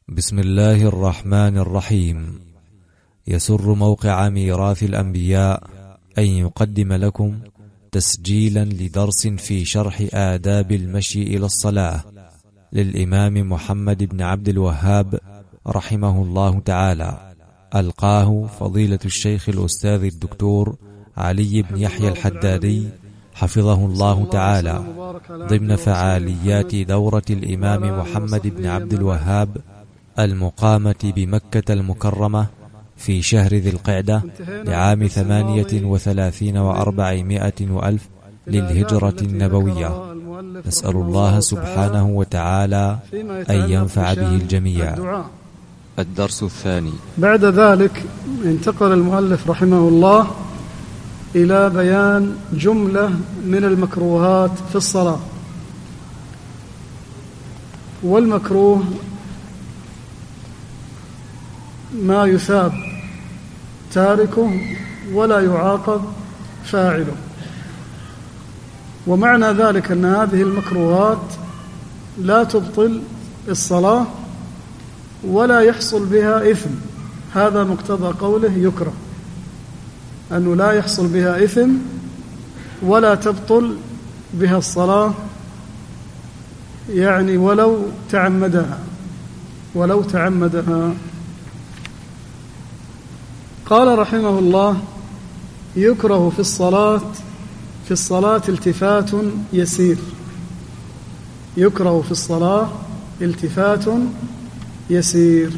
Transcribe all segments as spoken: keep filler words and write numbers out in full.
بسم الله الرحمن الرحيم. يسر موقع ميراث الأنبياء أن يقدم لكم تسجيلا لدرس في شرح آداب المشي إلى الصلاة للإمام محمد بن عبد الوهاب رحمه الله تعالى، ألقاه فضيلة الشيخ الأستاذ الدكتور علي بن يحيى الحدادي حفظه الله تعالى ضمن فعاليات دورة الإمام محمد بن عبد الوهاب المقامة بمكة المكرمة في شهر ذي القعدة لعام ثمانية وثلاثين وأربعمائة وألف للهجرة النبوية. نسأل الله سبحانه وتعالى أن ينفع به الجميع. الدرس الثاني. بعد ذلك انتقل المؤلف رحمه الله إلى بيان جملة من المكروهات في الصلاة. والمكروه ما يثاب تاركه ولا يعاقب فاعله. ومعنى ذلك أن هذه المكروهات لا تبطل الصلاة ولا يحصل بها إثم. هذا مقتضى قوله يكره، أنه لا يحصل بها إثم ولا تبطل بها الصلاة، يعني ولو تعمدها ولو تعمدها. قال رحمه الله: يكره في الصلاة في الصلاة التفات يسير. يكره في الصلاة التفات يسير.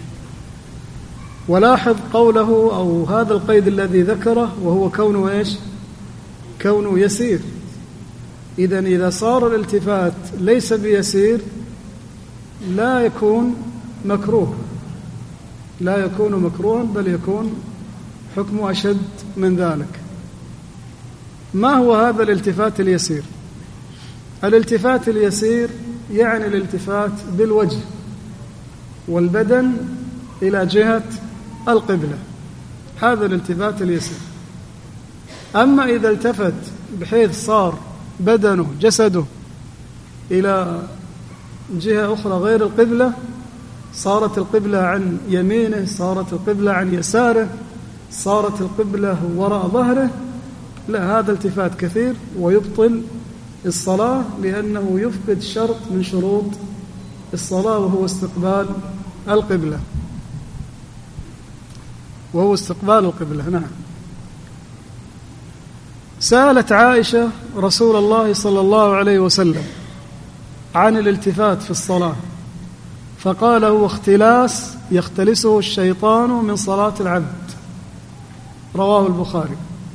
ولاحظ قوله أو هذا القيد الذي ذكره، وهو كونه إيش؟ كونه يسير. إذن إذا صار الالتفات ليس بيسير لا يكون مكروه، لا يكون مكروها، بل يكون حكمه أشد من ذلك. ما هو هذا الالتفات اليسير؟ الالتفات اليسير يعني الالتفات بالوجه والبدن إلى جهة القبلة، هذا الالتفات اليسير. أما إذا التفت بحيث صار بدنه جسده إلى جهة أخرى غير القبلة، صارت القبلة عن يمينه، صارت القبلة عن يساره، صارت القبلة وراء ظهره، لا، هذا التفات كثير ويبطل الصلاة، لأنه يفقد شرط من شروط الصلاة، وهو استقبال القبلة وهو استقبال القبلة نعم. سألت عائشة رسول الله صلى الله عليه وسلم عن الالتفات في الصلاة، فقال: هو اختلاس يختلسه الشيطان من صلاة العبد. رواه البخاري.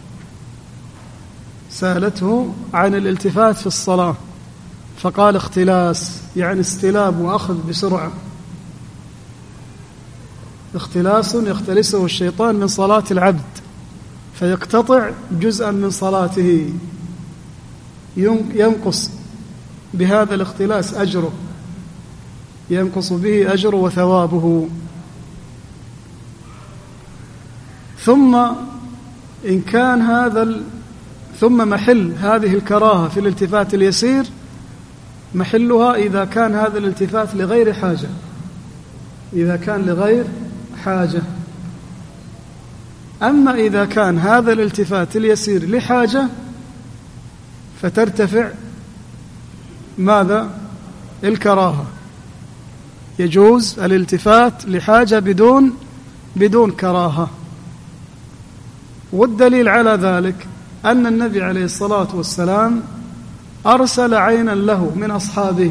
سألته عن الالتفات في الصلاة فقال: اختلاس يعني استلاب وأخذ بسرعة. اختلاس يختلسه الشيطان من صلاة العبد فيقتطع جزءا من صلاته، ينقص بهذا الاختلاس أجره، ينقص به أجره وثوابه. ثم إن كان هذا ال... ثم محل هذه الكراهة في الالتفات اليسير محلها إذا كان هذا الالتفات لغير حاجة، إذا كان لغير حاجة. أما إذا كان هذا الالتفات اليسير لحاجة فترتفع ماذا؟ الكراهة. يجوز الالتفات لحاجة بدون بدون كراهة. والدليل على ذلك أن النبي عليه الصلاة والسلام أرسل عينا له من أصحابه،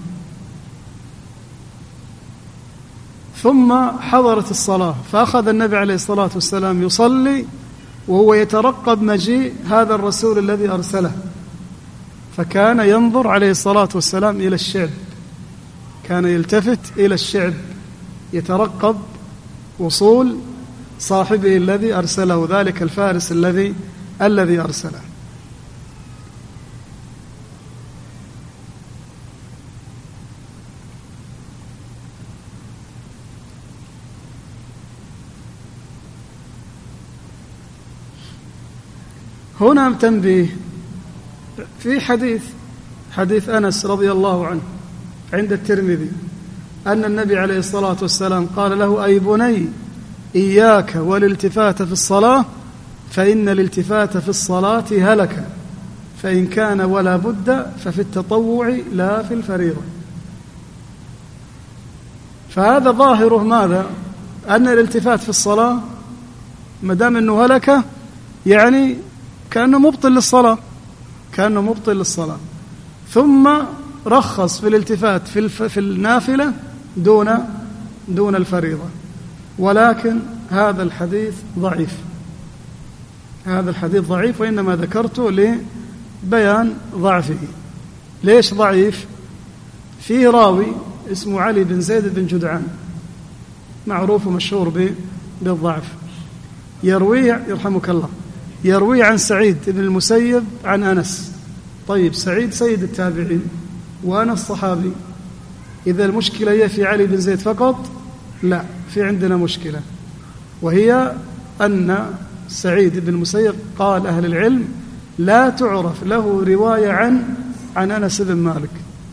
ثم حضرت الصلاة، فأخذ النبي عليه الصلاة والسلام يصلي وهو يترقب مجيء هذا الرسول الذي أرسله، فكان ينظر عليه الصلاة والسلام إلى الشعب، كان يلتفت إلى الشعب يترقب وصول صاحبه الذي أرسله، ذلك الفارس الذي الذي أرسله. هنا تنبيه في حديث حديث أنس رضي الله عنه عند الترمذي أن النبي عليه الصلاة والسلام قال له: أي بني إياك والالتفات في الصلاة فإن الالتفات في الصلاة هلك، فإن كان ولا بد ففي التطوع لا في الفريضة. فهذا ظاهره ماذا؟ أن الالتفات في الصلاة مدام أنه هلك يعني كأنه مبطل للصلاة، كأنه مبطل للصلاة. ثم رخص في الالتفات في, الف... في النافلة دون دون الفريضة. ولكن هذا الحديث ضعيف، هذا الحديث ضعيف، وإنما ذكرته لبيان ضعفه. ليش ضعيف؟ فيه راوي اسمه علي بن زيد بن جدعان، معروف ومشهور بالضعف، يروي يرحمك الله يروي عن سعيد بن المسيب عن أنس. طيب سعيد سيد التابعين وأنس صحابي، إذا المشكلة هي في علي بن زيد فقط؟ لا، في عندنا مشكلة، وهي أن سعيد بن المسيب قال أهل العلم لا تعرف له رواية عن عن أنس بن مالك،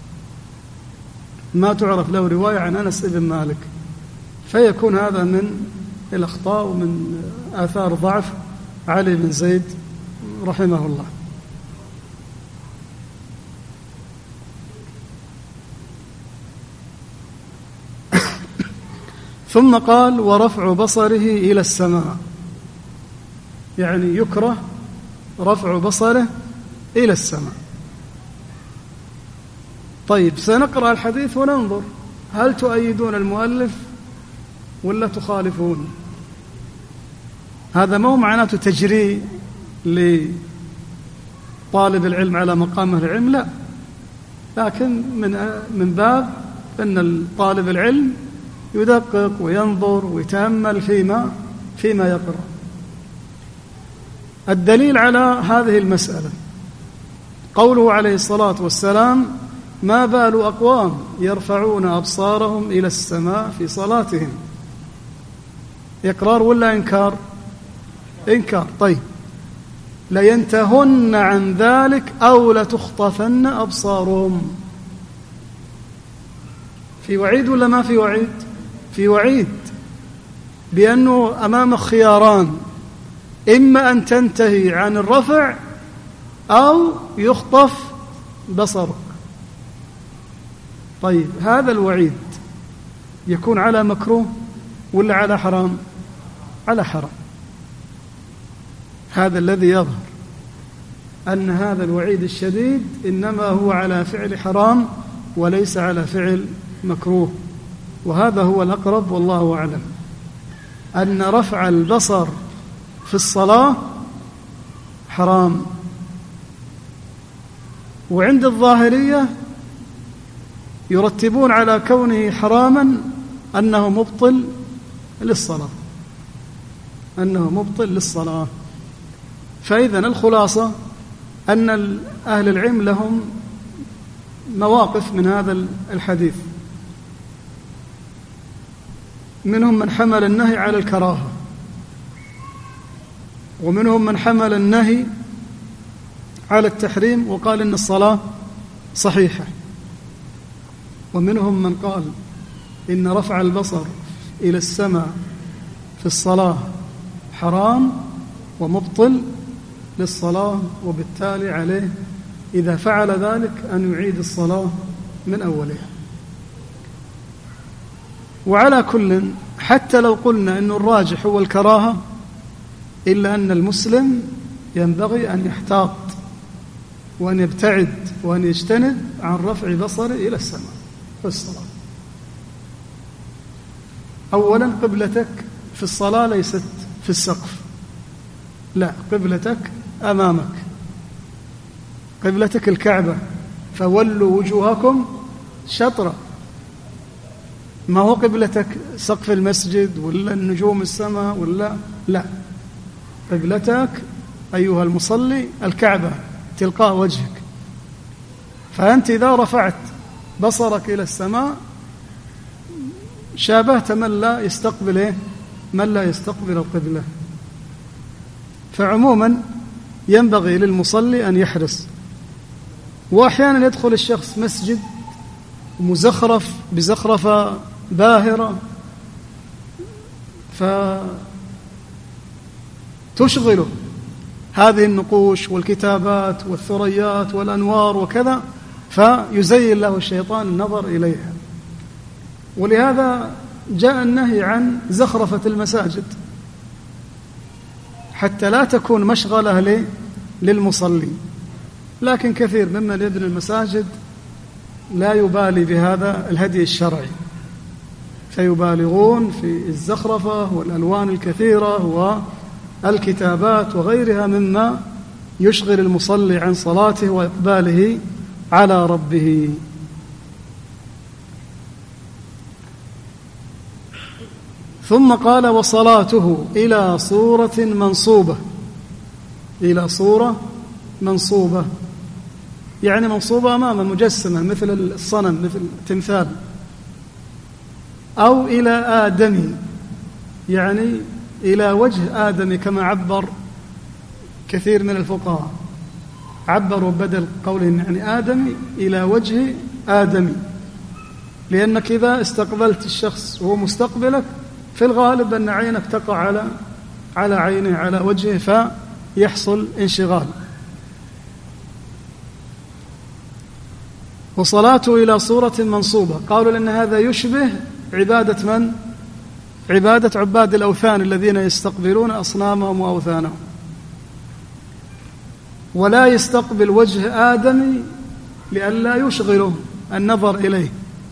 ما تعرف له رواية عن أنس بن مالك، فيكون هذا من الأخطاء ومن آثار ضعف علي بن زيد رحمه الله. ثم قال: ورفع بصره إلى السماء، يعني يكره رفع بصره إلى السماء. طيب سنقرأ الحديث وننظر هل تؤيدون المؤلف ولا تخالفون. هذا مو معناته تجري لطالب العلم على مقام العلم، لا، لكن من من باب أن الطالب العلم يدقق وينظر ويتأمل فيما فيما يقرأ. الدليل على هذه المسألة قوله عليه الصلاة والسلام: ما بال أقوام يرفعون أبصارهم إلى السماء في صلاتهم. إقرار ولا إنكار؟ إنكار. طيب لينتهن عن ذلك أو لتخطفن أبصارهم. في وعيد ولا ما في وعيد؟ في وعيد، بأنه أمامك خياران: إما أن تنتهي عن الرفع أو يخطف بصرك. طيب هذا الوعيد يكون على مكروه ولا على حرام؟ على حرام. هذا الذي يظهر أن هذا الوعيد الشديد إنما هو على فعل حرام وليس على فعل مكروه، وهذا هو الأقرب والله أعلم، أن رفع البصر في الصلاة حرام. وعند الظاهرية يرتبون على كونه حراما أنه مبطل للصلاة، أنه مبطل للصلاة. فإذا الخلاصة أن أهل العلم لهم مواقف من هذا الحديث، منهم من حمل النهي على الكراهة، ومنهم من حمل النهي على التحريم وقال إن الصلاة صحيحة، ومنهم من قال إن رفع البصر إلى السماء في الصلاة حرام ومبطل للصلاة، وبالتالي عليه إذا فعل ذلك أن يعيد الصلاة من أولها. وعلى كل، حتى لو قلنا أن الراجح هو الكراهة، إلا أن المسلم ينبغي أن يحتاط وأن يبتعد وأن يجتنب عن رفع بصره إلى السماء في الصلاة. أولا قبلتك في الصلاة ليست في السقف، لا، قبلتك أمامك، قبلتك الكعبة، فولوا وجوهكم شطرة، ما هو قبلتك سقف المسجد ولا النجوم السماء ولا، لا، قبلتك أيها المصلي الكعبة تلقاء وجهك. فأنت إذا رفعت بصرك إلى السماء شابهت من لا يستقبل إيه؟ من لا يستقبل القبلة. فعموما ينبغي للمصلي أن يحرص. وأحيانا يدخل الشخص مسجد مزخرف بزخرفة باهرة، فتشغله هذه النقوش والكتابات والثريات والأنوار وكذا، فيزين له الشيطان النظر إليها. ولهذا جاء النهي عن زخرفة المساجد حتى لا تكون مشغلة للمصلين. لكن كثير ممن يبني المساجد لا يبالي بهذا الهدي الشرعي، فيبالغون في الزخرفة والألوان الكثيرة والكتابات وغيرها مما يشغل المصلي عن صلاته وإقباله على ربه. ثم قال: وصلاته إلى صورة منصوبة. إلى صورة منصوبة يعني منصوبة أمامه، مجسمة مثل الصنم، مثل تمثال. أو إلى آدمي يعني إلى وجه آدمي، كما عبر كثير من الفقهاء، عبروا بدل قولهم يعني آدمي إلى وجه آدمي، لأنك إذا استقبلت الشخص وهو مستقبلك في الغالب أن عينك تقع على على عينه على وجهه فيحصل انشغال. وصلاته إلى صورة منصوبة، قالوا لأن هذا يشبه عبادة من؟ عبادة عباد الأوثان الذين يستقبلون أصنامهم وأوثانهم. ولا يستقبل وجه آدمي لئلا يشغله النظر إليه.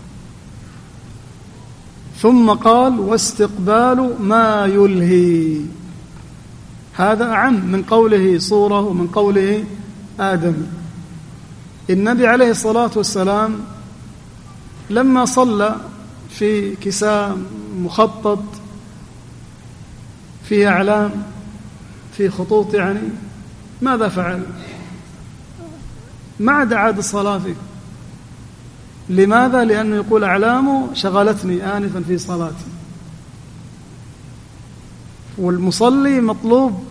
ثم قال: واستقبال ما يلهي. هذا أعم من قوله صورة ومن قوله آدمي. النبي عليه الصلاة والسلام لما صلى في كساء مخطط فيه أعلام، في خطوط يعني، ماذا فعل؟ ما عاد عاد الصلاة فيه. لماذا؟ لأنه يقول: أعلامه شغلتني آنفا في صلاتي. والمصلي مطلوب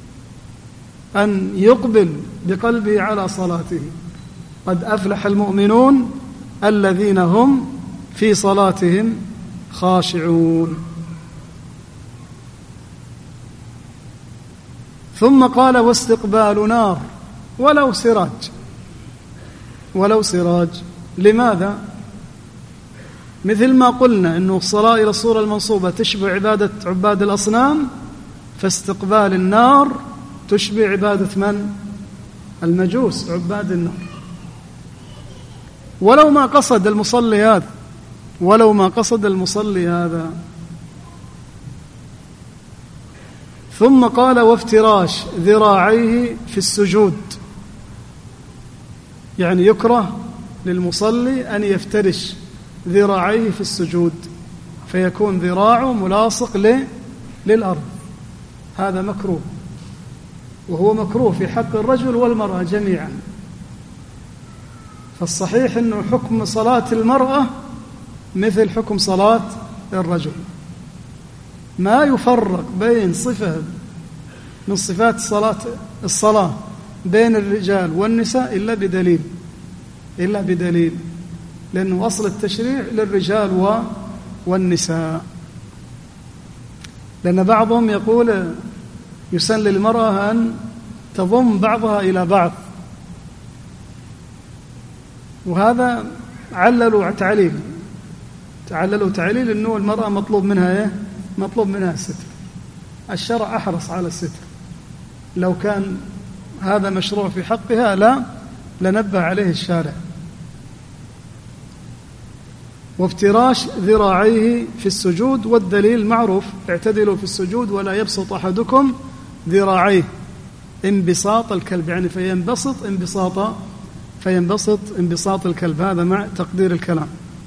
أن يقبل بقلبه على صلاته. قد أفلح المؤمنون الذين هم في صلاتهم خاشعون. ثم قال: واستقبال نار ولو سراج. ولو سراج لماذا؟ مثل ما قلنا أنه الصلاة إلى الصورة المنصوبة تشبه عبادة عباد الأصنام، فاستقبال النار تشبه عبادة من؟ المجوس عباد النار. ولو ما قصد المصلي هذا ولو ما قصد المصلي هذا. ثم قال: وافتراش ذراعيه في السجود. يعني يكره للمصلي أن يفترش ذراعيه في السجود، فيكون ذراعه ملاصق للأرض. هذا مكروه، وهو مكروه في حق الرجل والمرأة جميعا. فالصحيح أنه حكم صلاة المرأة مثل حكم صلاة الرجل، ما يفرق بين صفة من صفات الصلاة الصلاة بين الرجال والنساء إلا بدليل إلا بدليل لأنه أصل التشريع للرجال والنساء. لأن بعضهم يقول يسن للمرأة أن تضم بعضها إلى بعض، وهذا عللوا تعليل تعللوا تعليل أنه المرأة مطلوب منها إيه؟ مطلوب منها الستر. الشرع أحرص على الستر، لو كان هذا مشروع في حقها لا لنبه عليه الشارع. وافتراش ذراعيه في السجود، والدليل معروف: اعتدلوا في السجود ولا يبسط أحدكم ذراعيه انبساط الكلب، يعني فينبسط انبساط فينبسط انبساط الكلب. هذا مع تقدير الكلام.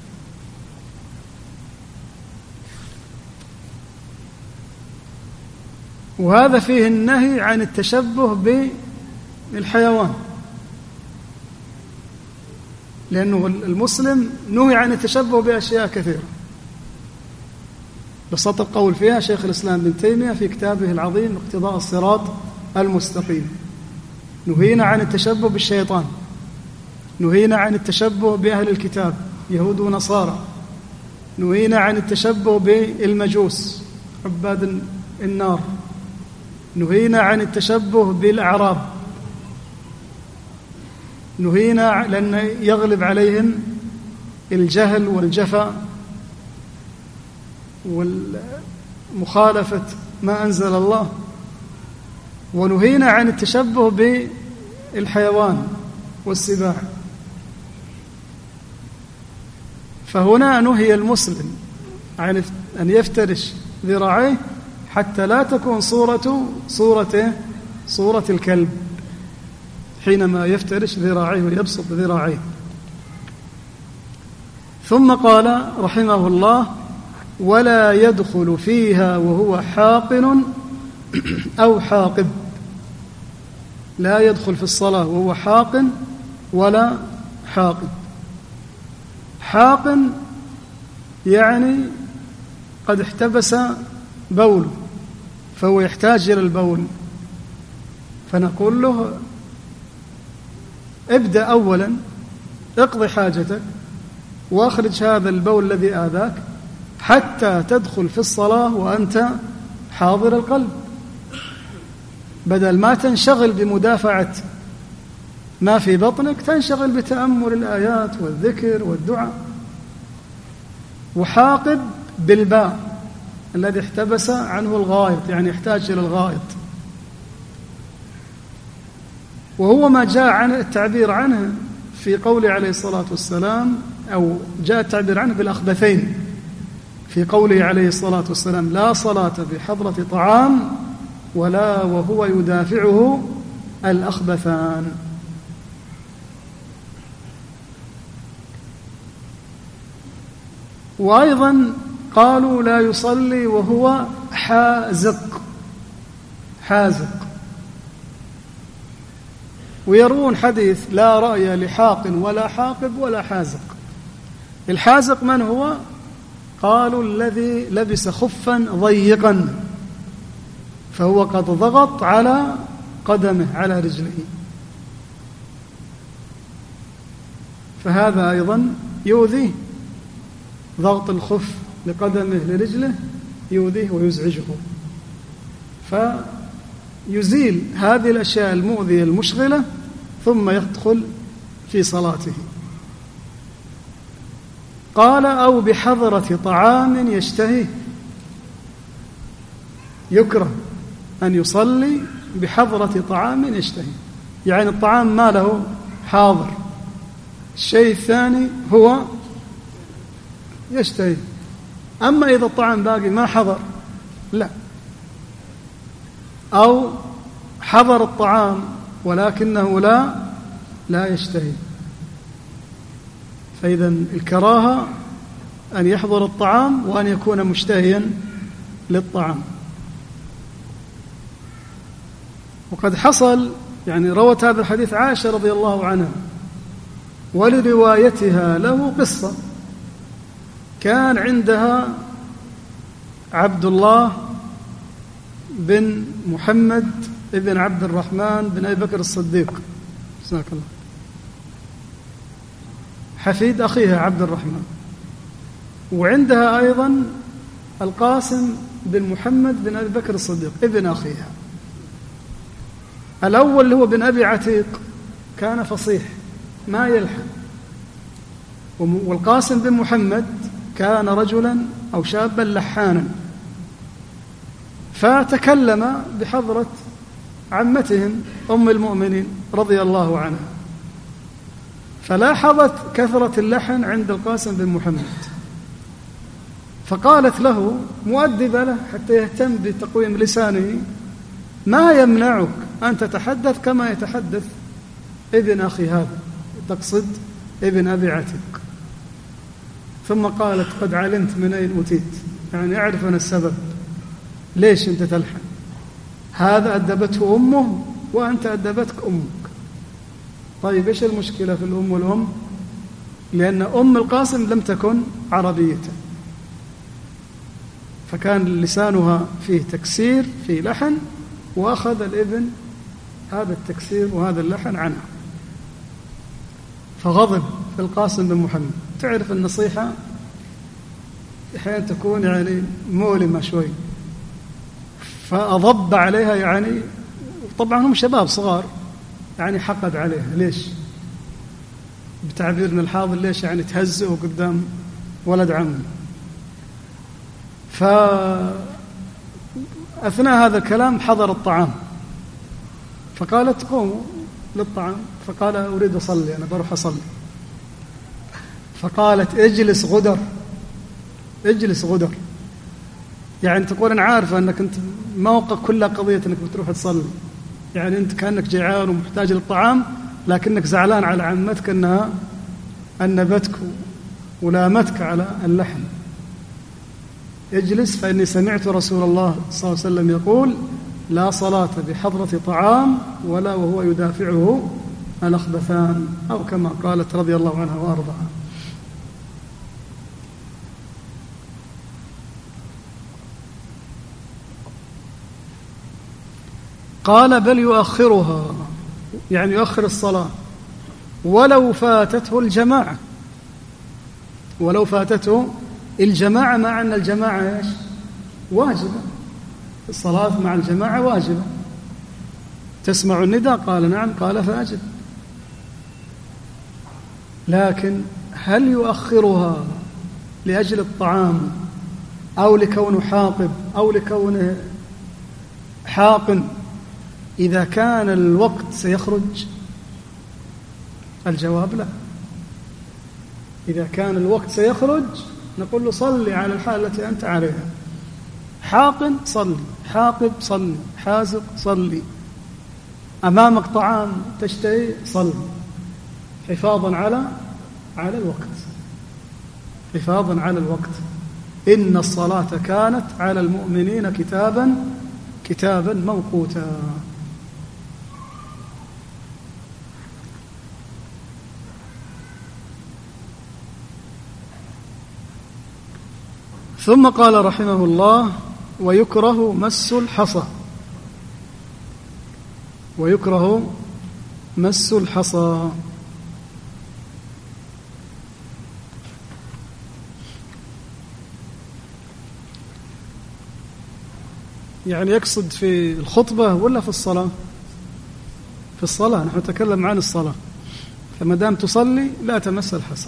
وهذا فيه النهي عن التشبه بالحيوان، لأنه المسلم نهي عن التشبه بأشياء كثيرة بسط القول فيها شيخ الإسلام ابن تيمية في كتابه العظيم اقتضاء الصراط المستقيم. نهينا عن التشبه بالشيطان، نهينا عن التشبه بأهل الكتاب، يهود ونصارى، نهينا عن التشبه بالمجوس عباد النار، نهينا عن التشبه بالأعراب، نهينا لأن يغلب عليهم الجهل والجفا والمخالفة ما أنزل الله، ونهينا عن التشبه بالحيوان والسباع. فهنا نهي المسلم عن أن يفترش ذراعيه حتى لا تكون صورته صورته صورة الكلب حينما يفترش ذراعيه ويبسط ذراعيه. ثم قال رحمه الله: ولا يدخل فيها وهو حاقن أو حاقب. لا يدخل في الصلاة وهو حاقن ولا حاقب. حاقن يعني قد احتبس بوله فهو يحتاج إلى البول، فنقول له: ابدأ أولا، اقضي حاجتك واخرج هذا البول الذي آذاك حتى تدخل في الصلاة وأنت حاضر القلب، بدل ما تنشغل بمدافعة ما في بطنك تنشغل بتأمل الآيات والذكر والدعاء. وحاقب بالباء الذي احتبس عنه الغائط، يعني يحتاج إلى الغائط، وهو ما جاء عن التعبير عنه في قوله عليه الصلاة والسلام، أو جاء التعبير عنه بالأخبثين في قوله عليه الصلاة والسلام: لا صلاة بحضرة طعام ولا وهو يدافعه الأخبثان. وأيضا قالوا: لا يصلي وهو حازق. حازق. ويروون حديث: لا رأي لحاق ولا حاقب ولا حازق. الحازق من هو؟ قالوا: الذي لبس خفا ضيقا فهو قد ضغط على قدمه على رجله، فهذا أيضا يؤذيه، ضغط الخف لقدمه لرجله يؤذيه ويزعجه، فيزيل هذه الأشياء المؤذية المشغلة ثم يدخل في صلاته. قال: أو بحضرة طعام يشتهيه. يكره أن يصلي بحضرة طعام يشتهي، يعني الطعام ما له حاضر. الشيء الثاني هو يشتهي. أما إذا الطعام باقي ما حضر لا، أو حضر الطعام ولكنه لا لا يشتهي، فإذا الكراهة أن يحضر الطعام وأن يكون مشتهيا للطعام. وقد حصل، يعني روت هذا الحديث عائشة رضي الله عنها، ولروايتها له قصة. كان عندها عبد الله بن محمد ابن عبد الرحمن بن أبي بكر الصديق، جزاك الله، حفيد أخيها عبد الرحمن. وعندها أيضا القاسم بن محمد بن أبي بكر الصديق ابن أخيها. الأول اللي هو بن أبي عتيق كان فصيح ما يلحن، والقاسم بن محمد كان رجلا أو شابا لحانا، فتكلم بحضرة عمتهم أم المؤمنين رضي الله عنها، فلاحظت كثرة اللحن عند القاسم بن محمد، فقالت له مؤدبة له حتى يهتم بتقويم لسانه: ما يمنعك أن تتحدث كما يتحدث ابن أخي هذا، تقصد ابن أبي عتيق. ثم قالت: قد علمت من أين أتيت، يعني أعرف أنا السبب ليش أنت تلحن، هذا أدبته أمه وأنت أدبتك أمك. طيب إيش المشكلة في الأم والأم؟ لأن أم القاسم لم تكن عربية، فكان لسانها فيه تكسير فيه لحن، وأخذ الابن هذا التكسير وهذا اللحن عنها، فغضب القاسم بن محمد تعرف النصيحة أحيانا تكون يعني مؤلمة شوي، فأضب عليها يعني. طبعا هم شباب صغار يعني حقد عليها. ليش؟ بتعبيرنا الحاضر ليش يعني تهزئه قدام ولد عمه. فأثناء هذا الكلام حضر الطعام، فقالت قوموا للطعام، فقال أريد أصلي، أنا بروح أصلي. فقالت اجلس غدر، اجلس غدر، يعني تقول أنا عارفة أنك أنت موقع كلها قضية أنك بتروح تصلي، يعني أنت كأنك جيعان ومحتاج للطعام، لكنك زعلان على عمتك أنها أنبتك ولامتك على اللحم. اجلس فإني سمعت رسول الله صلى الله عليه وسلم يقول لا صلاة بحضرة طعام ولا وهو يدافعه الأخبثان، أو كما قالت رضي الله عنها وأرضاها. قال بل يؤخرها، يعني يؤخر الصلاة ولو فاتته الجماعة، ولو فاتته الجماعة، مع أن الجماعة إيش؟ واجبة، الصلاة مع الجماعة واجبة. تسمع النداء؟ قال نعم، قال فأجب. لكن هل يؤخرها لأجل الطعام أو لكونه حاقب أو لكونه حاقن إذا كان الوقت سيخرج؟ الجواب لا. إذا كان الوقت سيخرج نقول له صلي على الحال التي أنت عليها، حاقن صلي، حاقب صلي، حازق صلي، أمامك طعام تشتهي صلي، حفاظا على على الوقت، حفاظا على الوقت. إن الصلاة كانت على المؤمنين كتابا كتابا موقوتا. ثم قال رحمه الله ويكره مس الحصى، ويكره مس الحصى. يعني يقصد في الخطبة ولا في الصلاة؟ في الصلاة، نحن نتكلم عن الصلاة، فما دام تصلي لا تمس الحصى.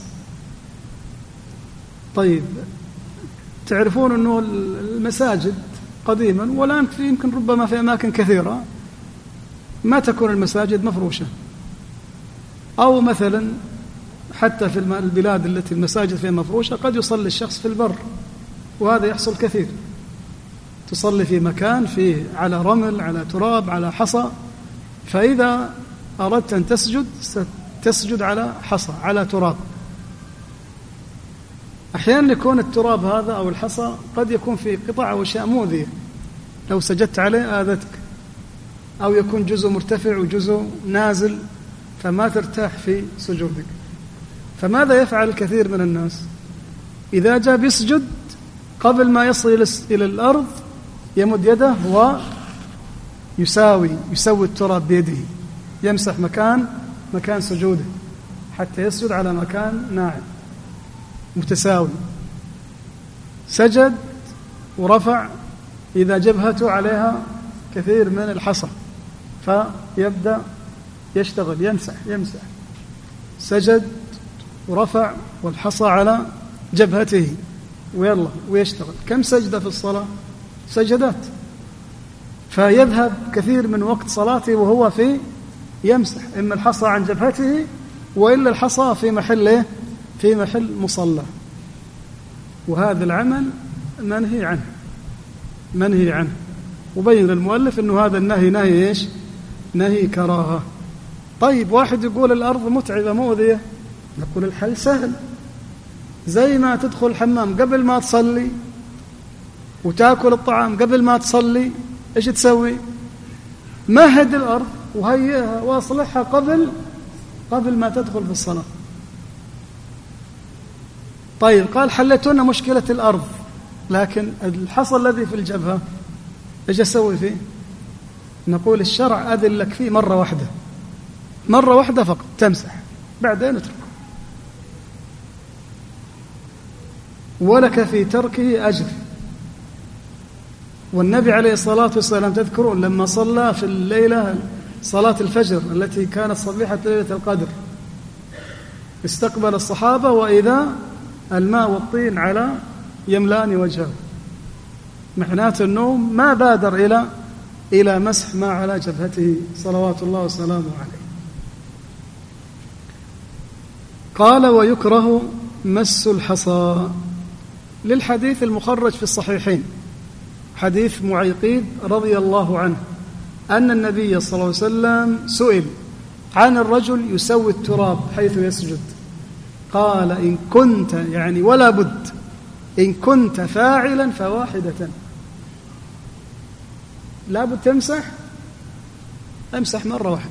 طيب، تعرفون أنه المساجد قديما والآن في يمكن ربما في أماكن كثيرة ما تكون المساجد مفروشة، أو مثلا حتى في البلاد التي المساجد فيها مفروشة قد يصلي الشخص في البر، وهذا يحصل كثير. تصلي في مكان فيه على رمل، على تراب، على حصى، فإذا أردت أن تسجد تسجد على حصى، على تراب. أحيانا يكون التراب هذا أو الحصى قد يكون في قطع أو أشياء مؤذية، لو سجدت عليه آذتك، أو يكون جزء مرتفع وجزء نازل فما ترتاح في سجودك. فماذا يفعل الكثير من الناس؟ إذا جاء بيسجد قبل ما يصل إلى الأرض يمد يده ويساوي يسوي التراب بيده، يمسح مكان مكان سجوده حتى يسجد على مكان ناعم متساوي. سجد ورفع، إذا جبهته عليها كثير من الحصى فيبدأ يشتغل، يمسح يمسح. سجد ورفع والحصى على جبهته ويلا ويشتغل. كم سجدة في الصلاة؟ سجدات. فيذهب كثير من وقت صلاته وهو في يمسح إما الحصى عن جبهته وإلا الحصى في محله في محل مصلى، وهذا العمل منهي عنه منهي عنه وبين المؤلف أنه هذا النهي نهي إيش؟ نهي كراهة. طيب، واحد يقول الأرض متعبة مؤذية، نقول الحل سهل، زي ما تدخل الحمام قبل ما تصلي وتأكل الطعام قبل ما تصلي، إيش تسوي؟ مهد الأرض وهيئها واصلحها قبل قبل ما تدخل في الصلاة. طيب، قال حلتنا مشكلة الأرض، لكن الحصى الذي في الجبهة إيش أسوي فيه؟ نقول الشرع أذن لك فيه مرة واحدة، مرة واحدة فقط تمسح، بعدين اترك. ولك في تركه أجر. والنبي عليه الصلاة والسلام تذكرون لما صلى في الليلة صلاة الفجر التي كانت صبيحة ليلة القدر، استقبل الصحابة وإذا الماء والطين على يملان وجهه، معناته النوم ما بادر إلى إلى مسح ما على جبهته صلوات الله وسلامه عليه. قال: ويكره مس الحصى، للحديث المخرج في الصحيحين حديث معيقيب رضي الله عنه أن النبي صلى الله عليه وسلم سئل عن الرجل يسوي التراب حيث يسجد، قال: إن كنت يعني ولا بد إن كنت فاعلا فواحدة، لا بد تمسح، امسح مرة واحدة،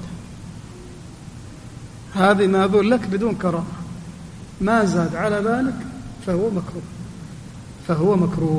هذه ما أقول لك بدون كراهة، ما زاد على ذلك فهو مكروه فهو مكروه.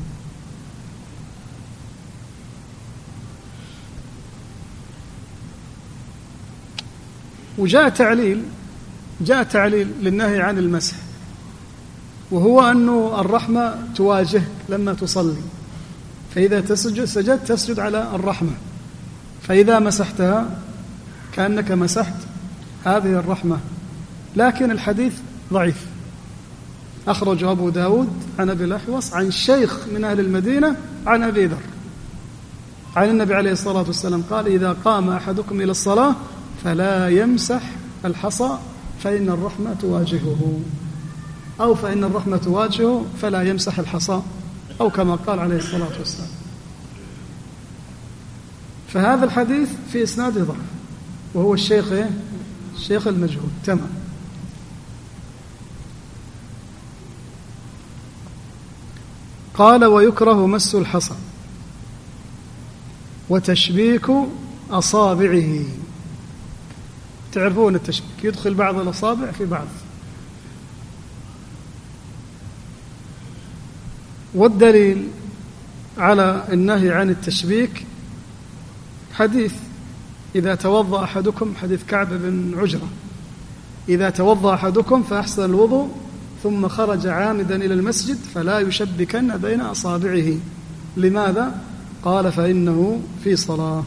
وجاء تعليل جاء تعليل للنهي عن المسح، وهو أنه الرحمة تواجهك لما تصلي، فإذا تسجد سجدت تسجد على الرحمة، فإذا مسحتها كأنك مسحت هذه الرحمة. لكن الحديث ضعيف، أخرج أبو داود عن أبي الأحوص عن شيخ من أهل المدينة عن أبي ذر عن النبي عليه الصلاة والسلام قال: إذا قام أحدكم إلى الصلاة فلا يمسح الحصى فإن الرحمة تواجهه، أو فإن الرحمة تواجهه فلا يمسح الحصى، أو كما قال عليه الصلاة والسلام. فهذا الحديث في إسناده ضعف، وهو الشيخ إيه؟ الشيخ المجهول. تمام. قال: ويكره مس الحصى وتشبيك أصابعه. تعرفون التشبيك، يدخل بعض الأصابع في بعض. والدليل على النهي عن التشبيك حديث: إذا توضأ أحدكم، حديث كعب بن عجرة، إذا توضأ أحدكم فأحسن الوضوء ثم خرج عامدا إلى المسجد فلا يشبكن بين أصابعه. لماذا؟ قال: فإنه في صلاة.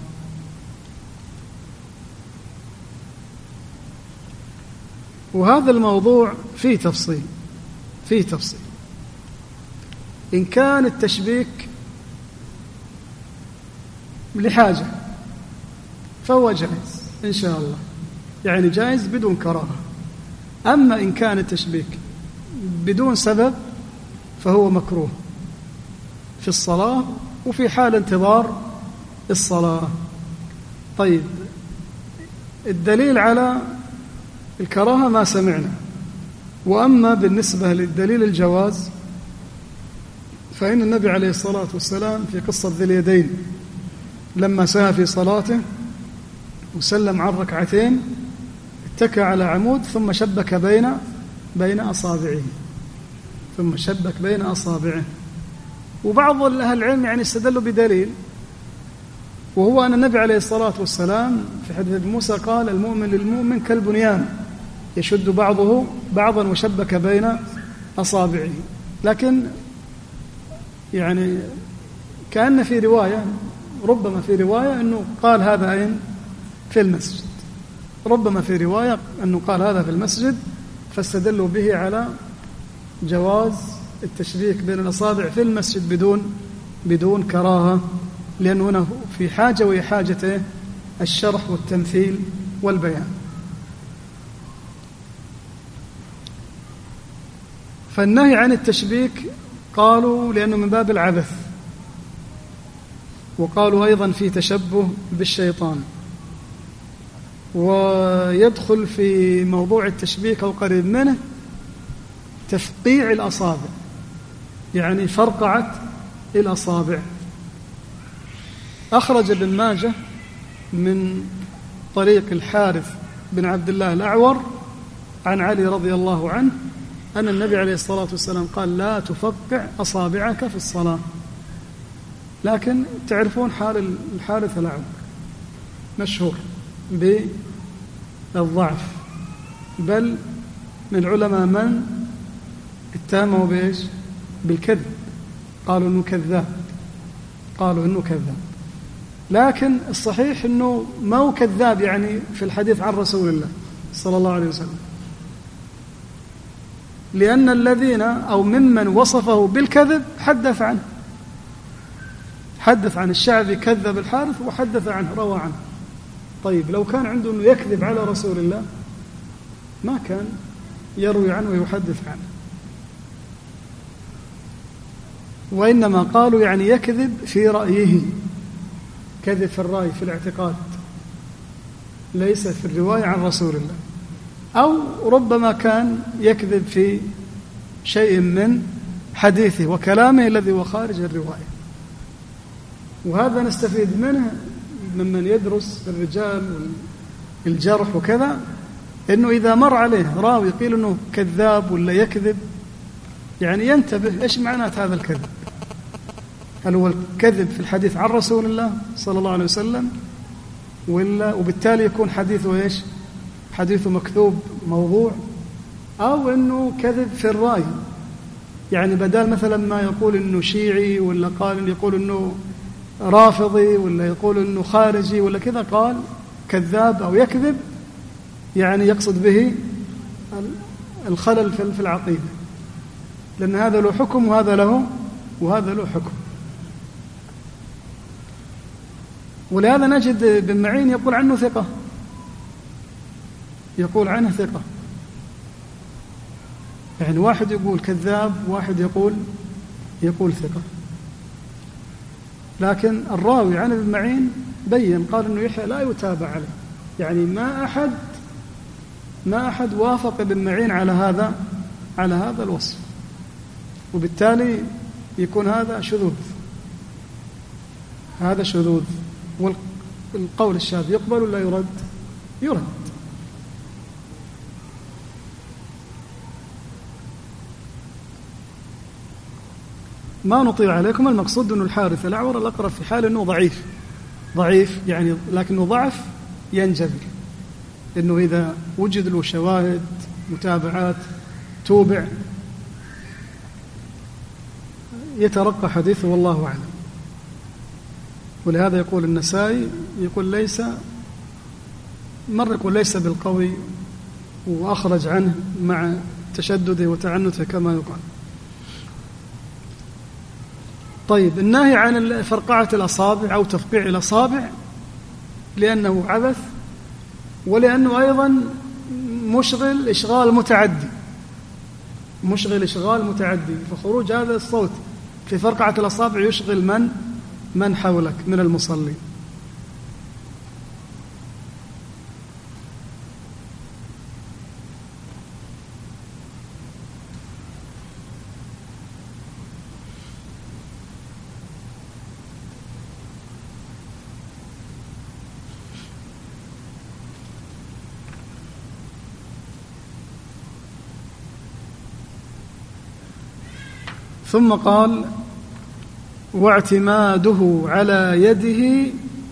وهذا الموضوع فيه تفصيل فيه تفصيل إن كان التشبيك لحاجة فهو جائز إن شاء الله، يعني جائز بدون كراهة. أما إن كان التشبيك بدون سبب فهو مكروه في الصلاة وفي حال انتظار الصلاة. طيب، الدليل على الكراهة ما سمعنا. وأما بالنسبة للدليل الجواز فإن النبي عليه الصلاة والسلام في قصة ذي اليدين لما سهى في صلاته وسلم عن ركعتين اتكى على عمود ثم شبك بين بين أصابعه ثم شبك بين أصابعه. وبعض أهل العلم يعني استدلوا بدليل، وهو أن النبي عليه الصلاة والسلام في حديث موسى قال: المؤمن للمؤمن كالبنيان يشد بعضه بعضا وشبك بين أصابعه. لكن يعني كأن في رواية، ربما في رواية أنه قال هذا أين؟ في المسجد. ربما في رواية أنه قال هذا في المسجد، فاستدلوا به على جواز التشبيك بين الأصابع في المسجد بدون بدون كراهة، لأنه هنا في حاجة وهي حاجة الشرح والتمثيل والبيان. فالنهي عن التشبيك قالوا لأنه من باب العبث، وقالوا أيضا في تشبه بالشيطان. ويدخل في موضوع التشبيك أو قريب منه تفقيع الأصابع، يعني فرقعة الأصابع. أخرج ابن ماجه من طريق الحارث بن عبد الله الأعور عن علي رضي الله عنه أن النبي عليه الصلاة والسلام قال: لا تفقع أصابعك في الصلاة. لكن تعرفون حال الحارث الأعور مشهور بالضعف، بل من العلماء من اتهموا بإيش؟ بالكذب، قالوا أنه كذاب، قالوا أنه كذاب. لكن الصحيح أنه ما هو كذاب يعني في الحديث عن رسول الله صلى الله عليه وسلم، لأن الذين أو ممن وصفه بالكذب حدث عنه، حدث عن الشعبي كذب الحارث وحدث عنه، روى عنه. طيب لو كان عنده أنه يكذب على رسول الله ما كان يروي عنه ويحدث عنه، وإنما قالوا يعني يكذب في رأيه، كذب في الرأي في الاعتقاد، ليس في الرواية عن رسول الله. أو ربما كان يكذب في شيء من حديثه وكلامه الذي هو خارج الرواية. وهذا نستفيد منه ممن يدرس الرجال والجرح وكذا، إنه إذا مر عليه راوي قيل إنه كذاب ولا يكذب، يعني ينتبه إيش معنات هذا الكذب. هل هو الكذب في الحديث عن رسول الله صلى الله عليه وسلم، ولا وبالتالي يكون حديثه إيش؟ حديثه مكذوب موضوع، أو إنه كذب في الرأي، يعني بدال مثلا ما يقول إنه شيعي ولا قال يقول إنه رافضي ولا يقول إنه خارجي ولا كذا، قال كذاب أو يكذب، يعني يقصد به الخلل في العقيدة، لأن هذا له حكم وهذا له وهذا له حكم. ولهذا نجد ابن معين يقول عنه ثقة، يقول عنه ثقة، يعني واحد يقول كذاب واحد يقول يقول ثقة. لكن الراوي عن ابن معين بين قال إنه يحيى لا يتابع عليه، يعني ما أحد ما أحد وافق ابن معين على هذا على هذا الوصف، وبالتالي يكون هذا شذوذ، هذا شذوذ. والقول الشاذ يقبل ولا يرد؟ يرد. ما نطيل عليكم، المقصود أن الحارث الأعور الأقرب في حال أنه ضعيف ضعيف يعني، لكنه ضعف ينجبر، أنه إذا وجد له شواهد متابعات توبع يترقى حديثه والله أعلم. ولهذا يقول النسائي يقول ليس مرة يقول ليس بالقوي، وأخرج عنه مع تشدده وتعنته كما يقال. طيب النهي عن فرقعة الأصابع أو تفقيع الأصابع لأنه عبث، ولأنه أيضا مشغل إشغال متعدي، مشغل إشغال متعدي، فخروج هذا الصوت في فرقعة الأصابع يشغل من من حولك من المصلين. ثم قال واعتماده على يده،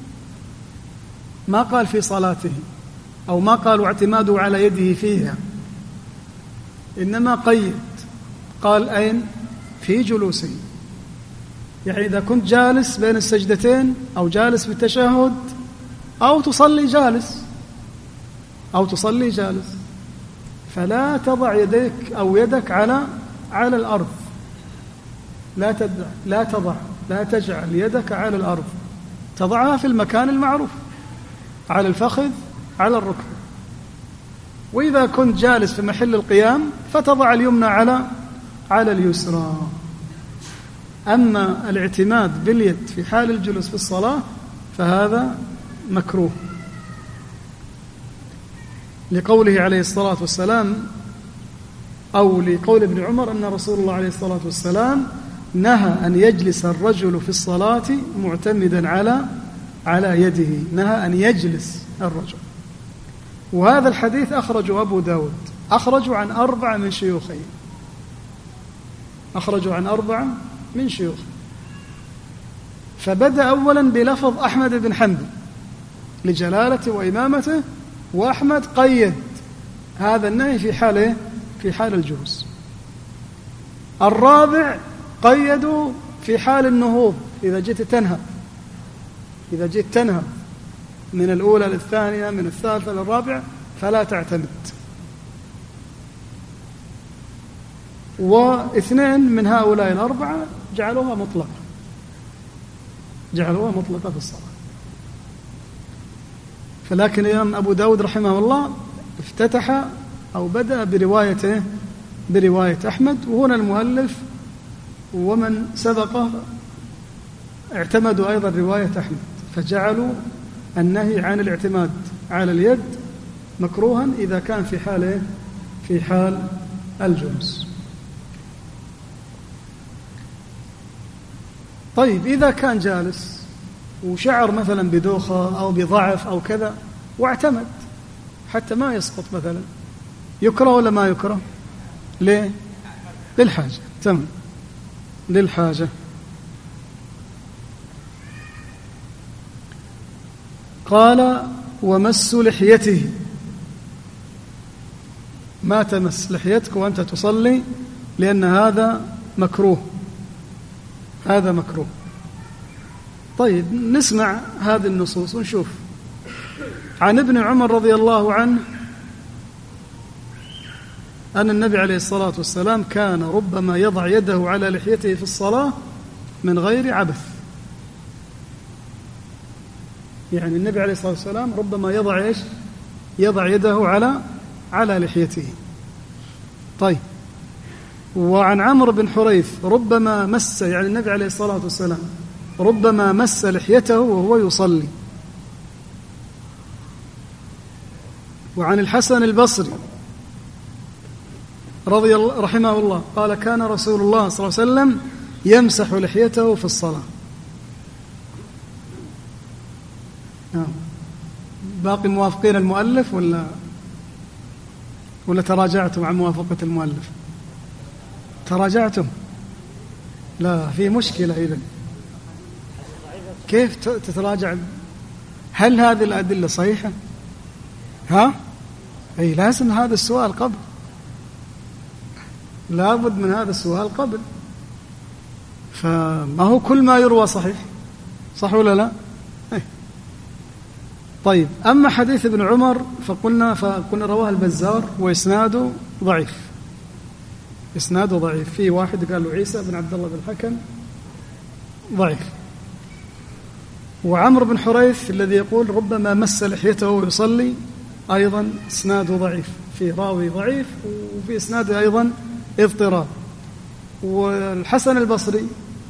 ما قال في صلاته أو ما قال واعتماده على يده فيها، إنما قيد، قال أين؟ في جلوسه، يعني إذا كنت جالس بين السجدتين أو جالس بالتشهد أو تصلي جالس أو تصلي جالس فلا تضع يديك أو يدك على على الأرض، لا تدع لا تضع لا تجعل يدك على الأرض، تضعها في المكان المعروف، على الفخذ على الركبة. وإذا كنت جالس في محل القيام فتضع اليمنى على على اليسرى. أما الاعتماد باليد في حال الجلوس في الصلاة فهذا مكروه، لقوله عليه الصلاة والسلام أو لقول ابن عمر أن رسول الله عليه الصلاة والسلام نهى أن يجلس الرجل في الصلاة معتمدا على على يده، نهى أن يجلس الرجل. وهذا الحديث أخرجه أبو داود، أخرجوا عن أربعة من شيوخه، أخرجوا عن أربعة من شيوخه. فبدأ أولا بلفظ أحمد بن حنبل لجلالته وإمامته، وأحمد قيد هذا النهي في حاله في حال الجلوس. الرابع قيدوا في حال النهوض، إذا جئت تنهى إذا جئت تنهى من الأولى للثانية من الثالثة للرابعة فلا تعتمد. واثنين من هؤلاء الأربعة جعلوها مطلقة جعلوها مطلقة في الصلاة. فلكن الإمام أبو داود رحمه الله افتتح أو بدأ بروايته برواية أحمد، وهنا المؤلف ومن سبقه اعتمدوا أيضا رواية أحمد، فجعلوا النهي عن الاعتماد على اليد مكروها إذا كان في حال في حال الجلوس. طيب إذا كان جالس وشعر مثلا بدوخة أو بضعف أو كذا واعتمد حتى ما يسقط مثلا، يكره ولا ما يكره؟ ليه؟ للحاجة. تمام، للحاجة. قال ومس لحيته، ما تمس لحيتك وأنت تصلي لأن هذا مكروه هذا مكروه. طيب نسمع هذه النصوص ونشوف. عن ابن عمر رضي الله عنه أن النبي عليه الصلاة والسلام كان ربما يضع يده على لحيته في الصلاة من غير عبث. يعني النبي عليه الصلاة والسلام ربما يضع إيش؟ يضع يده على على لحيته. طيب، وعن عمرو بن حريث ربما مس، يعني النبي عليه الصلاة والسلام ربما مس لحيته وهو يصلي. وعن الحسن البصري رضي الله رحمه الله قال كان رسول الله صلى الله عليه وسلم يمسح لحيته في الصلاة. نعم. باقي موافقين المؤلف ولا ولا تراجعتم عن موافقة المؤلف؟ تراجعتم؟ لا، في مشكلة إذن. كيف تتراجع؟ هل هذه الأدلة صحيحة؟ ها؟ أي لازم هذا السؤال قبل، لابد من هذا السؤال قبل. فما هو كل ما يروى صحيح، صح ولا لا؟ أي. طيب، أما حديث ابن عمر فقلنا فقلنا رواه البزار وإسناده ضعيف إسناده ضعيف في واحد قال له عيسى بن عبد الله بن الحكم ضعيف. وعمرو بن حريث الذي يقول ربما مس لحيته ويصلي أيضا إسناده ضعيف، في راوي ضعيف وفي إسناده أيضا اضطراب. والحسن البصري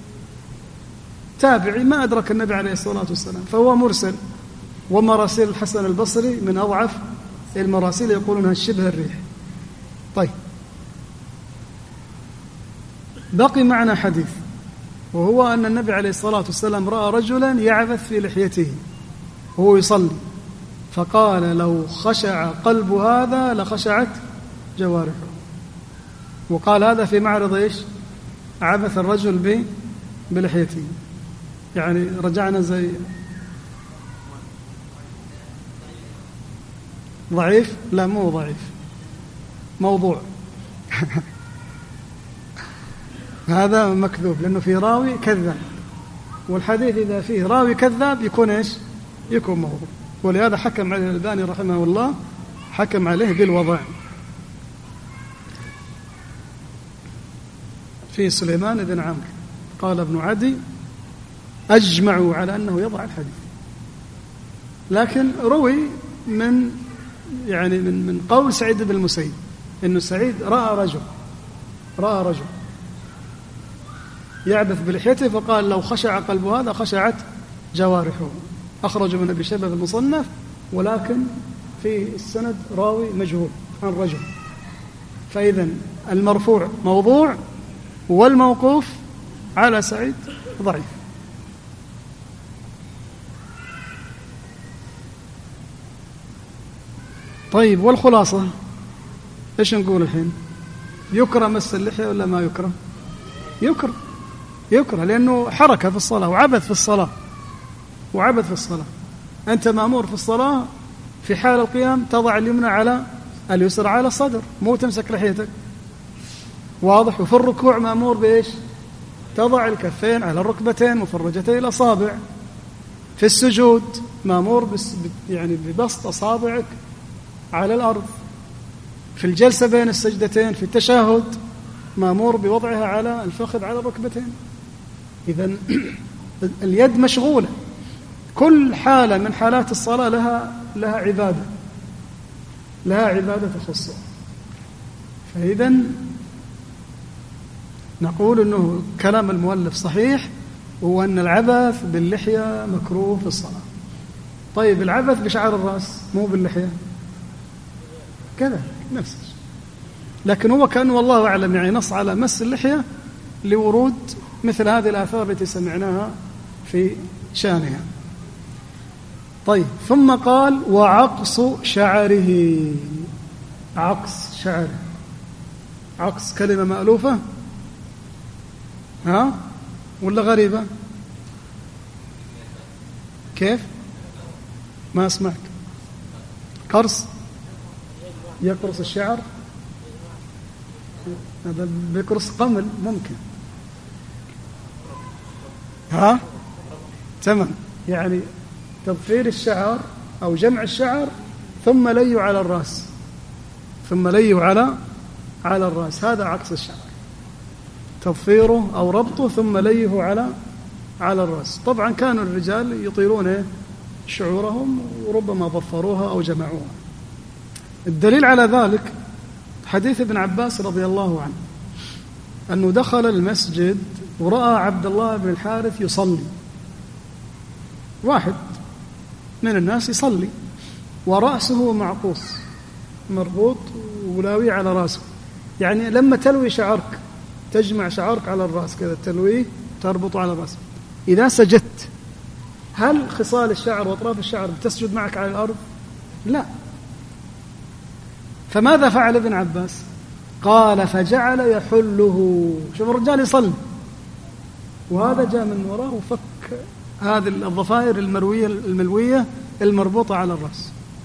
تابعي ما أدرك النبي عليه الصلاة والسلام فهو مرسل، ومراسيل الحسن البصري من أضعف المراسيل، يقولونها شبه الريح. طيب، بقي معنا حديث، وهو أن النبي عليه الصلاة والسلام رأى رجلا يعبث في لحيته وهو يصلي، فقال لو خشع قلب هذا لخشعت جوارحه. وقال هذا في معرض إيش؟ عبث الرجل بلحيته. يعني رجعنا زي ضعيف؟ لا، مو ضعيف، موضوع. هذا مكذوب لأنه في راوي كذاب، والحديث إذا فيه راوي كذاب يكون إيش؟ يكون موضوع. ولهذا حكم عليه الألباني رحمه الله، حكم عليه بالوضع. في سليمان بن عمرو قال ابن عدي أجمعوا على أنه يضع الحديث، لكن روي من يعني من من قول سعيد بن المسيب إنه سعيد رأى رجل رأى رجل يعبث بلحيته فقال لو خشع قلب هذا خشعت جوارحه. أخرج من أبي شيبة في المصنف، ولكن في السند راوي مجهول عن رجل. فإذا المرفوع موضوع والموقوف على سعيد ضعيف. طيب، والخلاصة إيش نقول الحين؟ يكره مس اللحية ولا ما يكره؟ يكره يكره لأنه حركة في الصلاة وعبث في الصلاة وعبث في الصلاة. أنت مأمور في الصلاة في حال القيام تضع اليمنى على اليسرى على الصدر، مو تمسك لحيتك، واضح؟ وفي الركوع مأمور بإيش؟ تضع الكفين على الركبتين مفرجتي الأصابع. في السجود مأمور بس يعني ببسط أصابعك على الأرض. في الجلسة بين السجدتين في التشهد مأمور بوضعها على الفخذ على الركبتين. إذن اليد مشغولة. كل حالة من حالات الصلاة لها لها عبادة لها عبادة تخصها. فإذن نقول أنه كلام المؤلف صحيح، هو أن العبث باللحية مكروه في الصلاة. طيب العبث بشعر الرأس مو باللحية كذا نفس الشيء، لكن هو كان والله أعلم يعني نص على مس اللحية لورود مثل هذه الآثار التي سمعناها في شانها. طيب ثم قال وعقص شعره. عقص شعره، عقص كلمة مألوفة ها ولا غريبة؟ كيف؟ ما أسمعك. قرص، يقرص الشعر، هذا بيقرص قمل ممكن. ها تمام، يعني تضفير الشعر أو جمع الشعر ثم ليه على الرأس، ثم ليه على على الرأس، هذا عكس الشعر، تضفيره أو ربطه ثم ليه على على الرأس. طبعا كانوا الرجال يطيلون شعورهم وربما ضفروها أو جمعوها. الدليل على ذلك حديث ابن عباس رضي الله عنه أنه دخل المسجد ورأى عبد الله بن الحارث يصلي، واحد من الناس يصلي ورأسه معقوس مربوط ولاوي على رأسه، يعني لما تلوي شعرك تجمع شعرك على الرأس كذا، تلويه تربطه على الرأس. إذا سجدت هل خصال الشعر وأطراف الشعر بتسجد معك على الأرض؟ لا. فماذا فعل ابن عباس؟ قال فجعل يحله. شوف الرجال يصلي وهذا جاء من وراه وفك هذه الضفائر المروية الملوية المربوطة على الرأس،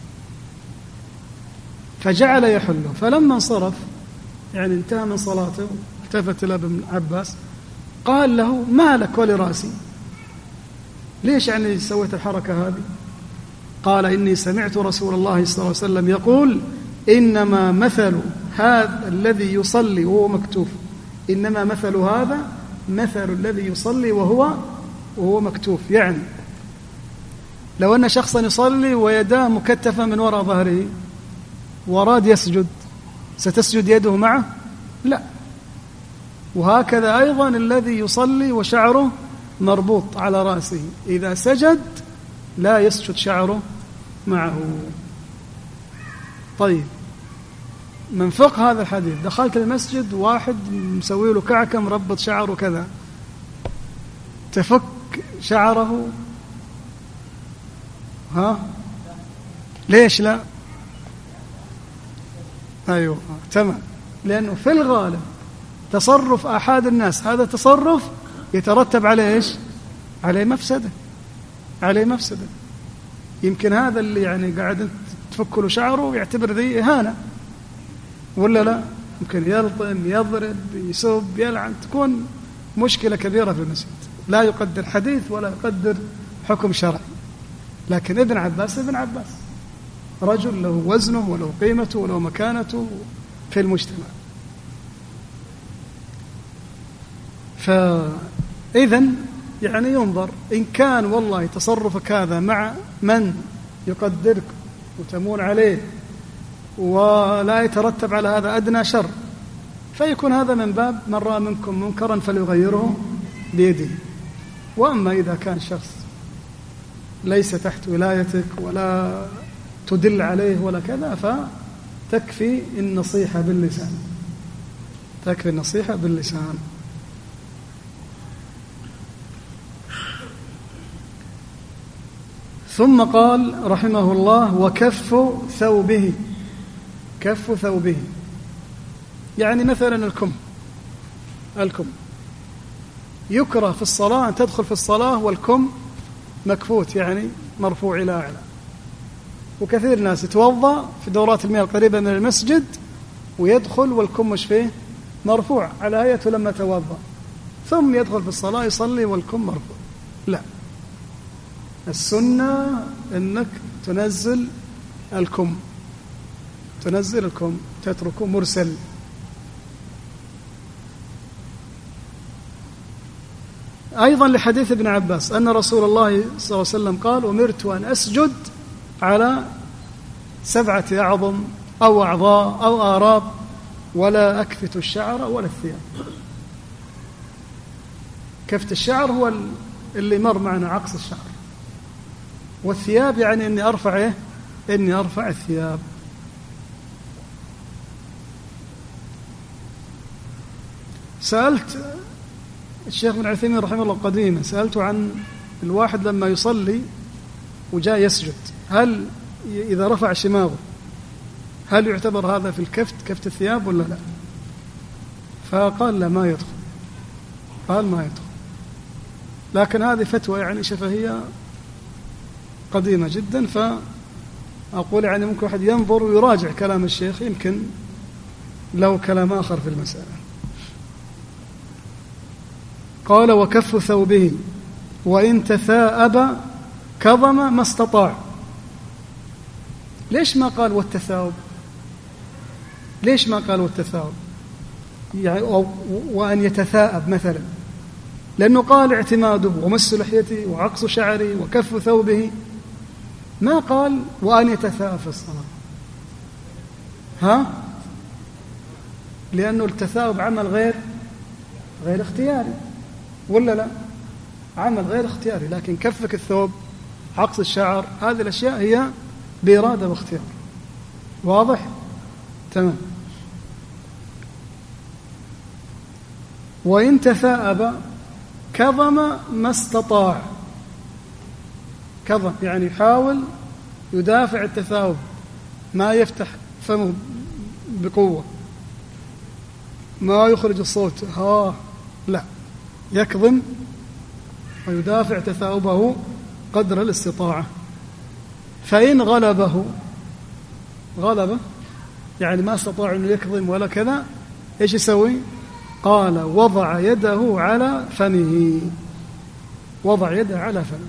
فجعل يحله. فلما انصرف يعني انتهى من صلاته التفت إلى ابن عباس قال له ما لك ولرأسي، ليش يعني سويت الحركة هذه؟ قال إني سمعت رسول الله صلى الله عليه وسلم يقول إنما مثل هذا الذي يصلي وهو مكتوف، إنما مثل هذا مثل الذي يصلي وهو وهو مكتوف. يعني لو أن شخصا يصلي ويداه مكتفة من وراء ظهره وراد يسجد، ستسجد يده معه؟ لا. وهكذا أيضا الذي يصلي وشعره مربوط على رأسه إذا سجد لا يسجد شعره معه. طيب من فقه هذا الحديث دخلت المسجد واحد مسوي له كعكة مربط شعره كذا، تفك شعره؟ ها ليش لا؟ أيوه تمام، لأنه في الغالب تصرف أحد الناس هذا تصرف يترتب عليه إيش؟ عليه مفسدة، عليه مفسدة. يمكن هذا اللي يعني قاعد تفك له شعره يعتبر ذي إهانة ولا لا؟ يمكن يلطم يضرب يسب يلعن، تكون مشكلة كبيرة في المسجد، لا يقدر حديث ولا يقدر حكم شرعي. لكن ابن عباس ابن عباس رجل له وزنه وله قيمته وله مكانته في المجتمع. فإذن يعني ينظر إن كان والله تصرفك هذا مع من يقدرك وتمون عليه ولا يترتب على هذا أدنى شر، فيكون هذا من باب من رأى منكم منكرا فليغيره بيده. وأما إذا كان شخص ليس تحت ولايتك ولا تدل عليه ولا كذا فتكفي النصيحة باللسان، تكفي النصيحة باللسان. ثم قال رحمه الله وكف ثوبه. كف ثوبه يعني مثلا الكم، الكم يكره في الصلاة أن تدخل في الصلاة والكم مكفوت يعني مرفوع إلى أعلى. وكثير ناس يتوضأ في دورات المياه القريبة من المسجد ويدخل والكم مش فيه مرفوع على هيئته لما توضأ، ثم يدخل في الصلاة يصلي والكم مرفوع. لا، السنة أنك تنزل الكم تنزل الكم تتركه مرسل. أيضا لحديث ابن عباس أن رسول الله صلى الله عليه وسلم قال: أمرت أن أسجد على سبعة أعظم أو أعضاء أو آراب ولا أكفت الشعر ولا الثياب. كفت الشعر هو اللي مر معنا عقص الشعر، والثياب يعني أني أرفع إيه؟ إني أرفع الثياب. سألت الشيخ ابن عثيمين رحمه الله قديما، سألته عن الواحد لما يصلي وجاء يسجد، هل إذا رفع شماغه هل يعتبر هذا في الكفت كفت الثياب ولا لا؟ فقال لا، ما يدخل. قال ما يدخل. لكن هذه فتوى يعني شفهية قديمة جدا، فأقول يعني ممكن واحد ينظر ويراجع كلام الشيخ، يمكن له كلام آخر في المسألة. قال: وكف ثوبه وإن تثاءب كظم ما استطاع. ليش ما قال والتثاؤب؟ ليش ما قال والتثاؤب يعني أو وأن يتثاءب مثلا؟ لأنه قال اعتماده ومس لحيته وعقص شعره وكف ثوبه، ما قال وأن يتثاءب في الصلاة. ها؟ لأنه التثاؤب عمل غير غير اختياري ولا لا؟ عمل غير اختياري. لكن كفك الثوب، عقص الشعر، هذه الأشياء هي بإرادة واختيار. واضح؟ تمام. وإن تثاءب كظم ما استطاع. كظم يعني يحاول يدافع التثاؤب، ما يفتح فمه بقوة، ما يخرج الصوت، ها لا، يكظم ويدافع تثاؤبه قدر الاستطاعة. فإن غلبه، غلبه يعني ما استطاع أنه يكظم ولا كذا، إيش يسوي؟ قال: وضع يده على فمه. وضع يده على فمه،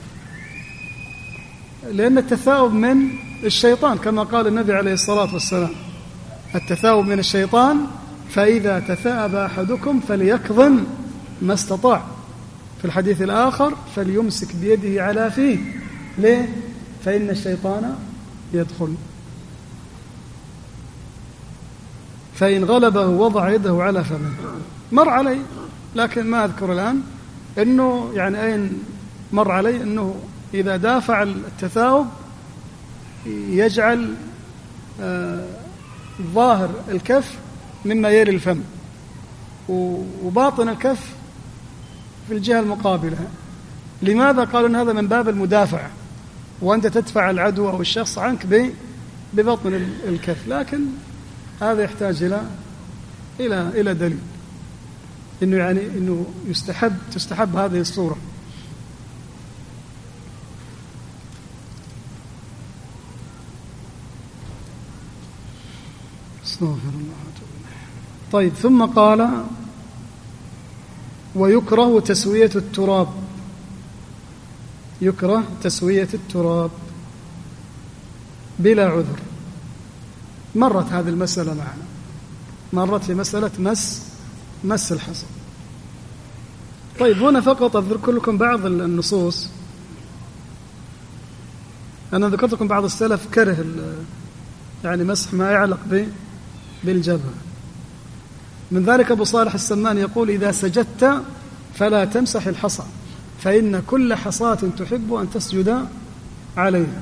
لأن التثاؤب من الشيطان كما قال النبي عليه الصلاة والسلام: التثاؤب من الشيطان، فإذا تثاءب أحدكم فليكظم ما استطاع. في الحديث الآخر: فليمسك بيده على فيه. ليه؟ فإن الشيطان يدخل. فإن غلبه وضع يده على فمه. مر علي لكن ما أذكر الآن أنه يعني أين مر علي أنه إذا دافع التثاؤب يجعل آه ظاهر الكف مما يلي الفم، وباطن الكف في الجهة المقابلة. لماذا؟ قالوا أن هذا من باب المدافعة، وأنت تدفع العدو أو الشخص عنك ببطن الكف. لكن هذا يحتاج إلى إلى إلى دليل إنه يعني إنه يستحب تستحب هذه الصورة. استغفر الله. طيب، ثم قال: ويكره تسوية التراب. يكره تسوية التراب بلا عذر. مرت هذه المسألة معنا، مرت في مسألة مس مس الحصى. طيب، هنا فقط أذكر لكم بعض النصوص. أنا ذكرت لكم بعض السلف كره يعني مسح ما يعلق به بالجبهة. من ذلك أبو صالح السمان يقول: إذا سجدت فلا تمسح الحصى، فإن كل حصاة تحب أن تسجد عليها.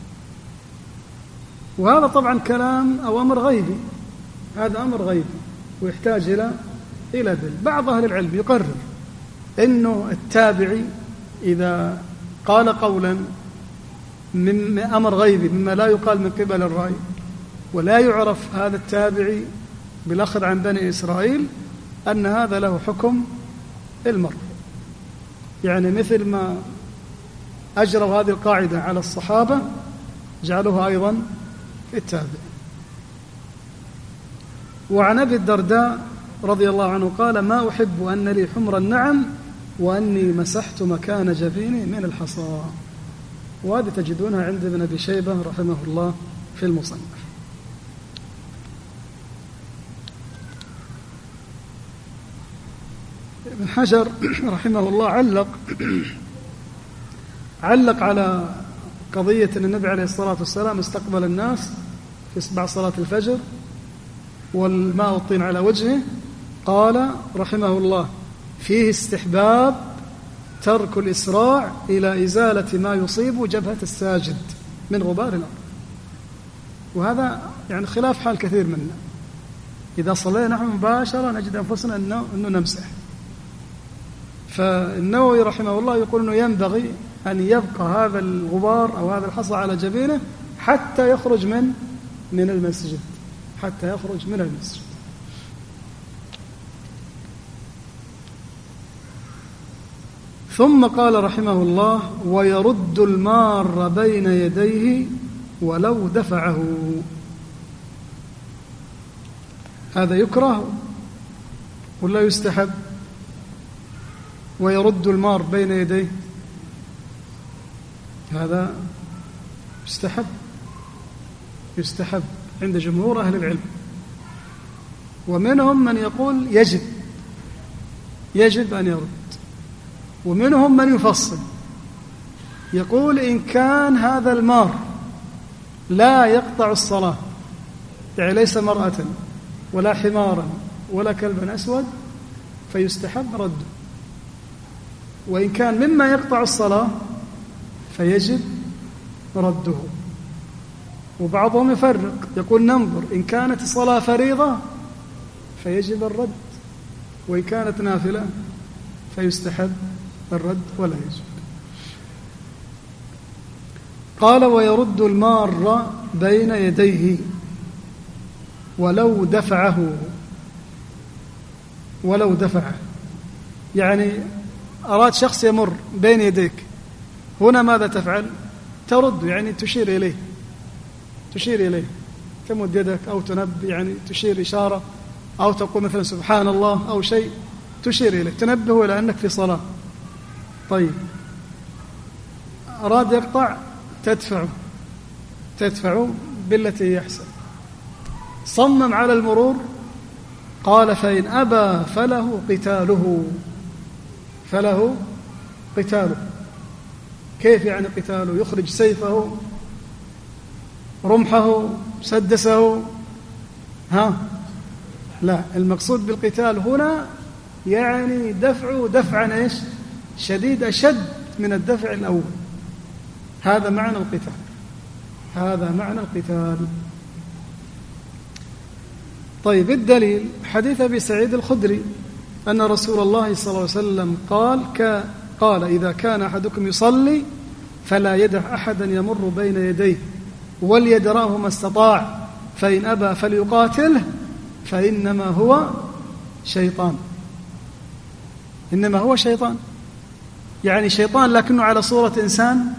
وهذا طبعا كلام أو أمر غيبي، هذا أمر غيبي ويحتاج إلى إلى دليل. بعض أهل العلم يقرر إنه التابعي إذا قال قولا من أمر غيبي مما لا يقال من قبل الرأي، ولا يعرف هذا التابعي بالأخذ عن بني إسرائيل، أن هذا له حكم المرء. يعني مثل ما أجروا هذه القاعدة على الصحابة جعلوها أيضا التابع. وعن أبي الدرداء رضي الله عنه قال: ما أحب أن لي حمر النعم وأني مسحت مكان جبيني من الحصى. وهذه تجدونها عند ابن أبي شيبة رحمه الله في المصنف. ابن حجر رحمه الله علق علق على قضية أن النبي عليه الصلاة والسلام استقبل الناس في بعد صلاة الفجر والماء والطين على وجهه. قال رحمه الله: فيه استحباب ترك الإسراع إلى إزالة ما يصيب جبهة الساجد من غبار الأرض. وهذا يعني خلاف حال كثير منا. إذا صلينا نحن مباشرة نجد أنفسنا أنه, أنه نمسح. فالنووي رحمه الله يقول أنه ينبغي أن يبقى هذا الغبار أو هذا الحصى على جبينه حتى يخرج من من المسجد حتى يخرج من المسجد. ثم قال رحمه الله: ويرد المار بين يديه ولو دفعه. هذا يكره ولا يستحب؟ ويرد المار بين يديه هذا يستحب يستحب عند جمهور أهل العلم، ومنهم من يقول يجب يجب أن يرد، ومنهم من يفصل يقول إن كان هذا المار لا يقطع الصلاة، يعني ليس مرأة ولا حمارا ولا كلبا أسود، فيستحب رده، وإن كان مما يقطع الصلاة فيجب رده. وبعضهم يفرق يقول ننظر إن كانت الصلاة فريضة فيجب الرد، وإن كانت نافلة فيستحب الرد ولا يجب. قال: ويرد المار بين يديه ولو دفعه ولو دفعه يعني أراد شخص يمر بين يديك، هنا ماذا تفعل؟ ترد، يعني تشير إليه تشير إليه تمد يدك أو تنبه، يعني تشير إشارة، أو تقول مثلا سبحان الله أو شيء تشير إليه تنبه إلى أنك في صلاة. طيب أراد يقطع تدفعه تدفعه بالتي هي أحسن. صمم على المرور، قال: فإن أبى فله قتاله فله قتاله. كيف يعني قتاله؟ يخرج سيفه رمحه مسدسه؟ ها لا، المقصود بالقتال هنا يعني دفعه دفعا ايش شديد، أشد من الدفع الأول. هذا معنى القتال هذا معنى القتال. طيب الدليل حديث أبي سعيد الخدري أن رسول الله صلى الله عليه وسلم قال ك قال إذا كان أحدكم يصلي فلا يدع أحدا يمر بين يديه وليدراه ما استطاع، فإن أبى فليقاتله فإنما هو شيطان إنما هو شيطان يعني شيطان لكنه على صورة إنسان،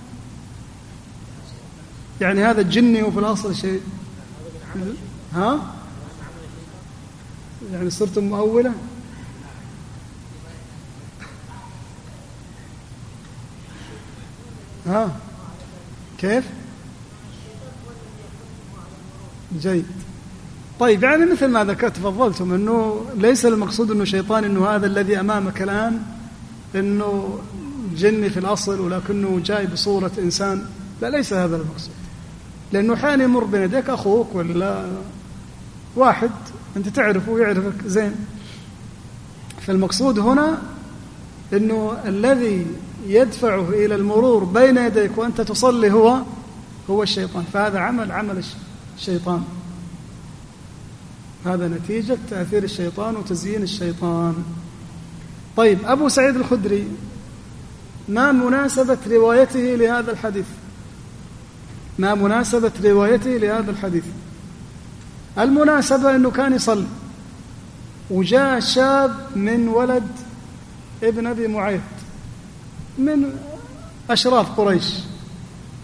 يعني هذا الجني وفي الأصل شيء. ها يعني صرتم مؤولة. ها كيف؟ جيد. طيب يعني مثل ما ذكرت تفضلتم أنه ليس المقصود أنه شيطان أنه هذا الذي أمامك الآن أنه جني في الأصل ولكنه جاي بصورة إنسان، لا، ليس هذا المقصود، لأنه حين يمر بين يديك أخوك ولا واحد أنت تعرفه ويعرفك زين. فالمقصود هنا أنه الذي يدفعه إلى المرور بين يديك وأنت تصلي هو هو الشيطان، فهذا عمل عمل الشيطان، هذا نتيجة تأثير الشيطان وتزيين الشيطان. طيب أبو سعيد الخدري ما مناسبة روايته لهذا الحديث؟ ما مناسبة روايته لهذا الحديث؟ المناسبة أنه كان يصلي وجاء شاب من ولد ابن أبي معيط من أشراف قريش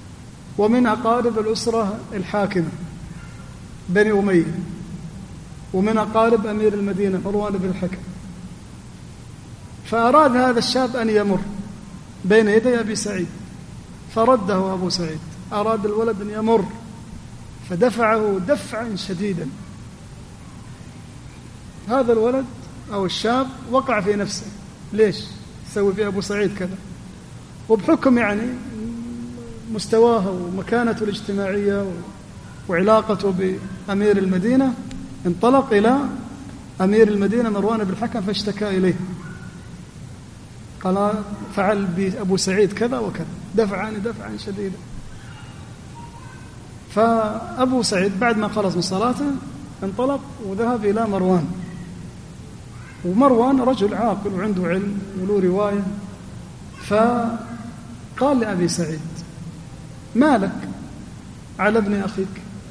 ومن أقارب الأسرة الحاكمة بني أمية، ومن أقارب أمير المدينة مروان بن الحكم. فأراد هذا الشاب أن يمر بين يدي أبي سعيد فرده أبو سعيد. أراد الولد أن يمر فدفعه دفعا شديدا. هذا الولد أو الشاب وقع في نفسه، ليش يسوي في أبو سعيد كذا؟ وبحكم يعني مستواه ومكانته الاجتماعية وعلاقته بأمير المدينة انطلق إلى أمير المدينة مروان بن الحكم فاشتكى إليه، قال فعل بأبو سعيد كذا وكذا، دفعني دفعا شديدا. فأبو سعيد بعد ما خلص من صلاته انطلق وذهب إلى مروان، ومروان رجل عاقل وعنده علم وله رواية، فقال لأبي سعيد ما لك على ابن أخيك؟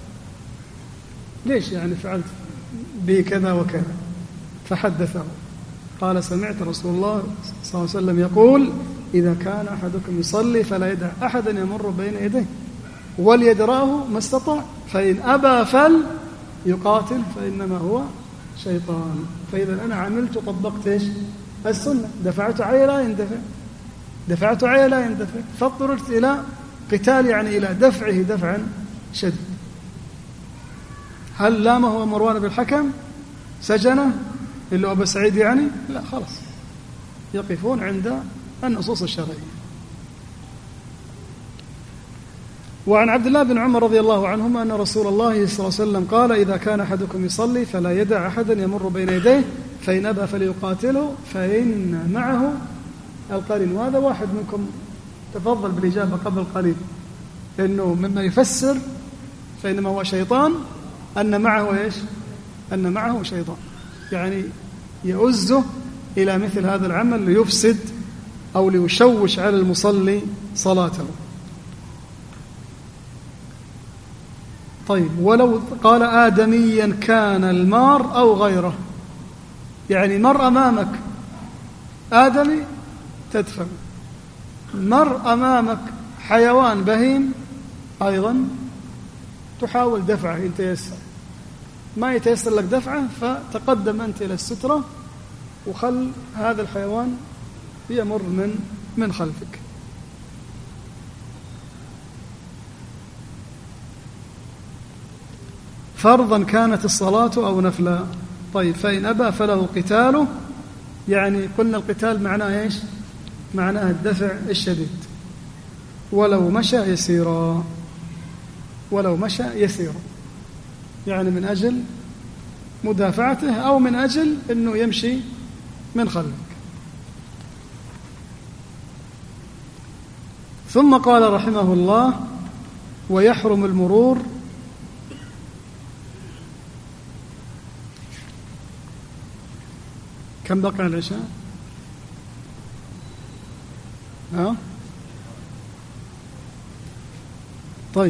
ليش يعني فعلت به كذا وكذا؟ فحدثه قال سمعت رسول الله صلى الله عليه وسلم يقول إذا كان أحدكم يصلي فلا يدع أحدا يمر بين يديه وليدراه ما استطاع، فإن أبى فليقاتل فإنما هو شيطان. فإذا أنا عملت طبقت إيش؟ السنة، دفعت عليه لا يندفع، دفعت عليه لا يندفع، فاضطررت إلى قتال يعني إلى دفعه دفعا شديد. هل لامه مروان بن الحكم سجنه إلا أبو سعيد يعني؟ لا، خلاص يقفون عند النصوص الشرعية. وعن عبد الله بن عمر رضي الله عنهما أن رسول الله صلى الله عليه وسلم قال إذا كان أحدكم يصلي فلا يدع أحدا يمر بين يديه فإن أبى فليقاتله فإن معه القرين. وهذا واحد منكم تفضل بالإجابة قبل قليل، لأنه مما يفسر فإنما هو شيطان أن معه إيش؟ أن معه شيطان، يعني يؤزه إلى مثل هذا العمل ليفسد أو ليشوش على المصلي صلاته. طيب، ولو قال آدميا كان المار أو غيره، يعني مر أمامك آدمي تدفع، مر أمامك حيوان بهيم أيضا تحاول دفعه إن تيسر، ما يتيسر لك دفعه فتقدم أنت إلى السترة وخل هذا الحيوان يمر من من خلفك. فرضا كانت الصلاة أو نفلا. طيب، فإن أبى فله قتاله، يعني قلنا القتال معناه إيش؟ معناه الدفع الشديد. ولو مشى يسيرا، ولو مشى يسيرا يعني من أجل مدافعته أو من أجل أنه يمشي من خلفك. ثم قال رحمه الله ويحرم المرور كم بقى على العشاء؟ ها؟ طيب،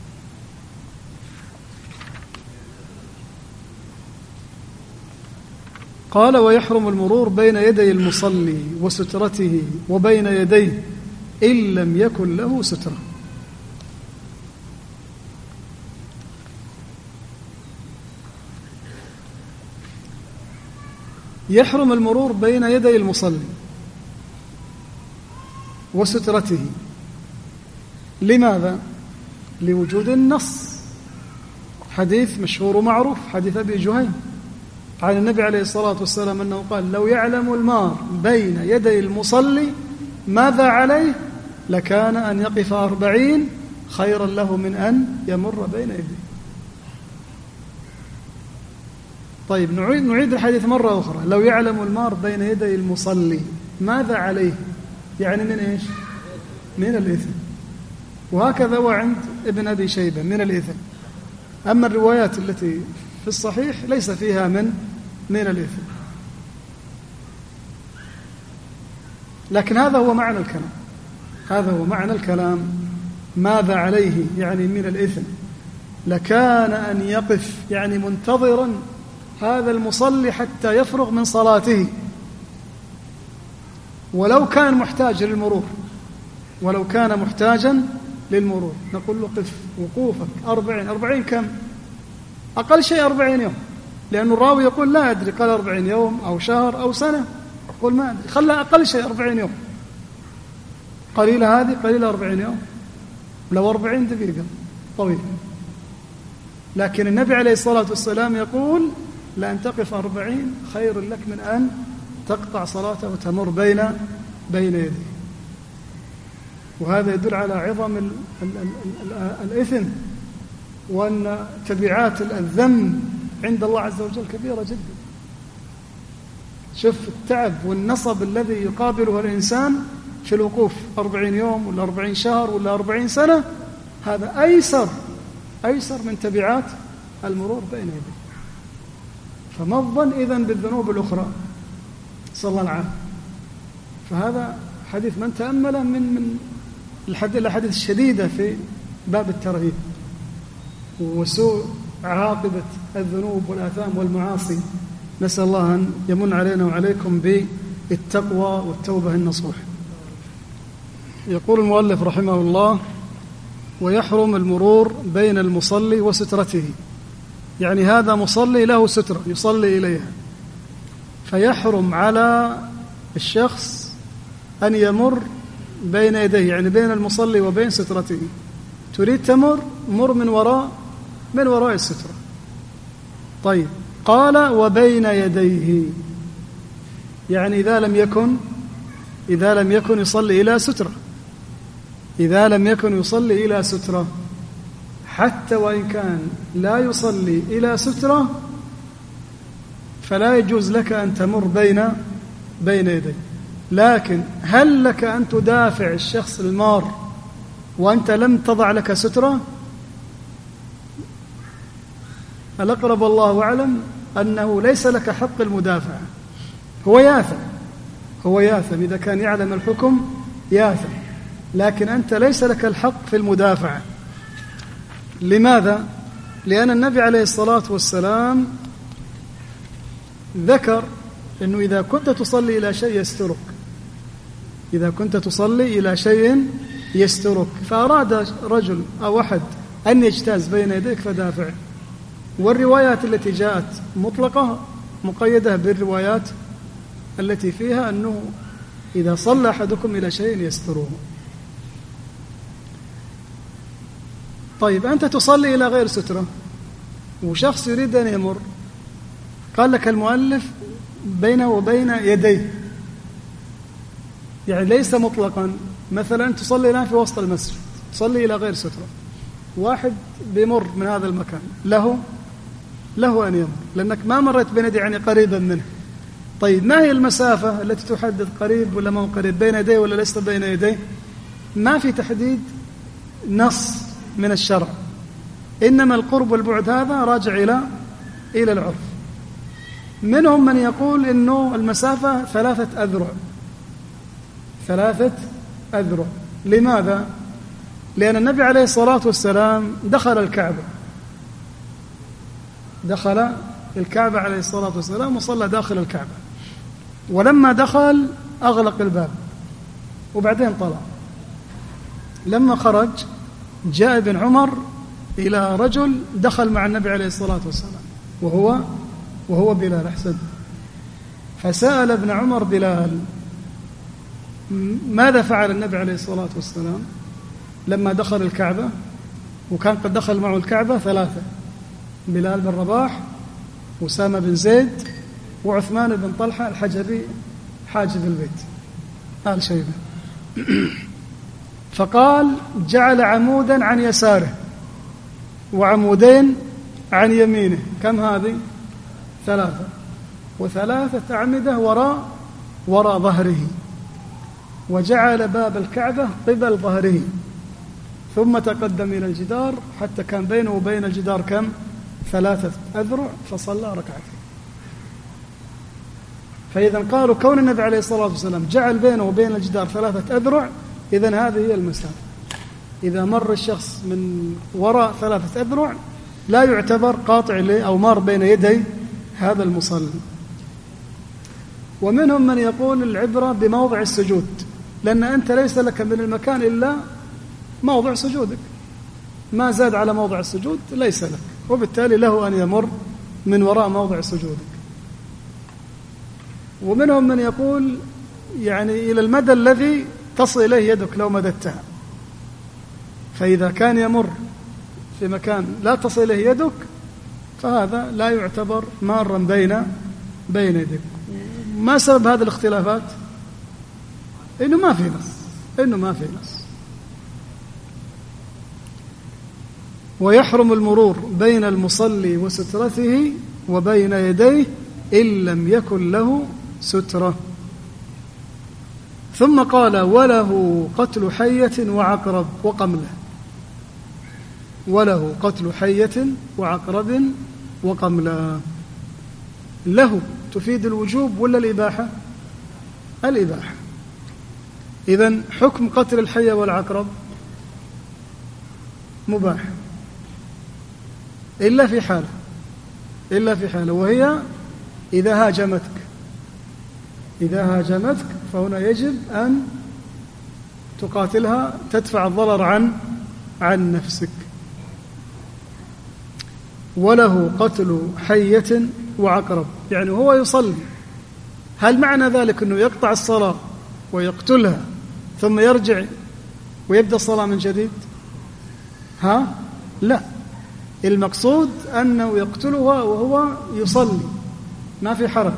قال ويحرم المرور بين يدي المصلي وسترته وبين يديه إن لم يكن له سترة. يحرم المرور بين يدي المصلي وسترته. لماذا؟ لوجود النص، حديث مشهور ومعروف، حديث أبي جهيم عن النبي عليه الصلاة والسلام أنه قال لو يعلم المار بين يدي المصلي ماذا عليه لكان أن يقف أربعين خيرا له من أن يمر بين يديه. طيب، نعيد, نعيد الحديث مرة أخرى. لو يعلم المار بين يدي المصلي ماذا عليه، يعني من إيش؟ من الإثم. وهكذا وعند ابن أبي شيبة من الإثم. أما الروايات التي في الصحيح ليس فيها من من الإثم. لكن هذا هو معنى الكلام، هذا هو معنى الكلام. ماذا عليه يعني من الإثم. لكان أن يقف يعني منتظرا هذا المصلي حتى يفرغ من صلاته، ولو كان محتاج للمرور، ولو كان محتاجا للمرور نقول له قف وقوفك أربعين. أربعين كم؟ أقل شيء أربعين يوم، لأن الراوي يقول لا أدري، قال أربعين يوم أو شهر أو سنة، يقول ما أدري، خلى أقل شيء أربعين يوم، قليلة هذه قليلة أربعين يوم، لو أربعين دقيقة طويل. لكن النبي عليه الصلاة والسلام يقول لأن تقف أربعين خير لك من أن تقطع صلاته وتمر بين بين يديه. وهذا يدل على عظم ال ال ال ال الإثم، وأن تبعات الذنب عند الله عز وجل كبيرة جدا. شوف التعب والنصب الذي يقابله الإنسان في الوقوف أربعين يوم ولا أربعين شهر ولا أربعين سنة، هذا أيسر أيسر من تبعات المرور بين يديه. فما الظن إذن بالذنوب الأخرى، صلى الله عليه وسلم. فهذا حديث من تأمله من من الأحاديث الشديدة في باب الترهيب وسوء عاقبة الذنوب والآثام والمعاصي. نسأل الله أن يمن علينا وعليكم بالتقوى والتوبة النصوح. يقول المؤلف رحمه الله: ويحرم المرور بين المصلي وسترته، يعني هذا مصلي له سترة يصلي إليها، فيحرم على الشخص أن يمر بين يديه، يعني بين المصلي وبين سترته. تريد تمر، مر من وراء من وراء السترة. طيب، قال وبين يديه، يعني إذا لم يكن إذا لم يكن يصلي إلى سترة إذا لم يكن يصلي إلى سترة حتى وإن كان لا يصلي إلى سترة، فلا يجوز لك أن تمر بين بين يديه. لكن هل لك أن تدافع الشخص المار وأنت لم تضع لك سترة؟ الأقرب والله أعلم أنه ليس لك حق المدافعة. هو ياثم هو ياثم إذا كان يعلم الحكم ياثم، لكن أنت ليس لك الحق في المدافعة. لماذا؟ لأن النبي عليه الصلاة والسلام ذكر أنه إذا كنت تصلي إلى شيء يسترك إذا كنت تصلي إلى شيء يسترك فأراد رجل أو أحد أن يجتاز بين يديك فدافع. والروايات التي جاءت مطلقة مقيدة بالروايات التي فيها أنه إذا صلى أحدكم إلى شيء يستره. طيب، أنت تصلي إلى غير سترة وشخص يريد أن يمر، قال لك المؤلف بينه وبين يديه، يعني ليس مطلقا. مثلا تصلي الآن في وسط المسجد، تصلي إلى غير سترة، واحد بيمر من هذا المكان، له له أن يمر، لأنك ما مرت بين يديه يعني قريبا منه. طيب، ما هي المسافة التي تحدد قريب ولا ما هو قريب، بين يديه ولا ليس بين يديه؟ ما في تحديد نص من الشرع، إنما القرب والبعد هذا راجع إلى إلى العرف. منهم من يقول إنه المسافة ثلاثة أذرع ثلاثة أذرع. لماذا؟ لأن النبي عليه الصلاة والسلام دخل الكعبة دخل الكعبة عليه الصلاة والسلام وصلى داخل الكعبة، ولما دخل أغلق الباب وبعدين طلع. لما خرج جاء ابن عمر إلى رجل دخل مع النبي عليه الصلاة والسلام وهو وهو بلال أحسن، فسأل ابن عمر بلال ماذا فعل النبي عليه الصلاة والسلام لما دخل الكعبة، وكان قد دخل معه الكعبة ثلاثة: بلال بن رباح، وأسامة بن زيد، وعثمان بن طلحة الحجبي حاجب البيت آل شيبة. فقال جعل عمودا عن يساره وعمودين عن يمينه. كم هذه؟ ثلاثة، وثلاثة أعمدة وراء وراء ظهره، وجعل باب الكعبة قبل ظهره، ثم تقدم إلى الجدار حتى كان بينه وبين الجدار كم؟ ثلاثة أذرع، فصلى ركعتين. فإذا قالوا كون النبي عليه الصلاة والسلام جعل بينه وبين الجدار ثلاثة أذرع، إذن هذه هي المسافة. إذا مر الشخص من وراء ثلاثة أذرع لا يعتبر قاطع له أو مار بين يدي هذا المصلي. ومنهم من يقول العبرة بموضع السجود، لأن أنت ليس لك من المكان إلا موضع سجودك، ما زاد على موضع السجود ليس لك، وبالتالي له أن يمر من وراء موضع سجودك. ومنهم من يقول يعني إلى المدى الذي تصل إليه يدك لو مددتها، فإذا كان يمر في مكان لا تصل إليه يدك فهذا لا يعتبر مارا بين بين يدك. ما سبب هذه الاختلافات؟ إنه ما في نص، إنه ما في نص. ويحرم المرور بين المصلي وسترته وبين يديه إن لم يكن له سترة. ثم قال وله قتل حية وعقرب وقملة. وله قتل حية وعقرب وقملة. له تفيد الوجوب ولا الإباحة؟ الإباحة. إذن حكم قتل الحية والعقرب مباح إلا في حالة إلا في حالة وهي إذا هاجمتك. إذا هاجمتك فهنا يجب أن تقاتلها، تدفع الضرر عن عن نفسك. وله قتل حية وعقرب، يعني هو يصلي، هل معنى ذلك أنه يقطع الصلاة ويقتلها ثم يرجع ويبدأ الصلاة من جديد؟ ها؟ لا، المقصود أنه يقتلها وهو يصلي، ما في حرج،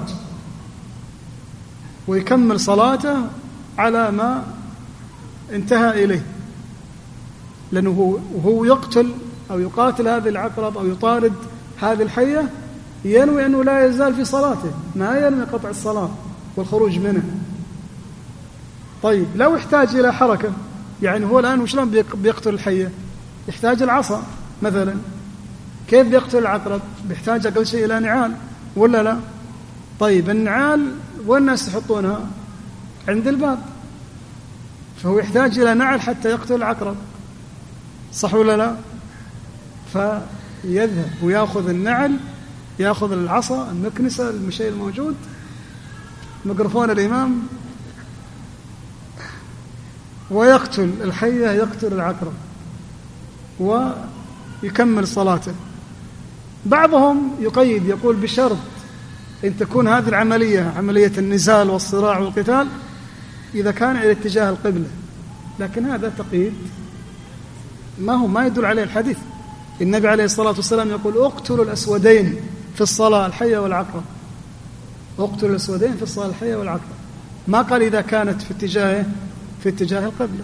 ويكمل صلاته على ما انتهى إليه، لأنه وهو يقتل أو يقاتل هذه العقرب أو يطارد هذه الحية ينوي أنه لا يزال في صلاته، ما ينوي قطع الصلاة والخروج منه. طيب لو احتاج إلى حركة، يعني هو الآن وشلون بيقتل الحية؟ يحتاج العصا مثلا. كيف بيقتل العقرب؟ بيحتاج أقل شيء إلى نعال ولا لا؟ طيب النعال والناس يحطونها عند الباب، فهو يحتاج إلى نعل حتى يقتل العقرب، صح ولا لا؟ فيذهب ويأخذ النعل، يأخذ العصا المكنسة الشيء الموجود، ميكروفون الإمام، ويقتل الحية، يقتل العقرب ويكمل صلاته. بعضهم يقيد، يقول بشرط أن تكون هذه العملية عملية النزال والصراع والقتال إذا كان إلى اتجاه القبلة، لكن هذا تقييد ما هو ما يدل عليه الحديث. النبي عليه الصلاة والسلام يقول اقتلوا الأسودين في الصلاة، الحية والعقرب. اقتلوا الأسودين في الصلاة، الحية والعقرب. ما قال إذا كانت في اتجاه في اتجاه القبلة.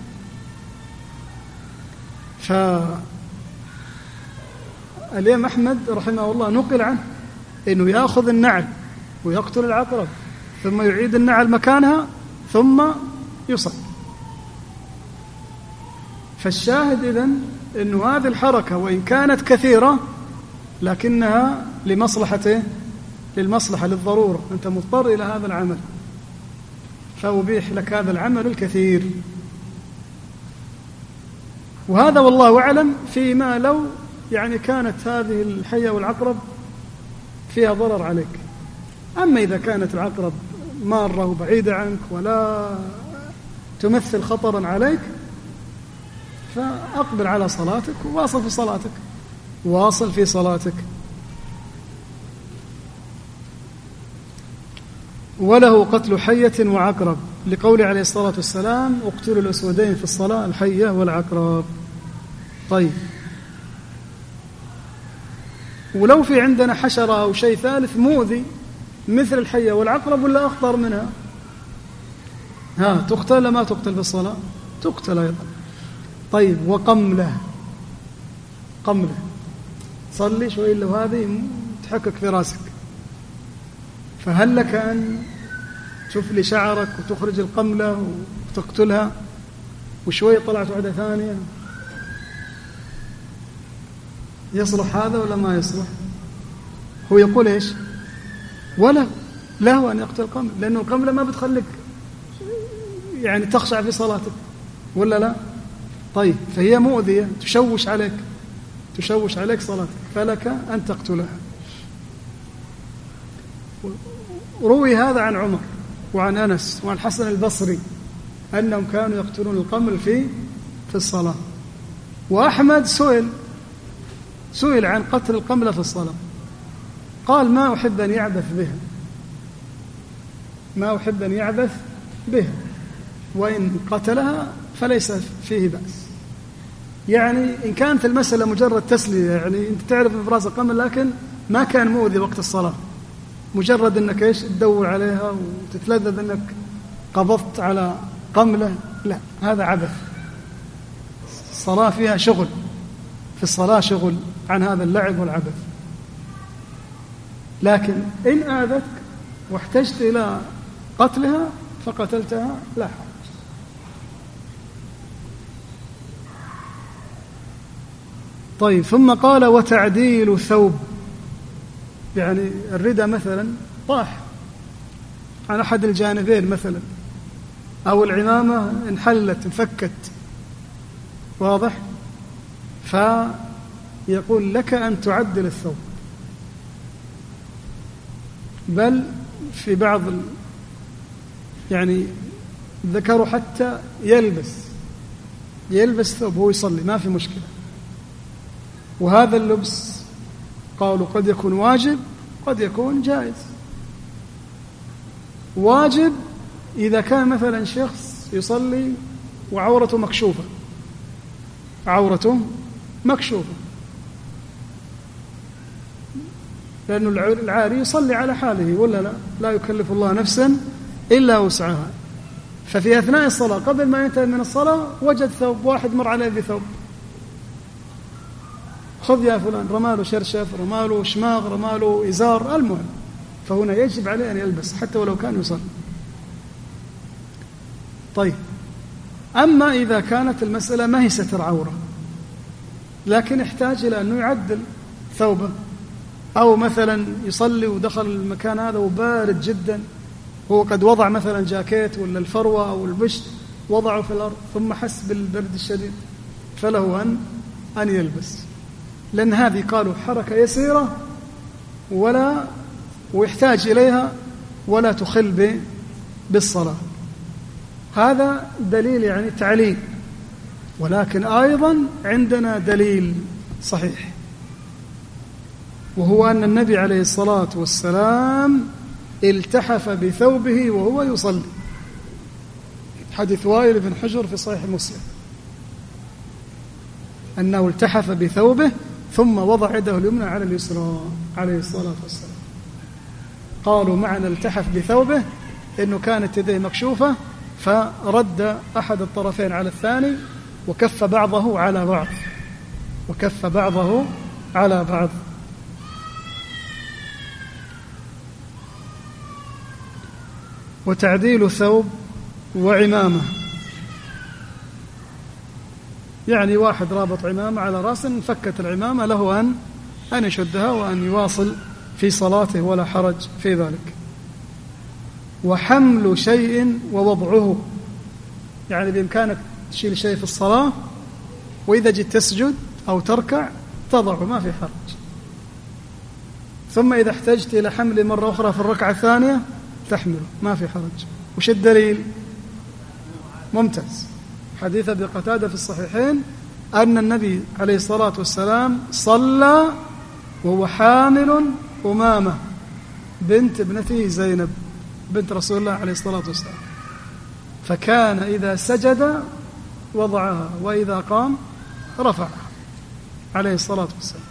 فالإمام أحمد رحمه الله نقل عنه إنه يأخذ النعل ويقتل العقرب ثم يعيد النعل مكانها ثم يصلي. فالشاهد إذن إنه هذه الحركة وإن كانت كثيرة لكنها لمصلحته، للمصلحة، للضرورة، أنت مضطر إلى هذا العمل فأبيح لك هذا العمل الكثير. وهذا والله أعلم فيما لو يعني كانت هذه الحية والعقرب فيها ضرر عليك. أما إذا كانت العقرب مارة وبعيدة عنك ولا تمثل خطرا عليك فأقبل على صلاتك وواصل في صلاتك واصل في صلاتك. وله قتل حية وعقرب لقوله عليه الصلاة والسلام اقتلوا الأسودين في الصلاة، الحية والعقرب. طيب ولو في عندنا حشرة أو شيء ثالث مؤذي مثل الحية والعقرب ولا أخطر منها، ها تقتل ما تقتل في الصلاة؟ تقتل أيضا. طيب وقملة، قملة صلي شوي لو هذه تحكك في راسك، فهل لك أن تفلي شعرك وتخرج القملة وتقتلها وشوي طلعت واحدة ثانية؟ يصلح هذا ولا ما يصلح؟ هو يقول إيش؟ ولا له أن يقتل القملة، لأنه القملة ما بتخليك يعني تخشع في صلاتك ولا لا؟ طيب فهي مؤذية، تشوش عليك تشوش عليك صلاتك، فلك أن تقتلها. روي هذا عن عمر وعن أنس وعن حسن البصري أنهم كانوا يقتلون القمل في في الصلاة. وأحمد سئل سئل عن قتل القملة في الصلاة قال ما أحب أن يعبث بها، ما أحب أن يعبث بها، وإن قتلها فليس فيه بأس. يعني إن كانت المسألة مجرد تسلية، يعني أنت تعرف إفراز القمل لكن ما كان مؤذي وقت الصلاة، مجرد أنك إيش تدور عليها وتتلذذ أنك قبضت على قملة، لا، هذا عبث. الصلاة فيها شغل، في الصلاة شغل عن هذا اللعب والعبث. لكن إن آذتك واحتجت إلى قتلها فقتلتها لا حرج. طيب، ثم قال وتعديل ثوب، يعني الردى مثلا طاح عن أحد الجانبين مثلا، أو العمامة انحلت انفكت، واضح؟ فيقول لك أن تعدل الثوب، بل في بعض ال... يعني ذكروا حتى يلبس يلبس ثوب وهو يصلي ما في مشكلة. وهذا اللبس قالوا قد يكون واجب قد يكون جائز. واجب إذا كان مثلا شخص يصلي وعورته مكشوفة، عورته مكشوفة، لأنه العاري يصلي على حاله ولا لا؟ لا يكلف الله نفسا إلا وسعها. ففي أثناء الصلاة قبل ما ينتهي من الصلاة وجد ثوب، واحد مر عليه بثوب، خذ يا فلان، رماله شرشف، رماله شماغ، رماله إزار، المهم، فهنا يجب عليه أن يلبس حتى ولو كان يصلي. طيب، أما إذا كانت المسألة ما هي ستر عورة لكن يحتاج إلى أنه يعدل ثوبه، أو مثلا يصلي ودخل المكان هذا وبارد جدا، هو قد وضع مثلا جاكيت ولا الفروة أو البشت وضعه في الأرض ثم حس بالبرد الشديد، فله أن أن يلبس، لأن هذه قالوا حركة يسيرة ولا ويحتاج إليها ولا تخل بالصلاة. هذا دليل يعني تعليل، ولكن أيضا عندنا دليل صحيح، وهو أن النبي عليه الصلاة والسلام التحف بثوبه وهو يصلي، حديث وائل بن حجر في صحيح مسلم، أنه التحف بثوبه ثم وضع يده اليمنى على اليسرى عليه الصلاة والسلام. قالوا معنى التحف بثوبه إنه كانت يديه مكشوفة فرد أحد الطرفين على الثاني وكف بعضه على بعض وكف بعضه على بعض. وتعديل ثوب وعمامة، يعني واحد رابط عمامة على رأسه، انفكت العمامة له أن أن يشدها وأن يواصل في صلاته ولا حرج في ذلك. وحمل شيء ووضعه، يعني بإمكانك تشيل شيء في الصلاة وإذا جيت تسجد أو تركع تضعه ما في حرج، ثم إذا احتجت إلى حمل مرة أخرى في الركعة الثانية تحمله ما في حرج. وش الدليل؟ ممتاز، حديث أبي قتادة في الصحيحين أن النبي عليه الصلاة والسلام صلى وهو حامل أمامة بنت ابنته زينب بنت رسول الله عليه الصلاة والسلام، فكان إذا سجد وضعها وإذا قام رفعها عليه الصلاة والسلام.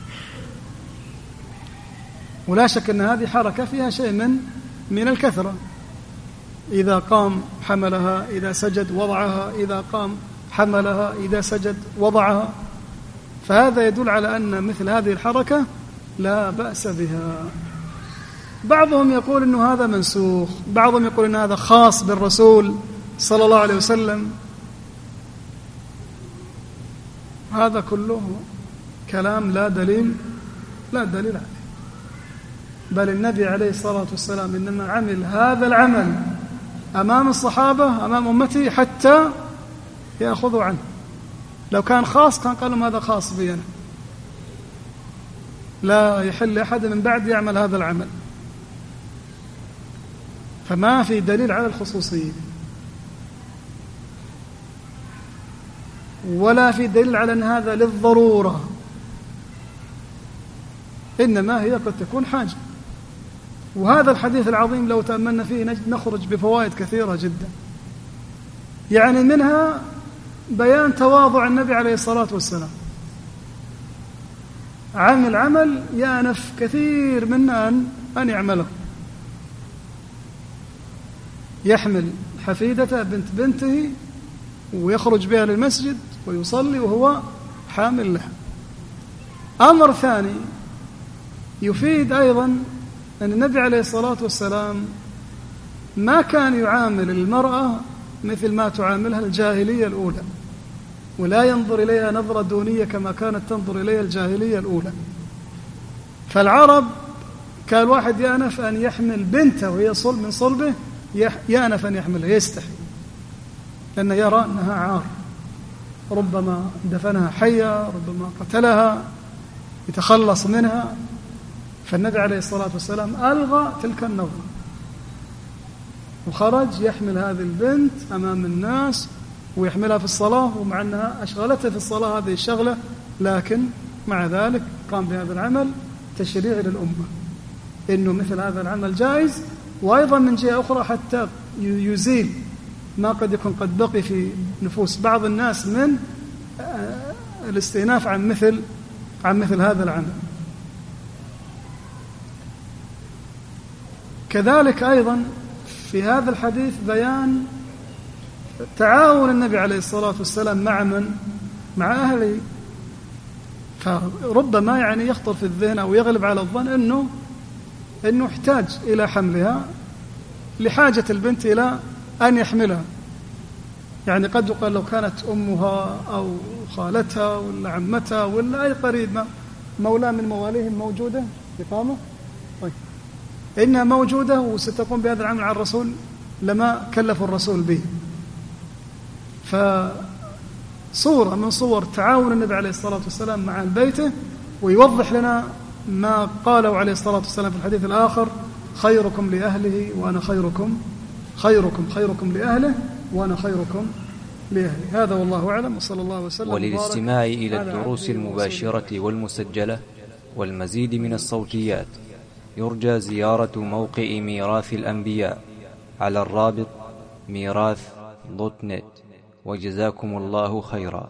ولا شك أن هذه حركة فيها شيء من من الكثرة، إذا قام حملها، إذا سجد وضعها، إذا قام حملها، إذا سجد وضعها، فهذا يدل على أن مثل هذه الحركة لا بأس بها. بعضهم يقول أنه هذا منسوخ، بعضهم يقول أن هذا خاص بالرسول صلى الله عليه وسلم. هذا كله كلام لا دليل لا دليل عليه، بل النبي عليه الصلاة والسلام إنما عمل هذا العمل أمام الصحابة أمام أمته حتى يأخذوا عنه. لو كان خاص كان قال لهم هذا خاص بي أنا، لا يحل أحد من بعد يعمل هذا العمل، فما في دليل على الخصوصية ولا في دليل على أن هذا للضرورة، إنما هي قد تكون حاجة. وهذا الحديث العظيم لو تأملنا فيه نخرج بفوائد كثيرة جدا، يعني منها بيان تواضع النبي عليه الصلاة والسلام، عمل عمل يأنف كثير منا أن أن يعمله، يحمل حفيدته بنت بنته ويخرج بها للمسجد ويصلي وهو حامل لها. أمر ثاني يفيد أيضا أن النبي عليه الصلاة والسلام ما كان يعامل المرأة مثل ما تعاملها الجاهلية الأولى، ولا ينظر إليها نظرة دونية كما كانت تنظر إليها الجاهلية الأولى. فالعرب كان الواحد يأنف أن يحمل بنته وهي صلب من صلبه، يأنف أن يحملها، يستحي، لأنه يرى أنها عار، ربما دفنها حية، ربما قتلها، يتخلص منها. فالنبي عليه الصلاة والسلام ألغى تلك النظرة وخرج يحمل هذه البنت أمام الناس ويحملها في الصلاة، ومع أنها أشغلتها في الصلاة هذه الشغلة، لكن مع ذلك قام بهذا العمل تشريع للأمة إنه مثل هذا العمل جائز. وأيضا من جهة أخرى حتى يزيل ما قد يكون قد بقي في نفوس بعض الناس من الاستئناف عن مثل عن مثل هذا العمل. كذلك أيضا في هذا الحديث بيان تعاون النبي عليه الصلاة والسلام مع من؟ مع أهله. فربما يعني يخطر في الذهن أو يغلب على الظن أنه أنه يحتاج إلى حملها لحاجة البنت إلى أن يحملها. يعني قد يقال لو كانت أمها أو خالتها ولا عمتها ولا أي قريب مولى من مواليهم موجودة إقامة، طيب إنها موجودة وستقوم بهذا العمل على الرسول لما كلف الرسول به. فصورة من صور تعاون النبي عليه الصلاة والسلام مع بيته، ويوضح لنا ما قاله عليه الصلاة والسلام في الحديث الآخر: خيركم لأهله وأنا خيركم خيركم خيركم لأهله وأنا خيركم لأهله. هذا والله أعلم، وصلى الله وسلم. وللاستماع إلى الدروس المباشرة والمسجلة والمزيد من الصوتيات يرجى زيارة موقع ميراث الأنبياء على الرابط ميراث دوت نت. وجزاكم الله خيرا.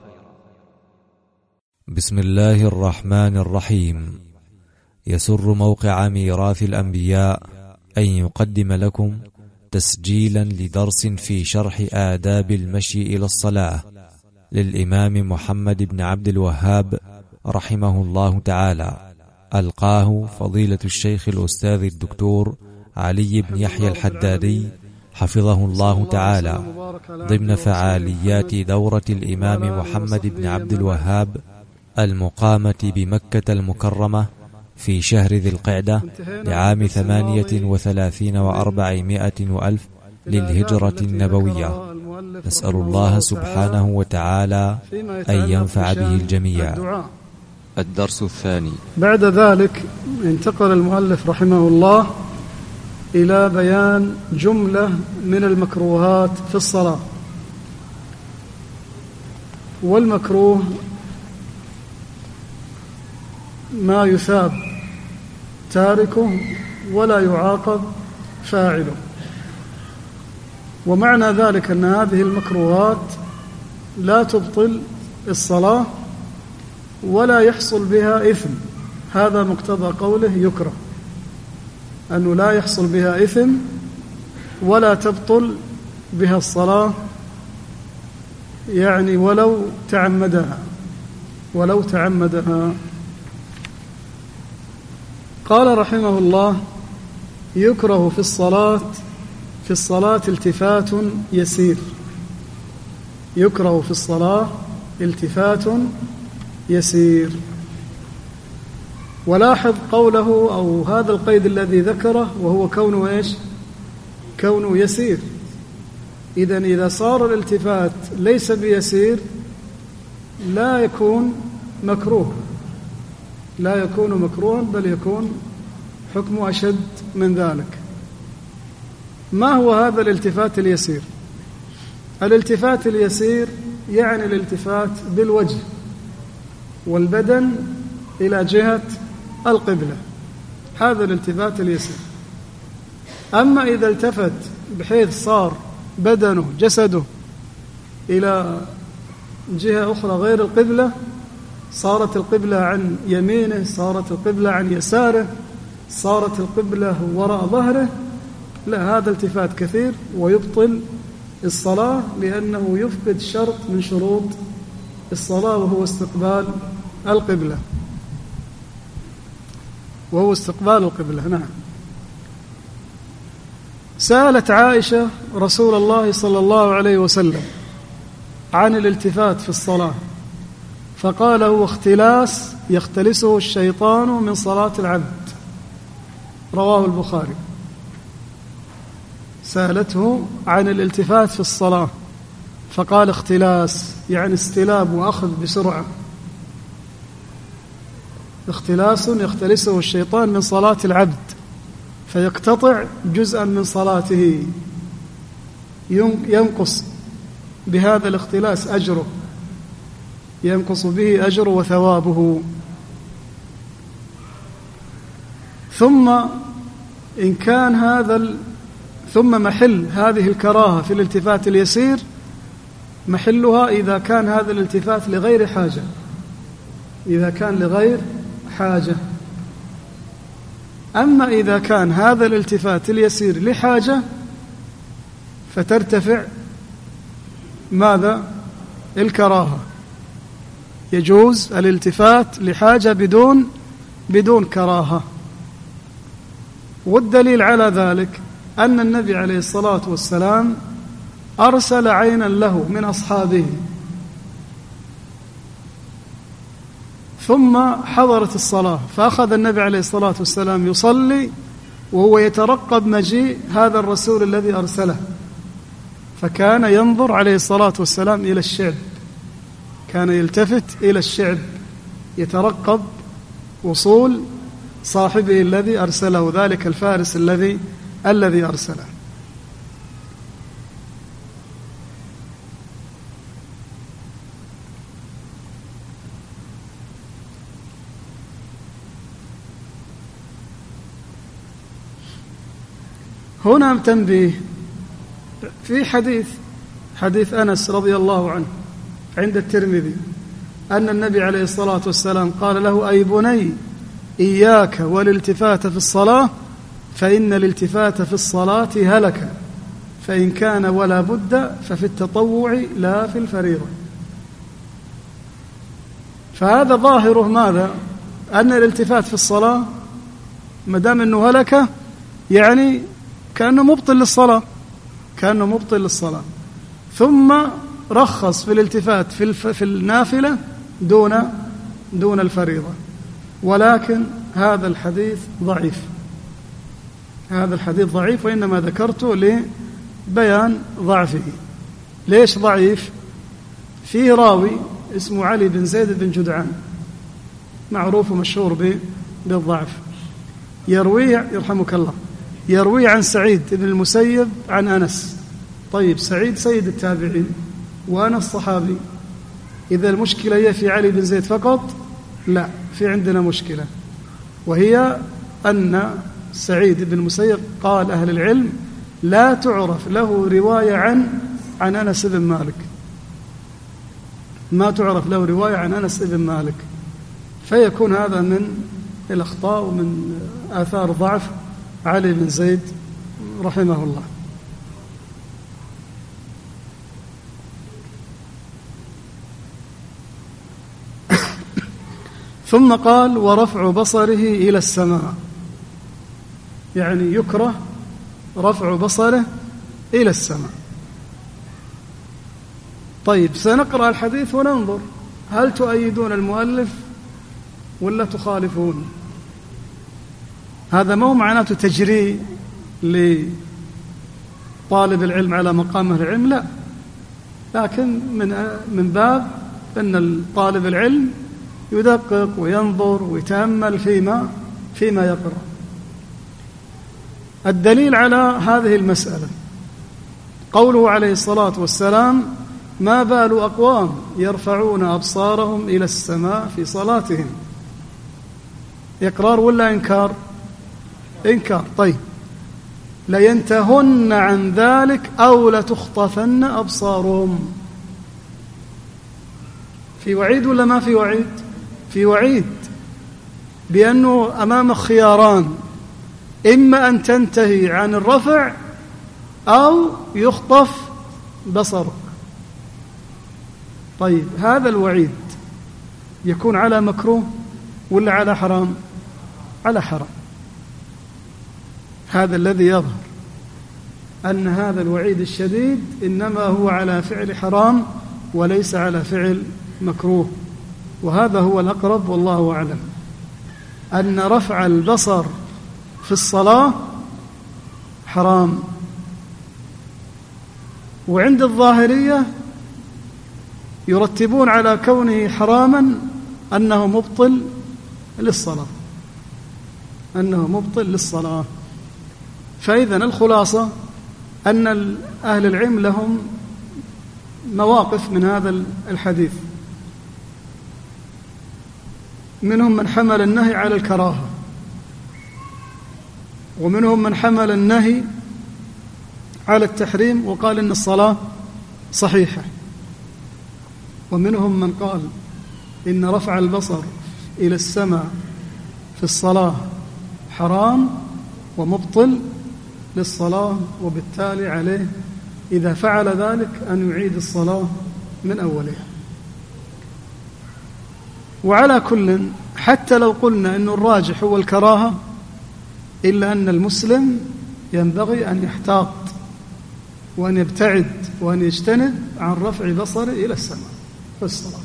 بسم الله الرحمن الرحيم. يسر موقع ميراث الأنبياء أن يقدم لكم تسجيلا لدرس في شرح آداب المشي إلى الصلاة للإمام محمد بن عبد الوهاب رحمه الله تعالى، ألقاه فضيلة الشيخ الأستاذ الدكتور علي بن يحيى الحدادي حفظه الله تعالى ضمن فعاليات دورة الإمام محمد بن عبد الوهاب المقامة بمكة المكرمة في شهر ذي القعدة لعام ثمانية وثلاثين وأربعمائة وألف للهجرة النبوية. نسأل الله سبحانه وتعالى أن ينفع به الجميع. الدرس الثاني. بعد ذلك انتقل المؤلف رحمه الله إلى بيان جملة من المكروهات في الصلاة. والمكروه ما يثاب تاركه ولا يعاقب فاعله. ومعنى ذلك أن هذه المكروهات لا تبطل الصلاة ولا يحصل بها إثم. هذا مقتضى قوله يكره، أنه لا يحصل بها إثم ولا تبطل بها الصلاة، يعني ولو تعمدها ولو تعمدها. قال رحمه الله: يكره في الصلاة في الصلاة التفات يسير. يكره في الصلاة التفات يسير. ولاحظ قوله أو هذا القيد الذي ذكره، وهو كونه إيش؟ كونه يسير. إذن إذا صار الالتفات ليس بيسير لا يكون مكروه، لا يكون مكروها، بل يكون حكمه أشد من ذلك. ما هو هذا الالتفات اليسير؟ الالتفات اليسير يعني الالتفات بالوجه والبدن إلى جهة القبلة، هذا الالتفات اليسير. أما إذا التفت بحيث صار بدنه جسده إلى جهة أخرى غير القبلة، صارت القبلة عن يمينه، صارت القبلة عن يساره، صارت القبلة وراء ظهره، لا، هذا التفات كثير ويبطل الصلاة، لأنه يفقد شرط من شروط الصلاة وهو استقبال القبلة وهو استقبال القبلة. نعم. سألت عائشة رسول الله صلى الله عليه وسلم عن الالتفات في الصلاة، فقال: هو اختلاس يختلسه الشيطان من صلاة العبد. رواه البخاري. سألته عن الالتفات في الصلاة فقال: اختلاس، يعني استلاب وأخذ بسرعة. اختلاس يختلسه الشيطان من صلاة العبد فيقتطع جزءا من صلاته، ينقص بهذا الاختلاس أجره، ينقص به أجره وثوابه. ثم إن كان هذا ال... ثم محل هذه الكراهة في الالتفات اليسير محلها إذا كان هذا الالتفات لغير حاجة، إذا كان لغير حاجة. أما إذا كان هذا الالتفات اليسير لحاجة فترتفع ماذا؟ الكراهة. يجوز الالتفات لحاجة بدون بدون كراهة. والدليل على ذلك أن النبي عليه الصلاة والسلام أرسل عينا له من أصحابه، ثم حضرت الصلاة فأخذ النبي عليه الصلاة والسلام يصلي وهو يترقب مجيء هذا الرسول الذي أرسله، فكان ينظر عليه الصلاة والسلام إلى الشعب، كان يلتفت إلى الشعب يترقب وصول صاحبه الذي أرسله، ذلك الفارس الذي الذي أرسله. هنا تنبيه في حديث حديث أنس رضي الله عنه عند الترمذي أن النبي عليه الصلاة والسلام قال له: أي بني إياك والالتفات في الصلاة فإن الالتفات في الصلاة هلك، فإن كان ولا بد ففي التطوع لا في الفريضة. فهذا ظاهره ماذا؟ أن الالتفات في الصلاة مدام أنه هلك يعني كأنه مبطل للصلاة، كأنه مبطل للصلاة. ثم رخص في الالتفات في الف... في النافلة دون دون الفريضة، ولكن هذا الحديث ضعيف، هذا الحديث ضعيف، وإنما ذكرته لبيان ضعفه. ليش ضعيف؟ فيه راوي اسمه علي بن زيد بن جدعان، معروف ومشهور بالضعف، يروي يرحمك الله يروي عن سعيد بن المسيب عن أنس. طيب، سعيد سيد التابعين وأنس صحابي، إذا المشكلة هي في علي بن زيد فقط؟ لا، في عندنا مشكلة، وهي أن سعيد بن المسيب قال أهل العلم لا تعرف له رواية عن عن أنس بن مالك، ما تعرف له رواية عن أنس بن مالك، فيكون هذا من الأخطاء ومن آثار ضعف علي بن زيد رحمه الله. ثم قال: ورفع بصره إلى السماء، يعني يكره رفع بصره إلى السماء. طيب، سنقرأ الحديث وننظر هل تؤيدون المؤلف ولا تخالفون. هذا مو معناته تجري لطالب العلم على مقام العلم، لا، لكن من من باب أن الطالب العلم يدقق وينظر ويتأمل فيما فيما يقرأ. الدليل على هذه المسألة قوله عليه الصلاة والسلام: ما بال أقوام يرفعون أبصارهم إلى السماء في صلاتهم. إقرار ولا إنكار؟ إنكار. طيب، لينتهن عن ذلك أو لتخطفن أبصارهم. في وعيد ولا ما في وعيد؟ في وعيد، بأنه أمامك خياران، إما أن تنتهي عن الرفع أو يخطف بصرك. طيب هذا الوعيد يكون على مكروه ولا على حرام؟ على حرام. هذا الذي يظهر أن هذا الوعيد الشديد إنما هو على فعل حرام وليس على فعل مكروه، وهذا هو الأقرب والله أعلم، أن رفع البصر في الصلاة حرام. وعند الظاهرية يرتبون على كونه حراما أنه مبطل للصلاة، أنه مبطل للصلاة. فإذن الخلاصة أن أهل العلم لهم مواقف من هذا الحديث، منهم من حمل النهي على الكراهة، ومنهم من حمل النهي على التحريم وقال إن الصلاة صحيحة، ومنهم من قال إن رفع البصر إلى السماء في الصلاة حرام ومبطل للصلاة، وبالتالي عليه إذا فعل ذلك أن يعيد الصلاة من أولها. وعلى كل، حتى لو قلنا أن الراجح هو الكراهة، إلا أن المسلم ينبغي أن يحتاط وأن يبتعد وأن يجتنب عن رفع بصره إلى السماء في الصلاة.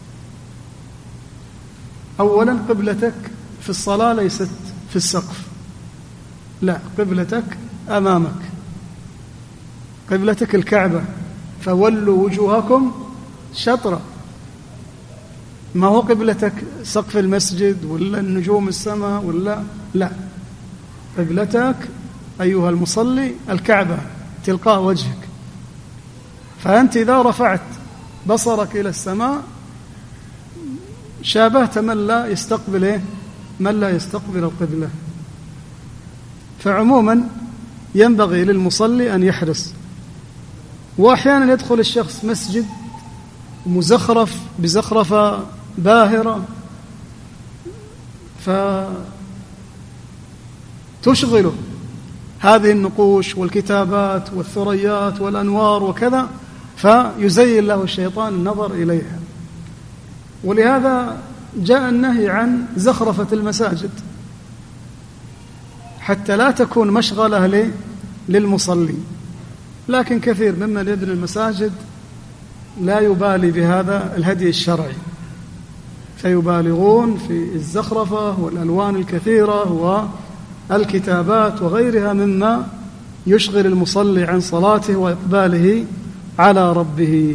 أولا قبلتك في الصلاة ليست في السقف، لا، قبلتك أمامك، قبلتك الكعبة، فولوا وجوهكم شطرة، ما هو قبلتك سقف المسجد ولا النجوم السماء ولا لا، قبلتك أيها المصلي الكعبة تلقاء وجهك. فأنت إذا رفعت بصرك إلى السماء شابهت من لا يستقبل إيه؟ من لا يستقبل القبلة. فعموما ينبغي للمصلي أن يحرص. وأحيانا يدخل الشخص مسجد مزخرف بزخرفة باهرة فتشغله هذه النقوش والكتابات والثريات والأنوار وكذا، فيزين له الشيطان النظر إليها. ولهذا جاء النهي عن زخرفة المساجد حتى لا تكون مشغلة للمصلي. لكن كثير ممن يبني المساجد لا يبالي بهذا الهدي الشرعي، فيبالغون في الزخرفة والألوان الكثيرة والكتابات وغيرها مما يشغل المصلي عن صلاته وإقباله على ربه.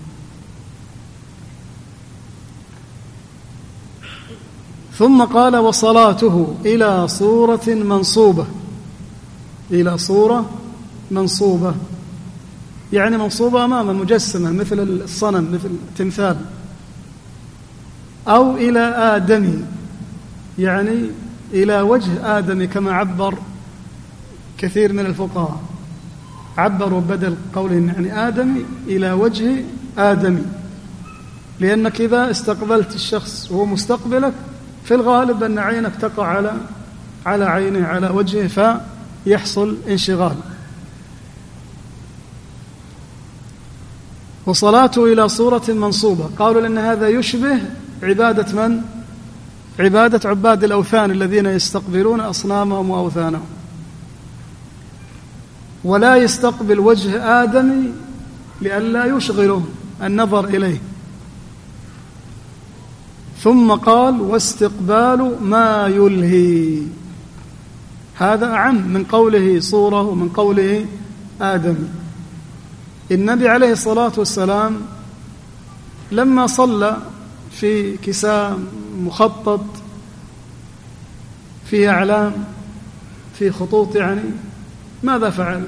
ثم قال وصلاته إلى صورة منصوبة، إلى صورة منصوبة يعني منصوبة أمامه مجسمة مثل الصنم مثل تمثال، أو إلى آدمي يعني إلى وجه آدمي كما عبر كثير من الفقهاء، عبروا بدل قولهم يعني آدمي إلى وجه آدمي، لأنك إذا استقبلت الشخص وهو مستقبلك في الغالب أن عينك تقع على على عينه على وجهه فيحصل انشغال. وصلاته إلى صورة منصوبة، قالوا لأن هذا يشبه عبادة من؟ عبادة عباد الأوثان الذين يستقبلون أصنامهم وأوثانهم، ولا يستقبل وجه آدمي لئلا يشغله النظر إليه. ثم قال واستقبال ما يلهي، هذا أعم من قوله صورة ومن قوله آدمي. النبي عليه الصلاة والسلام لما صلى في كساء مخطط فيه أعلام في خطوط يعني ماذا فعل؟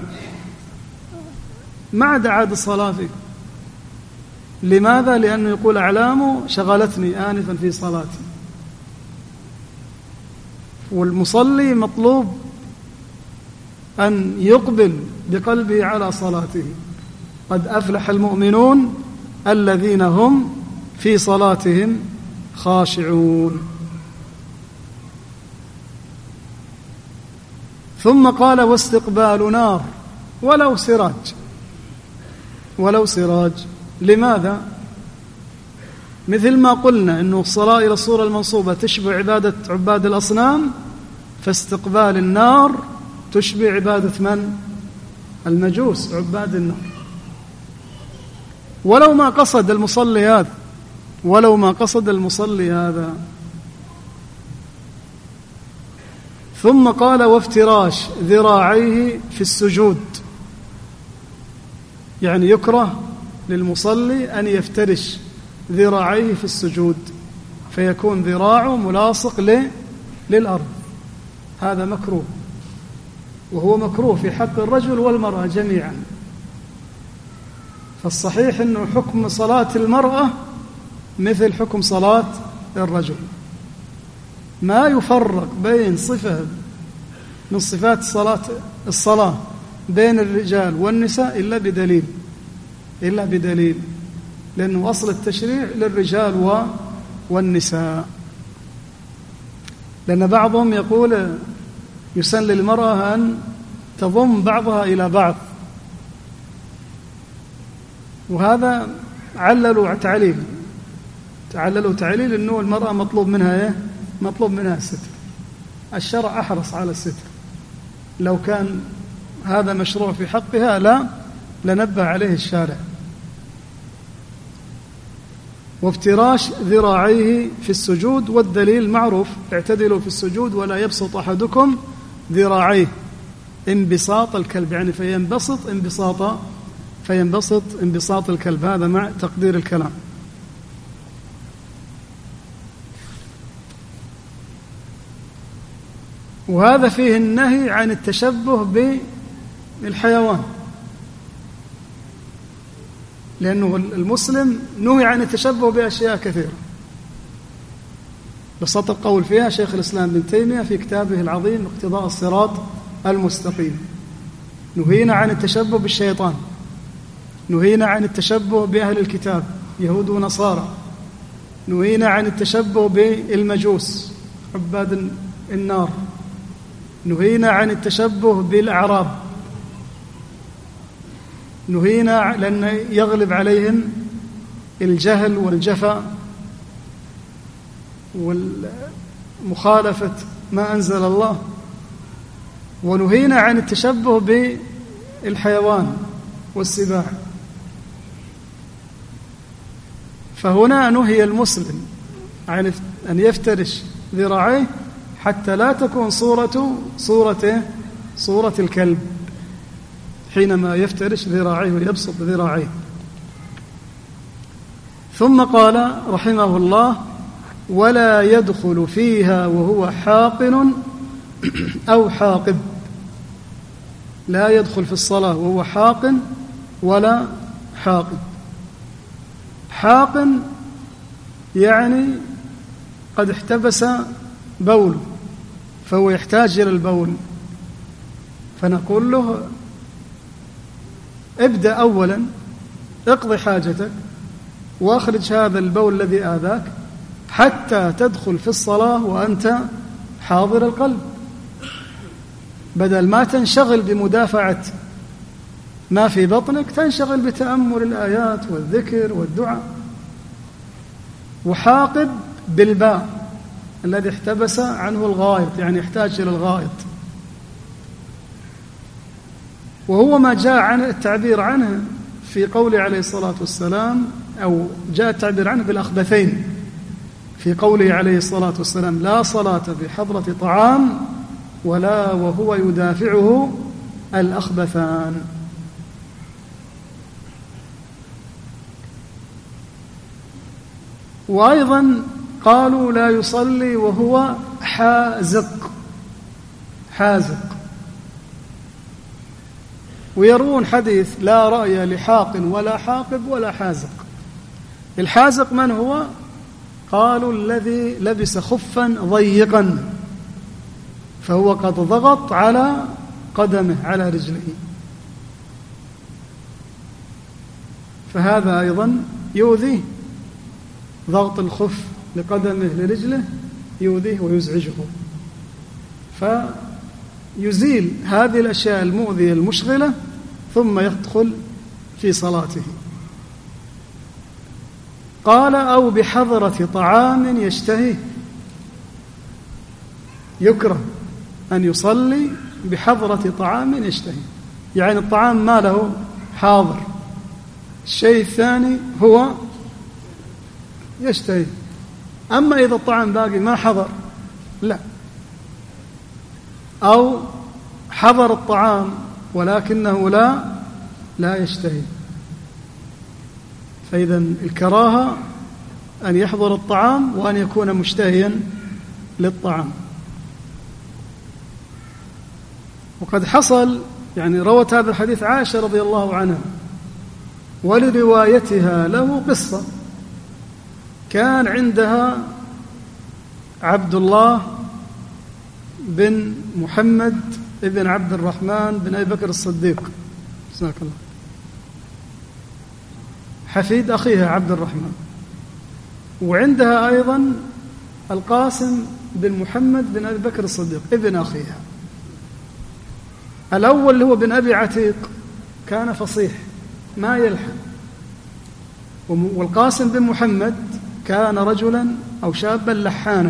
ما عاد عاد الصلاة فيه. لماذا؟ لأنه يقول أعلامه شغلتني آنفا في صلاتي. والمصلي مطلوب أن يقبل بقلبه على صلاته. قد أفلح المؤمنون الذين هم في صلاتهم خاشعون. ثم قال واستقبال نار ولو سراج، ولو سراج. لماذا؟ مثل ما قلنا أنه الصلاة إلى الصورة المنصوبة تشبه عبادة عباد الأصنام، فاستقبال النار تشبه عبادة من؟ المجوس عباد النار. ولو ما قصد المصلي هذا، ولو ما قصد المصلي هذا. ثم قال وافتراش ذراعيه في السجود، يعني يكره للمصلي أن يفترش ذراعيه في السجود فيكون ذراعه ملاصق للأرض، هذا مكروه، وهو مكروه في حق الرجل والمرأة جميعا. فالصحيح أنه حكم صلاة المرأة مثل حكم صلاة الرجل، ما يفرق بين صفة من صفات الصلاة الصلاة بين الرجال والنساء إلا بدليل، إلا بدليل، لأنه أصل التشريع للرجال والنساء. لأن بعضهم يقول يسن للمرأة أن تضم بعضها إلى بعض، وهذا عللوا تعليل تعللوا تعليل أنه المرأة مطلوب منها إيه؟ مطلوب منها الستر. الشرع أحرص على الستر، لو كان هذا مشروع في حقها لا لنبه عليه الشارع. وافتراش ذراعيه في السجود، والدليل معروف: اعتدلوا في السجود ولا يبسط أحدكم ذراعيه انبساط الكلب، يعني فينبسط انبساط فينبسط انبساط الكلب، هذا مع تقدير الكلام. وهذا فيه النهي عن التشبه بالحيوان، لأنه المسلم نهي عن التشبه بأشياء كثيرة بسط القول فيها شيخ الإسلام ابن تيمية في كتابه العظيم اقتضاء الصراط المستقيم. نهينا عن التشبه بالشيطان، نهينا عن التشبه بأهل الكتاب يهود ونصارى، نهينا عن التشبه بالمجوس عباد النار، نهينا عن التشبه بالأعراب، نهينا لأن يغلب عليهم الجهل والجفا والمخالفة ما أنزل الله، ونهينا عن التشبه بالحيوان والسباع. فهنا نهي المسلم عن أن يفترش ذراعيه حتى لا تكون صورته صورته صورة الكلب حينما يفترش ذراعيه ويبسط ذراعيه. ثم قال رحمه الله: ولا يدخل فيها وهو حاقن أو حاقب. لا يدخل في الصلاة وهو حاقن ولا حاقب. حاقن يعني قد احتبس بوله فهو يحتاج إلى البول، فنقول له: ابدأ أولا، اقضي حاجتك واخرج هذا البول الذي آذاك حتى تدخل في الصلاة وأنت حاضر القلب، بدل ما تنشغل بمدافعة ما في بطنك تنشغل بتأمل الآيات والذكر والدعاء. وحاقب بالباء الذي احتبس عنه الغائط، يعني يحتاج إلى الغائط، وهو ما جاء عن التعبير عنه في قوله عليه الصلاة والسلام، أو جاء التعبير عنه بالأخبثين في قوله عليه الصلاة والسلام: لا صلاة بحضرة طعام ولا وهو يدافعه الأخبثان. وأيضا قالوا: لا يصلي وهو حازق حازق ويروون حديث: لا رأي لحاق ولا حاقب ولا حازق. الحازق من هو؟ قالوا: الذي لبس خفا ضيقا فهو قد ضغط على قدمه على رجله، فهذا أيضا يؤذيه، ضغط الخف لقدمه لرجله يؤذيه ويزعجه، فيزيل هذه الأشياء المؤذية المشغلة ثم يدخل في صلاته. قال: أو بحضرة طعام يشتهيه، يكره أن يصلي بحضرة طعام يشتهيه، يعني الطعام ما له حاضر، الشيء الثاني هو يشتهي. أما إذا الطعام باقي ما حضر لا، أو حضر الطعام ولكنه لا لا يشتهي، فإذا الكراهة أن يحضر الطعام وأن يكون مشتهيا للطعام. وقد حصل، يعني روت هذا الحديث عائشة رضي الله عنها، ولروايتها له قصة. كان عندها عبد الله بن محمد ابن عبد الرحمن بن أبي بكر الصديق، جزاك الله، حفيد أخيها عبد الرحمن، وعندها أيضا القاسم بن محمد بن أبي بكر الصديق ابن أخيها. الأول اللي هو بن أبي عتيق كان فصيح ما يلحن، والقاسم بن محمد كان رجلا أو شابا لحانا،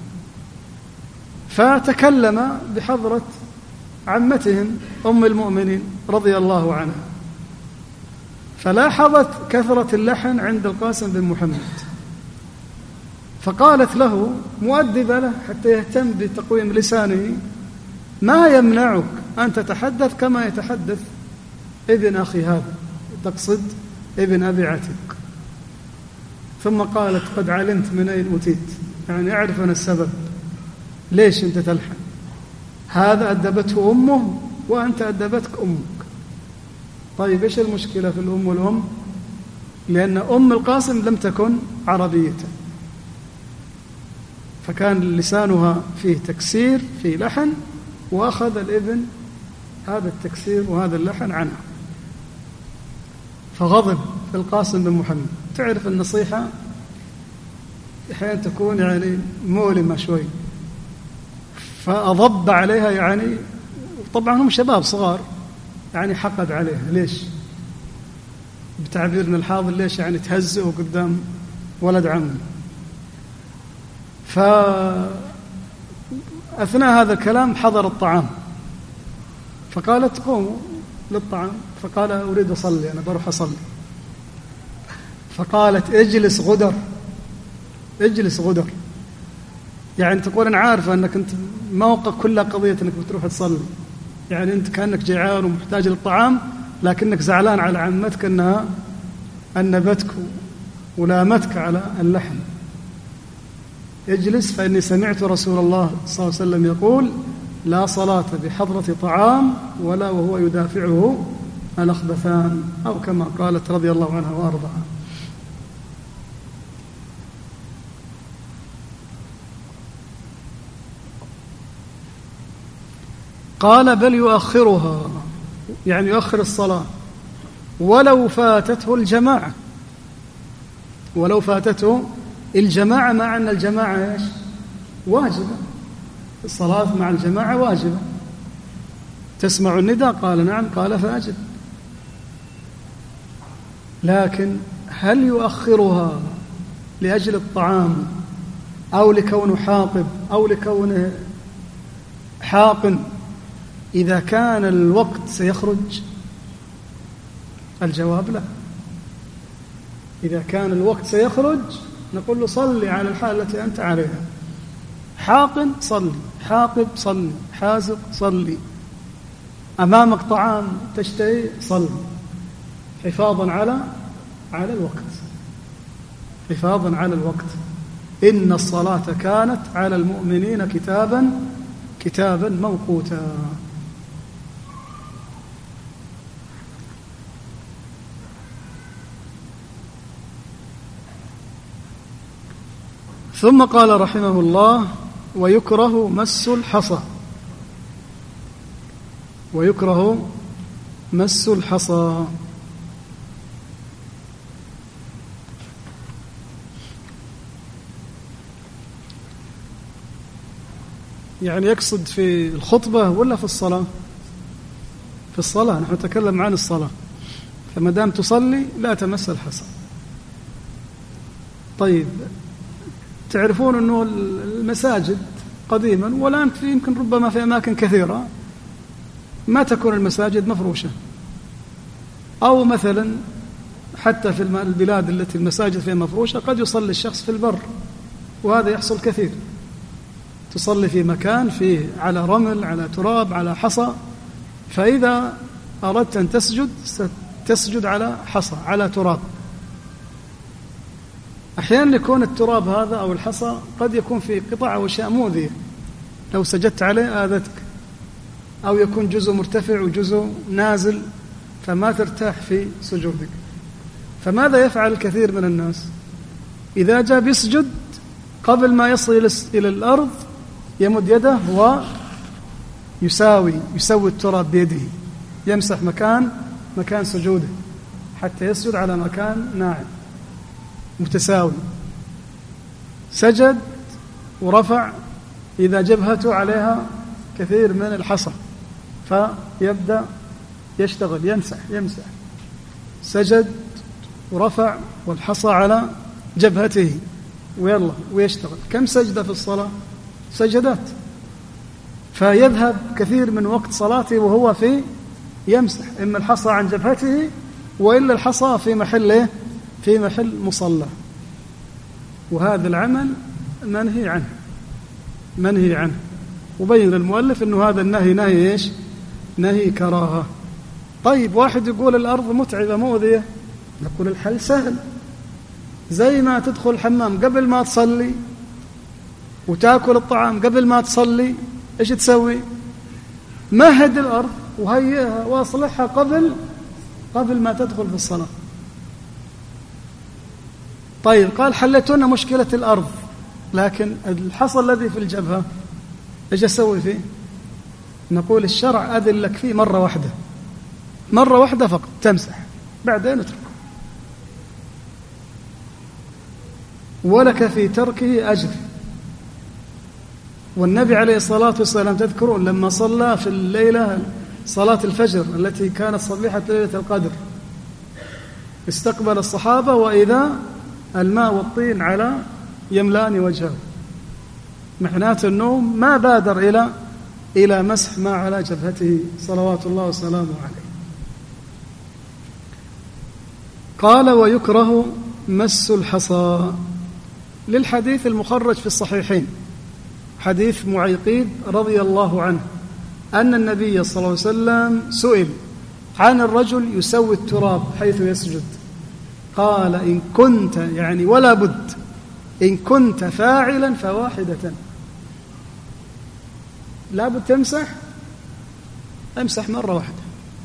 فتكلم بحضرة عمتهم أم المؤمنين رضي الله عنها، فلاحظت كثرة اللحن عند القاسم بن محمد، فقالت له مؤدبة له حتى يهتم بتقويم لسانه: ما يمنعك أن تتحدث كما يتحدث ابن أخي هذا، تقصد ابن أبي عتيق. ثم قالت: قد علمت من أين أتيت، يعني أعرف أنا السبب ليش أنت تلحن، هذا أدبته أمه وأنت أدبتك أمك. طيب إيش المشكلة في الأم والأم؟ لأن أم القاسم لم تكن عربية، فكان لسانها فيه تكسير فيه لحن، وأخذ الابن هذا التكسير وهذا اللحن عنها، فغضب القاسم بن محمد. تعرف النصيحة أحيانا تكون يعني مؤلمة شوي، فأضب عليها، يعني طبعا هم شباب صغار، يعني حقد عليها. ليش؟ بتعبيرنا الحاضر ليش يعني تهزئه قدام ولد عمه. فأثناء هذا الكلام حضر الطعام، فقالت: قوموا للطعام. فقال: أريد أصلي، أنا بروح أصلي. فقالت: اجلس غدر، اجلس غدر، يعني تقول أنا عارفة أنك أنت موقع كلها قضية أنك بتروح تصلي، يعني أنت كأنك جيعان ومحتاج للطعام، لكنك زعلان على عمتك أنها أنبتك ولامتك على اللحم. اجلس، فإني سمعت رسول الله صلى الله عليه وسلم يقول: لا صلاة بحضرة طعام ولا وهو يدافعه الأخبثان، أو كما قالت رضي الله عنها وأرضاها. قال: بل يؤخرها، يعني يؤخر الصلاة ولو فاتته الجماعة، ولو فاتته الجماعة، مع أن الجماعة إيش؟ واجبة، الصلاة مع الجماعة واجبة. تسمع النداء؟ قال: نعم. قال: فأجب. لكن هل يؤخرها لأجل الطعام أو لكونه حاقب أو لكونه حاقن إذا كان الوقت سيخرج؟ الجواب لا. إذا كان الوقت سيخرج نقول له: صلي على الحالة التي أنت عليها، حاقن صلي، حاقب صلي، حازق صلي، أمامك طعام تشتهي صلي، حفاظا على على الوقت، حفاظا على الوقت. إن الصلاة كانت على المؤمنين كتابا كتابا موقوتا. ثم قال رحمه الله: ويكره مس الحصى. ويكره مس الحصى. يعني يقصد في الخطبة ولا في الصلاة؟ في الصلاة، نحن نتكلم عن الصلاة، فما دام تصلي لا تمس الحصى. طيب، تعرفون أنه المساجد قديما والآن في يمكن ربما في أماكن كثيرة ما تكون المساجد مفروشة، أو مثلا حتى في البلاد التي المساجد فيها مفروشة قد يصلي الشخص في البر، وهذا يحصل كثير، تصلي في مكان فيه على رمل، على تراب، على حصى، فإذا أردت أن تسجد تسجد على حصى، على تراب. أحيانا يكون التراب هذا أو الحصى قد يكون في قطع أو أشياء مؤذية، لو سجدت عليه آذتك، أو يكون جزء مرتفع وجزء نازل فما ترتاح في سجودك. فماذا يفعل الكثير من الناس؟ إذا جاء بيسجد قبل ما يصل إلى الأرض يمد يده ويساوي يسوي التراب بيده، يمسح مكان مكان سجوده حتى يسجد على مكان ناعم متساوي. سجد ورفع، إذا جبهته عليها كثير من الحصى فيبدأ يشتغل، يمسح يمسح. سجد ورفع والحصى على جبهته ويلا ويشتغل. كم سجدة في الصلاة؟ سجدات. فيذهب كثير من وقت صلاته وهو في يمسح إما الحصى عن جبهته وإلا الحصى في محله في محل مصلى، وهذا العمل منهي عنه منهي عنه وبين المؤلف أنه هذا النهي نهي إيش؟ نهي كراهة. طيب، واحد يقول الأرض متعبة مؤذية، نقول الحل سهل، زي ما تدخل الحمام قبل ما تصلي وتأكل الطعام قبل ما تصلي، إيش تسوي؟ مهد الأرض وهيئها واصلحها قبل قبل ما تدخل في الصلاة. طيب، قال حلتنا مشكلة الأرض، لكن الحصى الذي في الجبهة إيش أسوي فيه؟ نقول الشرع أذن لك فيه مرة واحدة مرة واحدة فقط، تمسح بعدين اتركه، ولك في تركه أجر. والنبي عليه الصلاة والسلام تذكرون لما صلى في الليلة صلاة الفجر التي كانت صبيحة ليلة القدر، استقبل الصحابة وإذا الماء والطين على يملأن وجهه، معناته النوم ما بادر إلى إلى مسح ما على جبهته صلوات الله وسلامه عليه. قال ويكره مس الحصى للحديث المخرج في الصحيحين، حديث معيقيب رضي الله عنه أن النبي صلى الله عليه وسلم سئل عن الرجل يسوي التراب حيث يسجد، قال إن كنت يعني ولا بد إن كنت فاعلا فواحدة، لا بد تمسح، امسح مرة واحدة،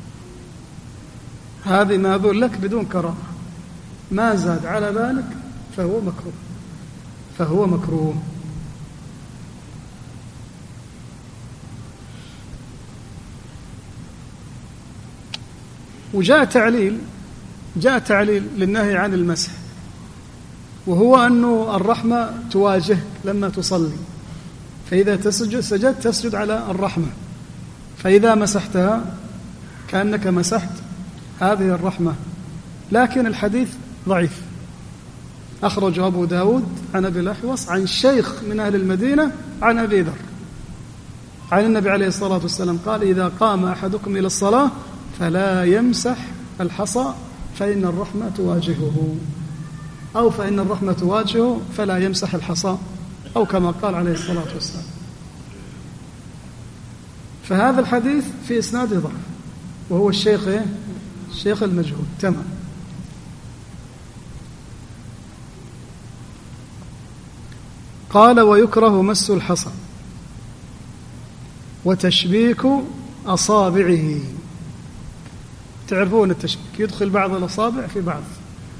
هذه ما أقول لك بدون كراهة، ما زاد على ذلك فهو مكروه فهو مكروه. وجاء تعليل جاء تعليل للنهي عن المسح، وهو أنه الرحمة تواجهك لما تصلي، فإذا تسجد سجدت تسجد على الرحمة، فإذا مسحتها كأنك مسحت هذه الرحمة. لكن الحديث ضعيف، أخرج أبو داود عن أبي الأحوص عن شيخ من أهل المدينة عن أبي ذر عن النبي عليه الصلاة والسلام قال إذا قام أحدكم إلى الصلاة فلا يمسح الحصى فإن الرحمة تواجهه، أو فإن الرحمة تواجهه فلا يمسح الحصى، أو كما قال عليه الصلاة والسلام. فهذا الحديث في إسناد ضعف، وهو الشيخ إيه؟ الشيخ المجهول. تمام. قال ويكره مس الحصى وتشبيك أصابعه. تعرفون التشبيك، يدخل بعض الأصابع في بعض.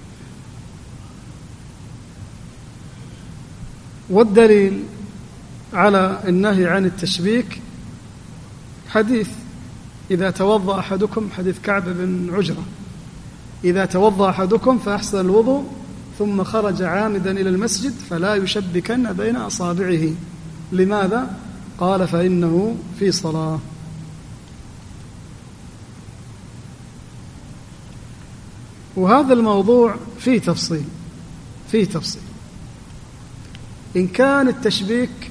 والدليل على النهي عن التشبيك حديث إذا توضأ أحدكم، حديث كعب بن عجرة، إذا توضأ أحدكم فأحسن الوضوء ثم خرج عامدا إلى المسجد فلا يشبكن بين أصابعه. لماذا؟ قال فإنه في صلاة. وهذا الموضوع فيه تفصيل فيه تفصيل إن كان التشبيك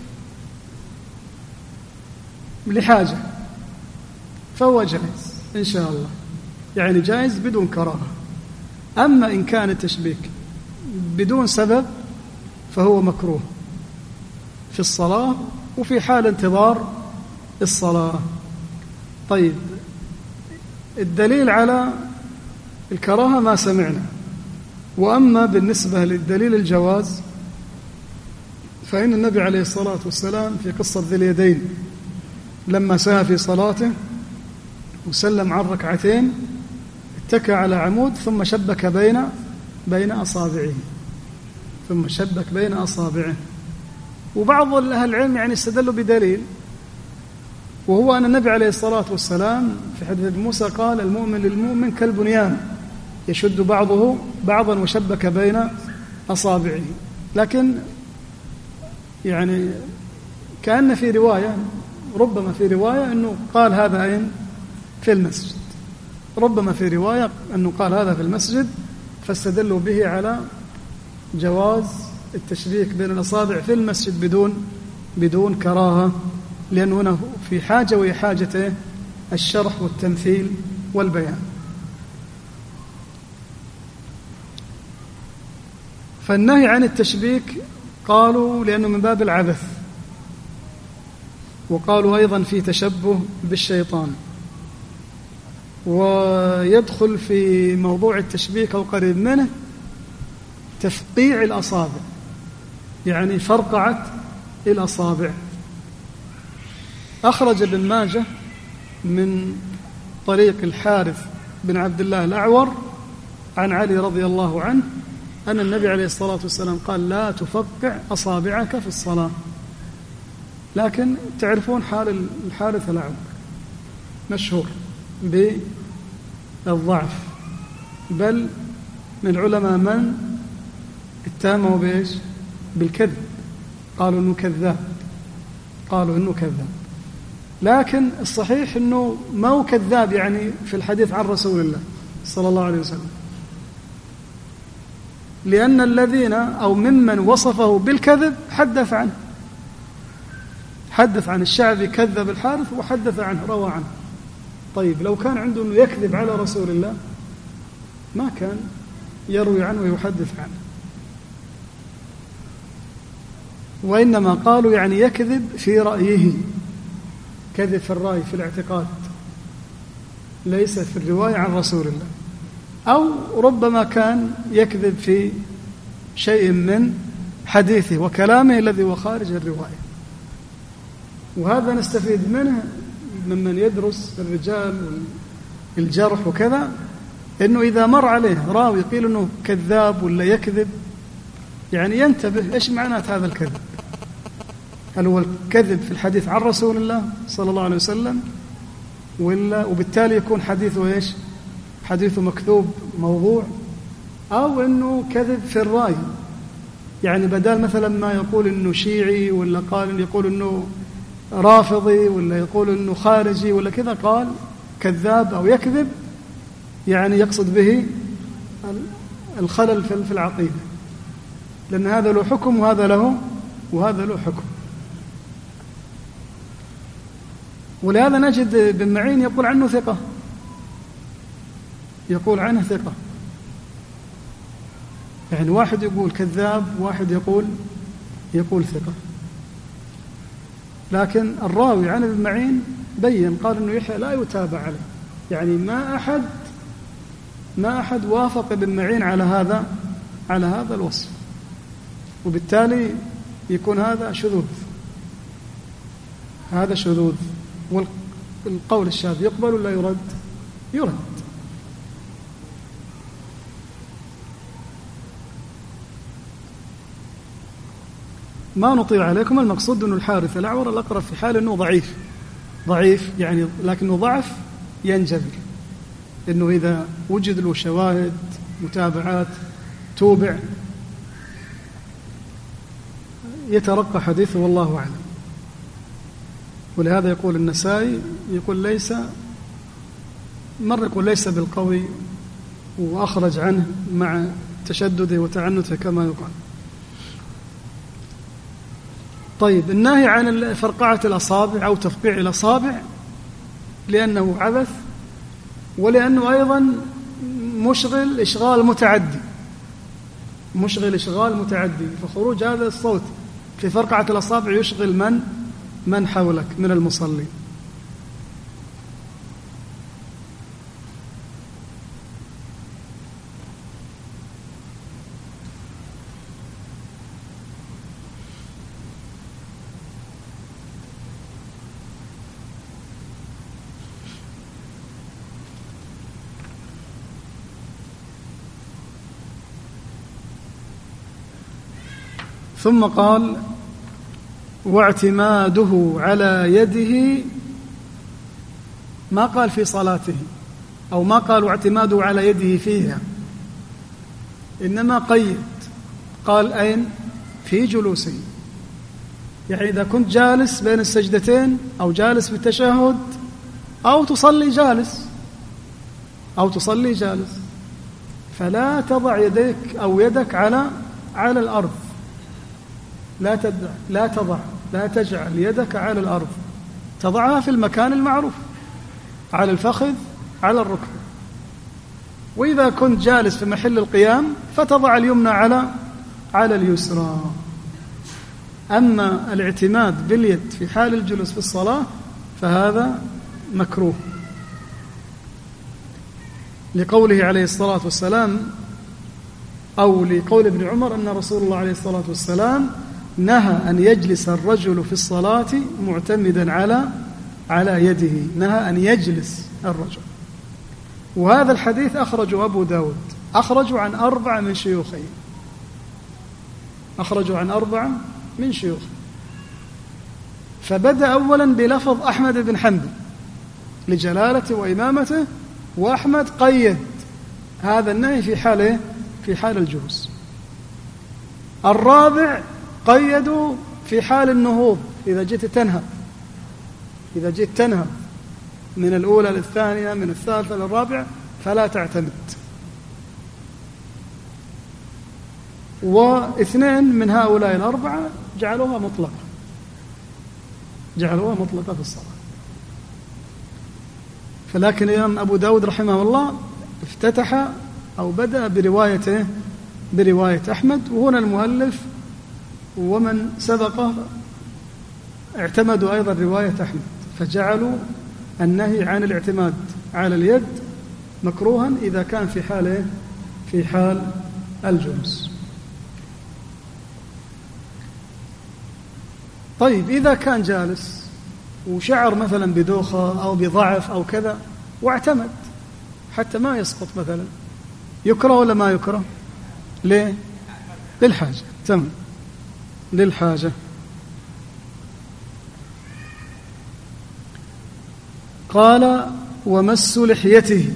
لحاجة فهو جائز إن شاء الله، يعني جائز بدون كراهة. أما إن كان التشبيك بدون سبب فهو مكروه في الصلاة وفي حال انتظار الصلاة. طيب، الدليل على الكراهة ما سمعنا. وأما بالنسبة للدليل الجواز فإن النبي عليه الصلاة والسلام في قصة ذي اليدين لما سهى في صلاته وسلم عن ركعتين اتكى على عمود ثم شبك بين بين أصابعه ثم شبك بين أصابعه. وبعض أهل العلم يعني استدلوا بدليل، وهو أن النبي عليه الصلاة والسلام في حديث موسى قال المؤمن للمؤمن كالبنيان يشد بعضه بعضا وشبك بين أصابعه. لكن يعني كأن في رواية، ربما في رواية أنه قال هذا أين؟ في المسجد. ربما في رواية أنه قال هذا في المسجد، فاستدلوا به على جواز التشبيك بين الأصابع في المسجد بدون بدون كراهة، لأنه هنا في حاجة وهي حاجة الشرح والتمثيل والبيان. فالنهي عن التشبيك قالوا لأنه من باب العبث، وقالوا أيضا في تشبه بالشيطان. ويدخل في موضوع التشبيك أو قريب منه تفقيع الأصابع، يعني فرقعة الأصابع. أخرج ابن ماجه من طريق الحارث بن عبد الله الأعور عن علي رضي الله عنه أن النبي عليه الصلاة والسلام قال لا تفقع أصابعك في الصلاة. لكن تعرفون حال الحارث الأعور مشهور بالضعف، بل من العلماء من اتهموا بإيش؟ بالكذب، قالوا إنه كذاب قالوا إنه كذاب لكن الصحيح إنه ما هو كذاب يعني في الحديث عن رسول الله صلى الله عليه وسلم، لأن الذين أو ممن وصفه بالكذب حدث عنه حدث عن الشعبي كذب الحارث وحدث عنه روى عنه. طيب لو كان عنده أنه يكذب على رسول الله ما كان يروي عنه ويحدث عنه، وإنما قالوا يعني يكذب في رأيه، كذب في الرأي في الاعتقاد، ليس في الرواية عن رسول الله. أو ربما كان يكذب في شيء من حديثه وكلامه الذي هو خارج الرواية. وهذا نستفيد منه ممن يدرس الرجال والجرح وكذا، إنه إذا مر عليه راوي قيل إنه كذاب ولا يكذب يعني ينتبه إيش معنات هذا الكذب. هل هو الكذب في الحديث عن رسول الله صلى الله عليه وسلم، ولا وبالتالي يكون حديثه إيش؟ حديثه مكذوب موضوع، أو إنه كذب في الرأي، يعني بدال مثلا ما يقول إنه شيعي ولا قال يقول إنه رافضي ولا يقول إنه خارجي ولا كذا قال كذاب أو يكذب، يعني يقصد به الخلل في العقيدة، لأن هذا له حكم وهذا له وهذا له حكم. ولهذا نجد بن معين يقول عنه ثقة، يقول عنه ثقة، يعني واحد يقول كذاب واحد يقول يقول ثقة. لكن الراوي عن ابن معين بين قال إنه يحيى لا يتابع عليه، يعني ما أحد ما أحد وافق ابن معين على هذا على هذا الوصف، وبالتالي يكون هذا شذوذ هذا شذوذ. والقول الشاذ يقبل ولا يرد؟ يرد. ما نطيل عليكم، المقصود أن الحارث الأعور الأقرب في حال أنه ضعيف ضعيف يعني، لكنه ضعف ينجبر، إنه إذا وجد له شواهد متابعات توبع يترقى حديثه والله أعلم. ولهذا يقول النسائي يقول ليس مرة يقول ليس بالقوي وأخرج عنه مع تشدده وتعنته كما يقال. طيب النهي عن فرقعة الأصابع أو تفقيع الأصابع لأنه عبث، ولأنه أيضا مشغل إشغال متعدي مشغل إشغال متعدي فخروج هذا الصوت في فرقعة الأصابع يشغل من من حولك من المصلين. ثم قال واعتماده على يده، ما قال في صلاته أو ما قال واعتماده على يده فيها، إنما قيد قال أين؟ في جلوسه. يعني إذا كنت جالس بين السجدتين أو جالس في التشهد أو تصلي جالس أو تصلي جالس فلا تضع يديك أو يدك على على الأرض، لا تدع لا تضع لا تجعل يدك على الأرض، تضعها في المكان المعروف على الفخذ على الركبة. وإذا كنت جالس في محل القيام فتضع اليمنى على على اليسرى. أما الاعتماد باليد في حال الجلوس في الصلاة فهذا مكروه، لقوله عليه الصلاة والسلام أو لقول ابن عمر أن رسول الله عليه الصلاة والسلام نهى أن يجلس الرجل في الصلاة معتمدا على على يده، نهى أن يجلس الرجل. وهذا الحديث أخرجه أبو داود، أخرجوا عن أربعة من شيوخه أخرجوا عن أربعة من شيوخه فبدأ أولا بلفظ أحمد بن حنبل لجلالته وإمامته، وأحمد قيد هذا النهي في حاله في حال الجلوس. الرابع قيدوا في حال النهوض، إذا جئت تنهض إذا جئت تنهض من الأولى للثانية من الثالثة للرابعة فلا تعتمد. واثنين من هؤلاء الأربعة جعلوها مطلقة جعلوها مطلقة في الصلاة. فلكن الإمام أبو داود رحمه الله افتتح أو بدأ بروايته برواية أحمد، وهنا المؤلف ومن سبقه اعتمدوا أيضا رواية أحمد، فجعلوا النهي عن الاعتماد على اليد مكروها إذا كان في حال في حال الجلوس. طيب إذا كان جالس وشعر مثلا بدوخة أو بضعف أو كذا واعتمد حتى ما يسقط مثلا، يكره ولا ما يكره؟ ليه؟ للحاجة. تمام، للحاجة. قال ومس لحيته،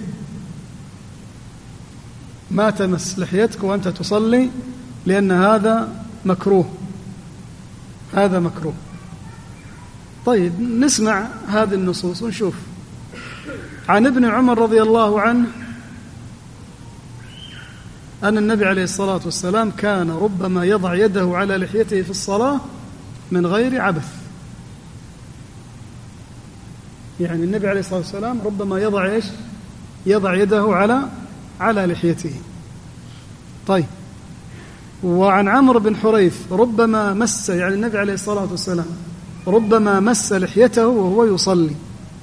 ما تمس لحيتك وأنت تصلي لأن هذا مكروه هذا مكروه. طيب نسمع هذه النصوص ونشوف. عن ابن عمر رضي الله عنه أن النبي عليه الصلاة والسلام كان ربما يضع يده على لحيته في الصلاة من غير عبث. يعني النبي عليه الصلاة والسلام ربما يضع إيش؟ يضع يده على على لحيته. طيب وعن عمرو بن حريث ربما مس، يعني النبي عليه الصلاة والسلام ربما مس لحيته وهو يصلي.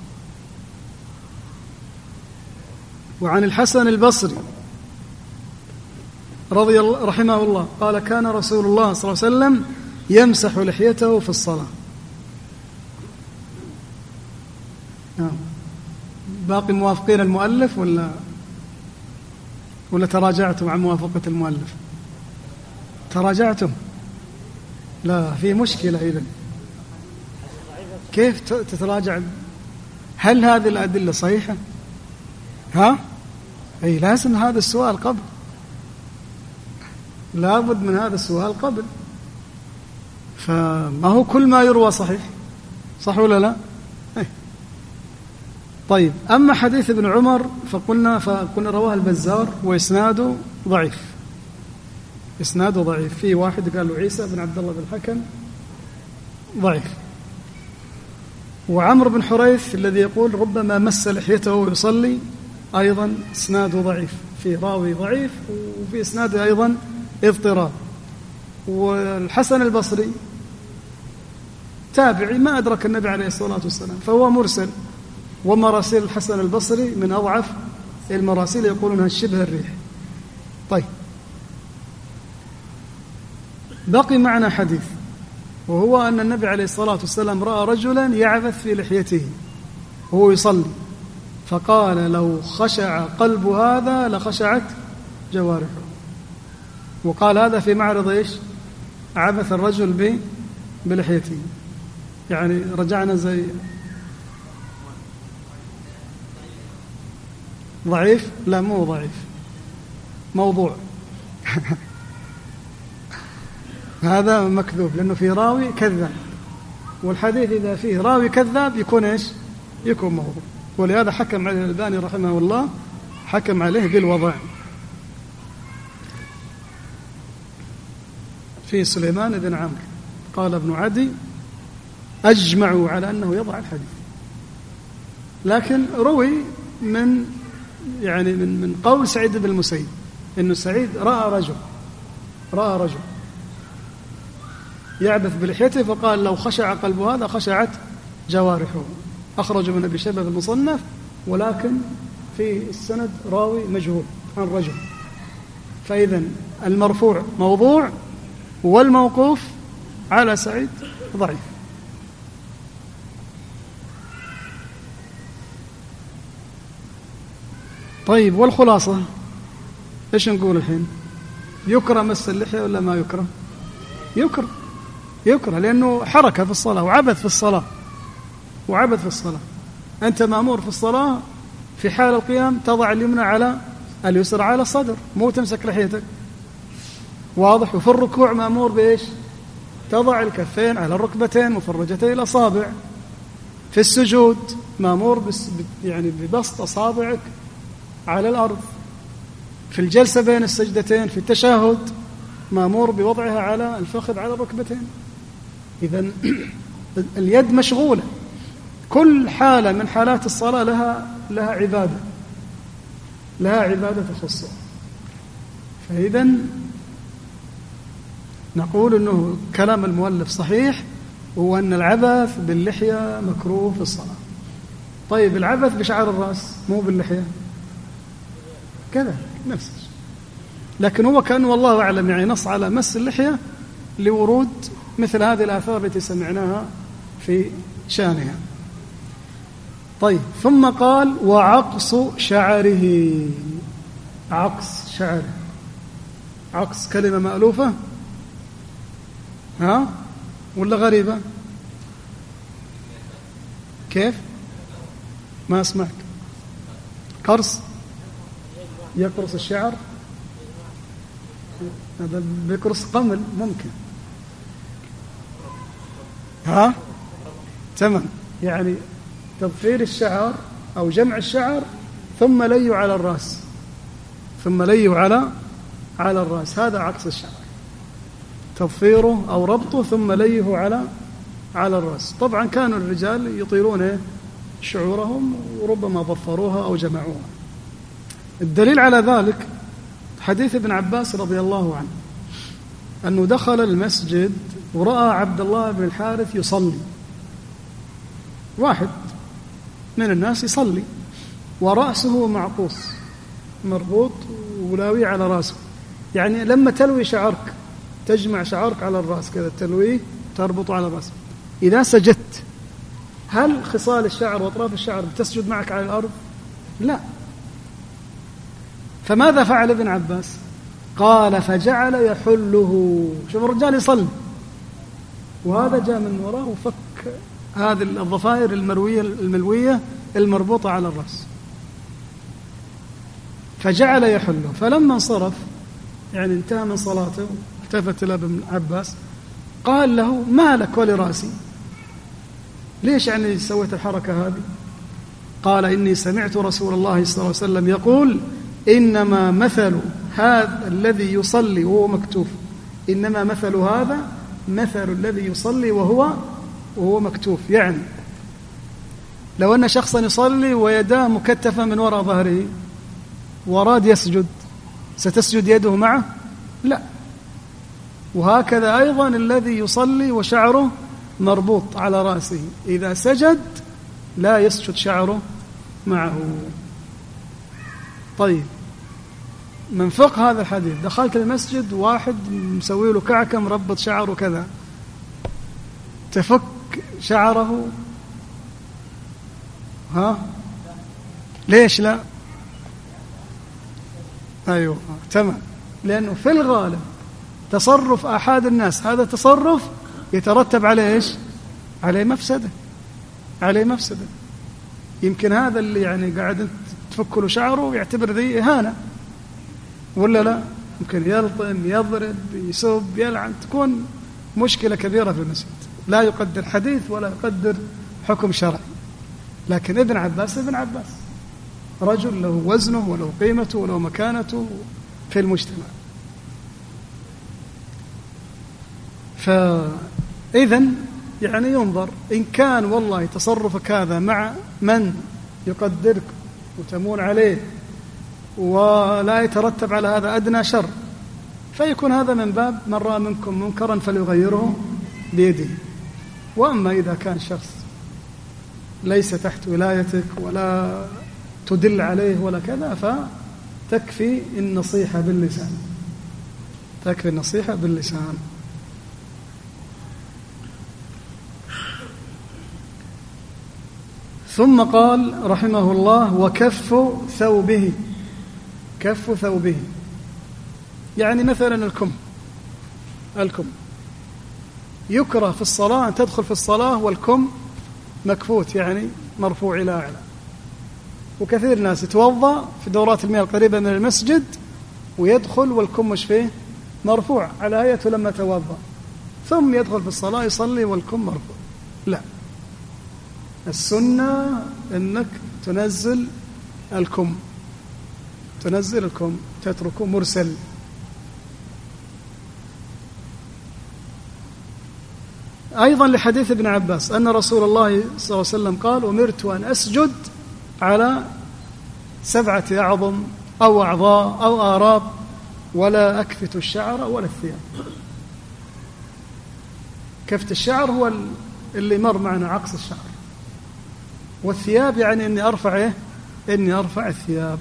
وعن الحسن البصري رضي الله رحمه الله قال كان رسول الله صلى الله عليه وسلم يمسح لحيته في الصلاة. نعم. باقي موافقين المؤلف ولا ولا تراجعتم عن موافقة المؤلف؟ تراجعتم؟ لا، في مشكلة إذن. كيف تتراجع؟ هل هذه الأدلة صحيحة؟ ها؟ أي لازم هذا السؤال قبل، لابد من هذا السؤال قبل. فما هو كل ما يروى صحيح، صح ولا لا؟ أي. طيب، أما حديث ابن عمر فقلنا فقلنا رواه البزار وإسناده ضعيف، إسناده ضعيف. في واحد قال له عيسى بن عبد الله بن الحكم ضعيف. وعمرو بن حريث الذي يقول ربما مس لحيته ويصلي أيضا إسناده ضعيف، في راوي ضعيف وفي إسناده أيضا اضطراب. والحسن البصري تابعي ما أدرك النبي عليه الصلاة والسلام فهو مرسل، ومراسيل الحسن البصري من أضعف المراسيل، يقولونها شبه الريح. طيب، بقي معنا حديث، وهو أن النبي عليه الصلاة والسلام رأى رجلا يعبث في لحيته وهو يصلي، فقال لو خشع قلب هذا لخشعت جوارحه. وقال هذا في معرض إيش؟ عبث الرجل بلحيته. يعني رجعنا زي ضعيف؟ لا، مو ضعيف، موضوع. هذا مكذوب لأنه في راوي كذاب، والحديث إذا فيه راوي كذاب يكون إيش؟ يكون موضوع. ولهذا حكم عليه الألباني رحمه الله، حكم عليه بالوضع. في سليمان بن عمرو قال ابن عدي أجمعوا على أنه يضع الحديث، لكن روي من يعني من من قول سعيد بن المسيب إنه سعيد رأى رجل رأى رجل يعبث بلحيته، فقال لو خشع قلب هذا خشعت جوارحه. أخرج من أبي شيبة المصنف، ولكن في السند راوي مجهول عن رجل. فإذا المرفوع موضوع، والموقوف على سعيد ضعيف. طيب، والخلاصة إيش نقول الحين؟ يكره مس اللحية ولا ما يكره؟ يكره يكره لأنه حركة في الصلاة وعبث في الصلاة وعبث في الصلاة. أنت مأمور في الصلاة في حال القيام تضع اليمنى على اليسرى على الصدر، مو تمسك لحيتك، واضح؟ وفي الركوع مأمور بإيش؟ تضع الكفين على الركبتين مفرجتي الأصابع. في السجود مأمور بس يعني ببسط أصابعك على الأرض. في الجلسة بين السجدتين في التشهد مأمور بوضعها على الفخذ على الركبتين. إذن اليد مشغولة. كل حالة من حالات الصلاة لها لها عبادة لها عبادة تخصها. فإذن نقول أنه كلام المؤلف صحيح، وهو أن العبث باللحية مكروه في الصلاة. طيب، العبث بشعر الرأس مو باللحية كذا نفس الشيء، لكن هو كان والله أعلم يعني نص على مس اللحية لورود مثل هذه الآثار التي سمعناها في شانها. طيب، ثم قال وعقص شعره. عقص شعره، عقص كلمة مألوفة ها ولا غريبة؟ كيف؟ ما أسمعك. قرص، يقرص الشعر، هذا بيقرص قمل ممكن. ها تمام، يعني تضفير الشعر أو جمع الشعر ثم ليه على الرأس ثم ليه على على الرأس، هذا عكس الشعر، تضفيره أو ربطه ثم ليه على على الرأس. طبعا كانوا الرجال يطيلون شعورهم وربما ضفروها أو جمعوها. الدليل على ذلك حديث ابن عباس رضي الله عنه أنه دخل المسجد ورأى عبد الله بن الحارث يصلي، واحد من الناس يصلي ورأسه معقوس مربوط ولاوي على رأسه. يعني لما تلوي شعرك تجمع شعرك على الرأس كذا، تلويه تربطه على الرأس. إذا سجدت هل خصال الشعر وأطراف الشعر بتسجد معك على الأرض؟ لا. فماذا فعل ابن عباس؟ قال فجعل يحله. شوف الرجال يصلي وهذا جاء من وراه وفك هذه الضفائر المروية الملوية المربوطة على الرأس. فجعل يحله. فلما انصرف يعني انتهى من صلاته التفت إلى ابن عباس قال له: ما لك ولرأسي؟ ليش يعني سويت الحركة هذه؟ قال: إني سمعت رسول الله صلى الله عليه وسلم يقول: إنما مثل هذا الذي يصلي وهو مكتوف إنما مثل هذا مثل الذي يصلي وهو وهو مكتوف. يعني لو أن شخصا يصلي ويداه مكتفة من وراء ظهره وراد يسجد، ستسجد يده معه؟ لا. وهكذا أيضا الذي يصلي وشعره مربوط على رأسه، إذا سجد لا يسجد شعره معه. طيب، من فقه هذا الحديث: دخلت المسجد واحد مسوي له كعكة مربط شعره كذا، تفك شعره؟ ها؟ ليش لا؟ أيوه تمام، لأنه في الغالب تصرف أحد الناس هذا تصرف يترتب عليه إيش؟ عليه مفسدة، عليه مفسدة. يمكن هذا اللي يعني قاعد تفك له شعره يعتبر ذي إهانة، ولا لا؟ يمكن يلطم، يضرب، يسب، يلعن، تكون مشكلة كبيرة في المسجد، لا يقدر حديث ولا يقدر حكم شرعي. لكن ابن عباس ابن عباس رجل له وزنه وله قيمته وله مكانته في المجتمع. فإذن يعني ينظر، إن كان والله تصرفك هذا مع من يقدرك وتمون عليه ولا يترتب على هذا أدنى شر، فيكون هذا من باب من رأى منكم منكرا فليغيره بيده. وأما إذا كان شخص ليس تحت ولايتك ولا تدل عليه ولا كذا، فتكفي النصيحة باللسان، تكفي النصيحة باللسان. ثم قال رحمه الله: وكف ثوبه. كف ثوبه يعني مثلا الكم، الكم يكره في الصلاة أن تدخل في الصلاة والكم مكفوت، يعني مرفوع إلى أعلى. وكثير ناس يتوضأ في دورات المياه القريبة من المسجد ويدخل والكم مش فيه مرفوع على هيئته لما توضأ، ثم يدخل في الصلاة يصلي والكم مرفوع. لا، السنة أنك تنزل الكم، تنزل الكم، تتركه مرسل. أيضا لحديث ابن عباس أن رسول الله صلى الله عليه وسلم قال: أمرت أن أسجد على سبعة أعظم أو أعضاء أو آراب ولا أكفت الشعر ولا الثياب. كفت الشعر هو اللي مر معنا عقص الشعر، والثياب يعني إني أرفع إيه؟ إني أرفع الثياب.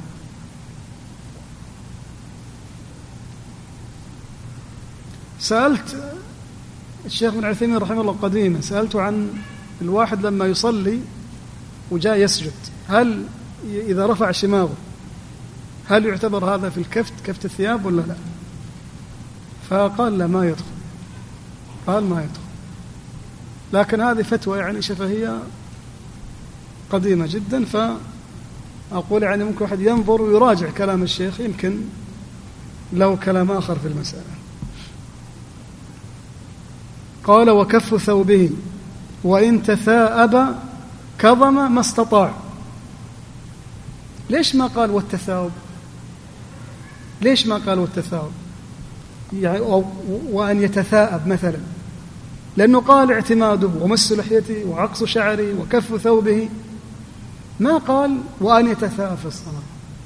سألت الشيخ ابن عثيمين رحمه الله قديما، سألته عن الواحد لما يصلي وجاء يسجد، هل إذا رفع شماغه هل يعتبر هذا في الكفت، كفت الثياب ولا لا؟ فقال لا، ما يدخل، قال ما يدخل. لكن هذه فتوى يعني شفهية قديمة جدا، فأقول يعني ممكن واحد ينظر ويراجع كلام الشيخ، يمكن له كلام آخر في المسألة. قال: وكف ثوبه وإن تثاءب كظم ما استطاع. ليش ما قال والتثاؤب؟ ليش ما قال والتثاؤب يعني وأن يتثاءب مثلا؟ لأنه قال اعتماده ومس لحيته وعقص شعره وكف ثوبه، ما قال وأن يتثاءب في الصلاة.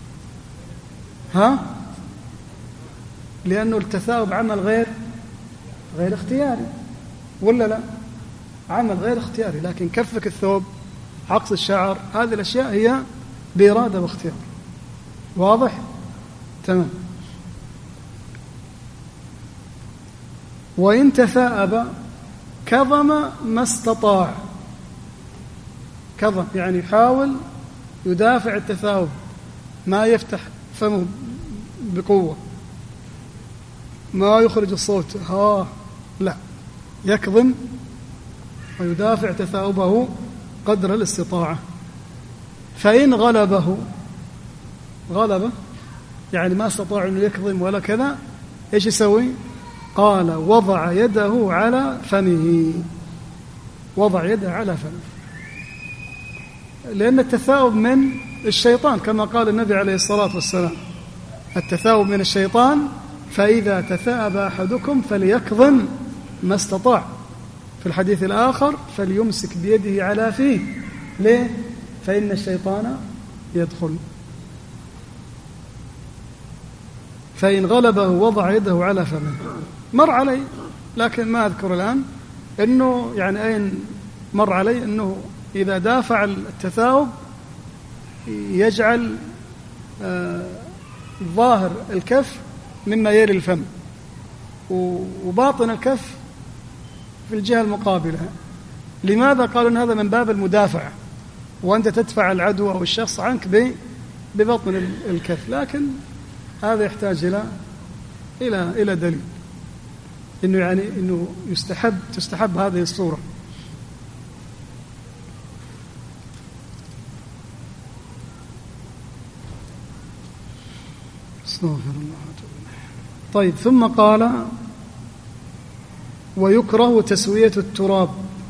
ها؟ لأنه التثاؤب عمل غير غير اختياري، ولا لا؟ عمل غير اختياري. لكن كفك الثوب، عقص الشعر، هذه الأشياء هي بإرادة واختيار. واضح؟ تمام. وإن تثاءب كظم ما استطاع. كظم يعني يحاول يدافع التثاؤب، ما يفتح فمه بقوة، ما يخرج الصوت، ها لا، يكظم ويدافع تثاؤبه قدر الاستطاعة. فإن غلبه، غلبه يعني ما استطاع أنه يكظم ولا كذا، إيش يسوي؟ قال وضع يده على فمه، وضع يده على فمه، لأن التثاؤب من الشيطان كما قال النبي عليه الصلاة والسلام، التثاؤب من الشيطان، فإذا تثاءب أحدكم فليكظم ما استطاع. في الحديث الآخر فليمسك بيده على فيه. ليه؟ فإن الشيطان يدخل. فإن غلبه وضع يده على فمه. مر علي لكن ما أذكر الآن أنه يعني أين مر علي أنه إذا دافع التثاؤب يجعل آه ظاهر الكف مما يلي الفم وباطن الكف في الجهة المقابلة. لماذا؟ قالوا أن هذا من باب المدافعة، وأنت تدفع العدو أو الشخص عنك ببطن الكف، لكن هذا يحتاج إلى إلى إلى دليل إنه يعني إنه يستحب تستحب هذه الصورة. استغفر الله. طيب، ثم قال ويكره تسوية التراب،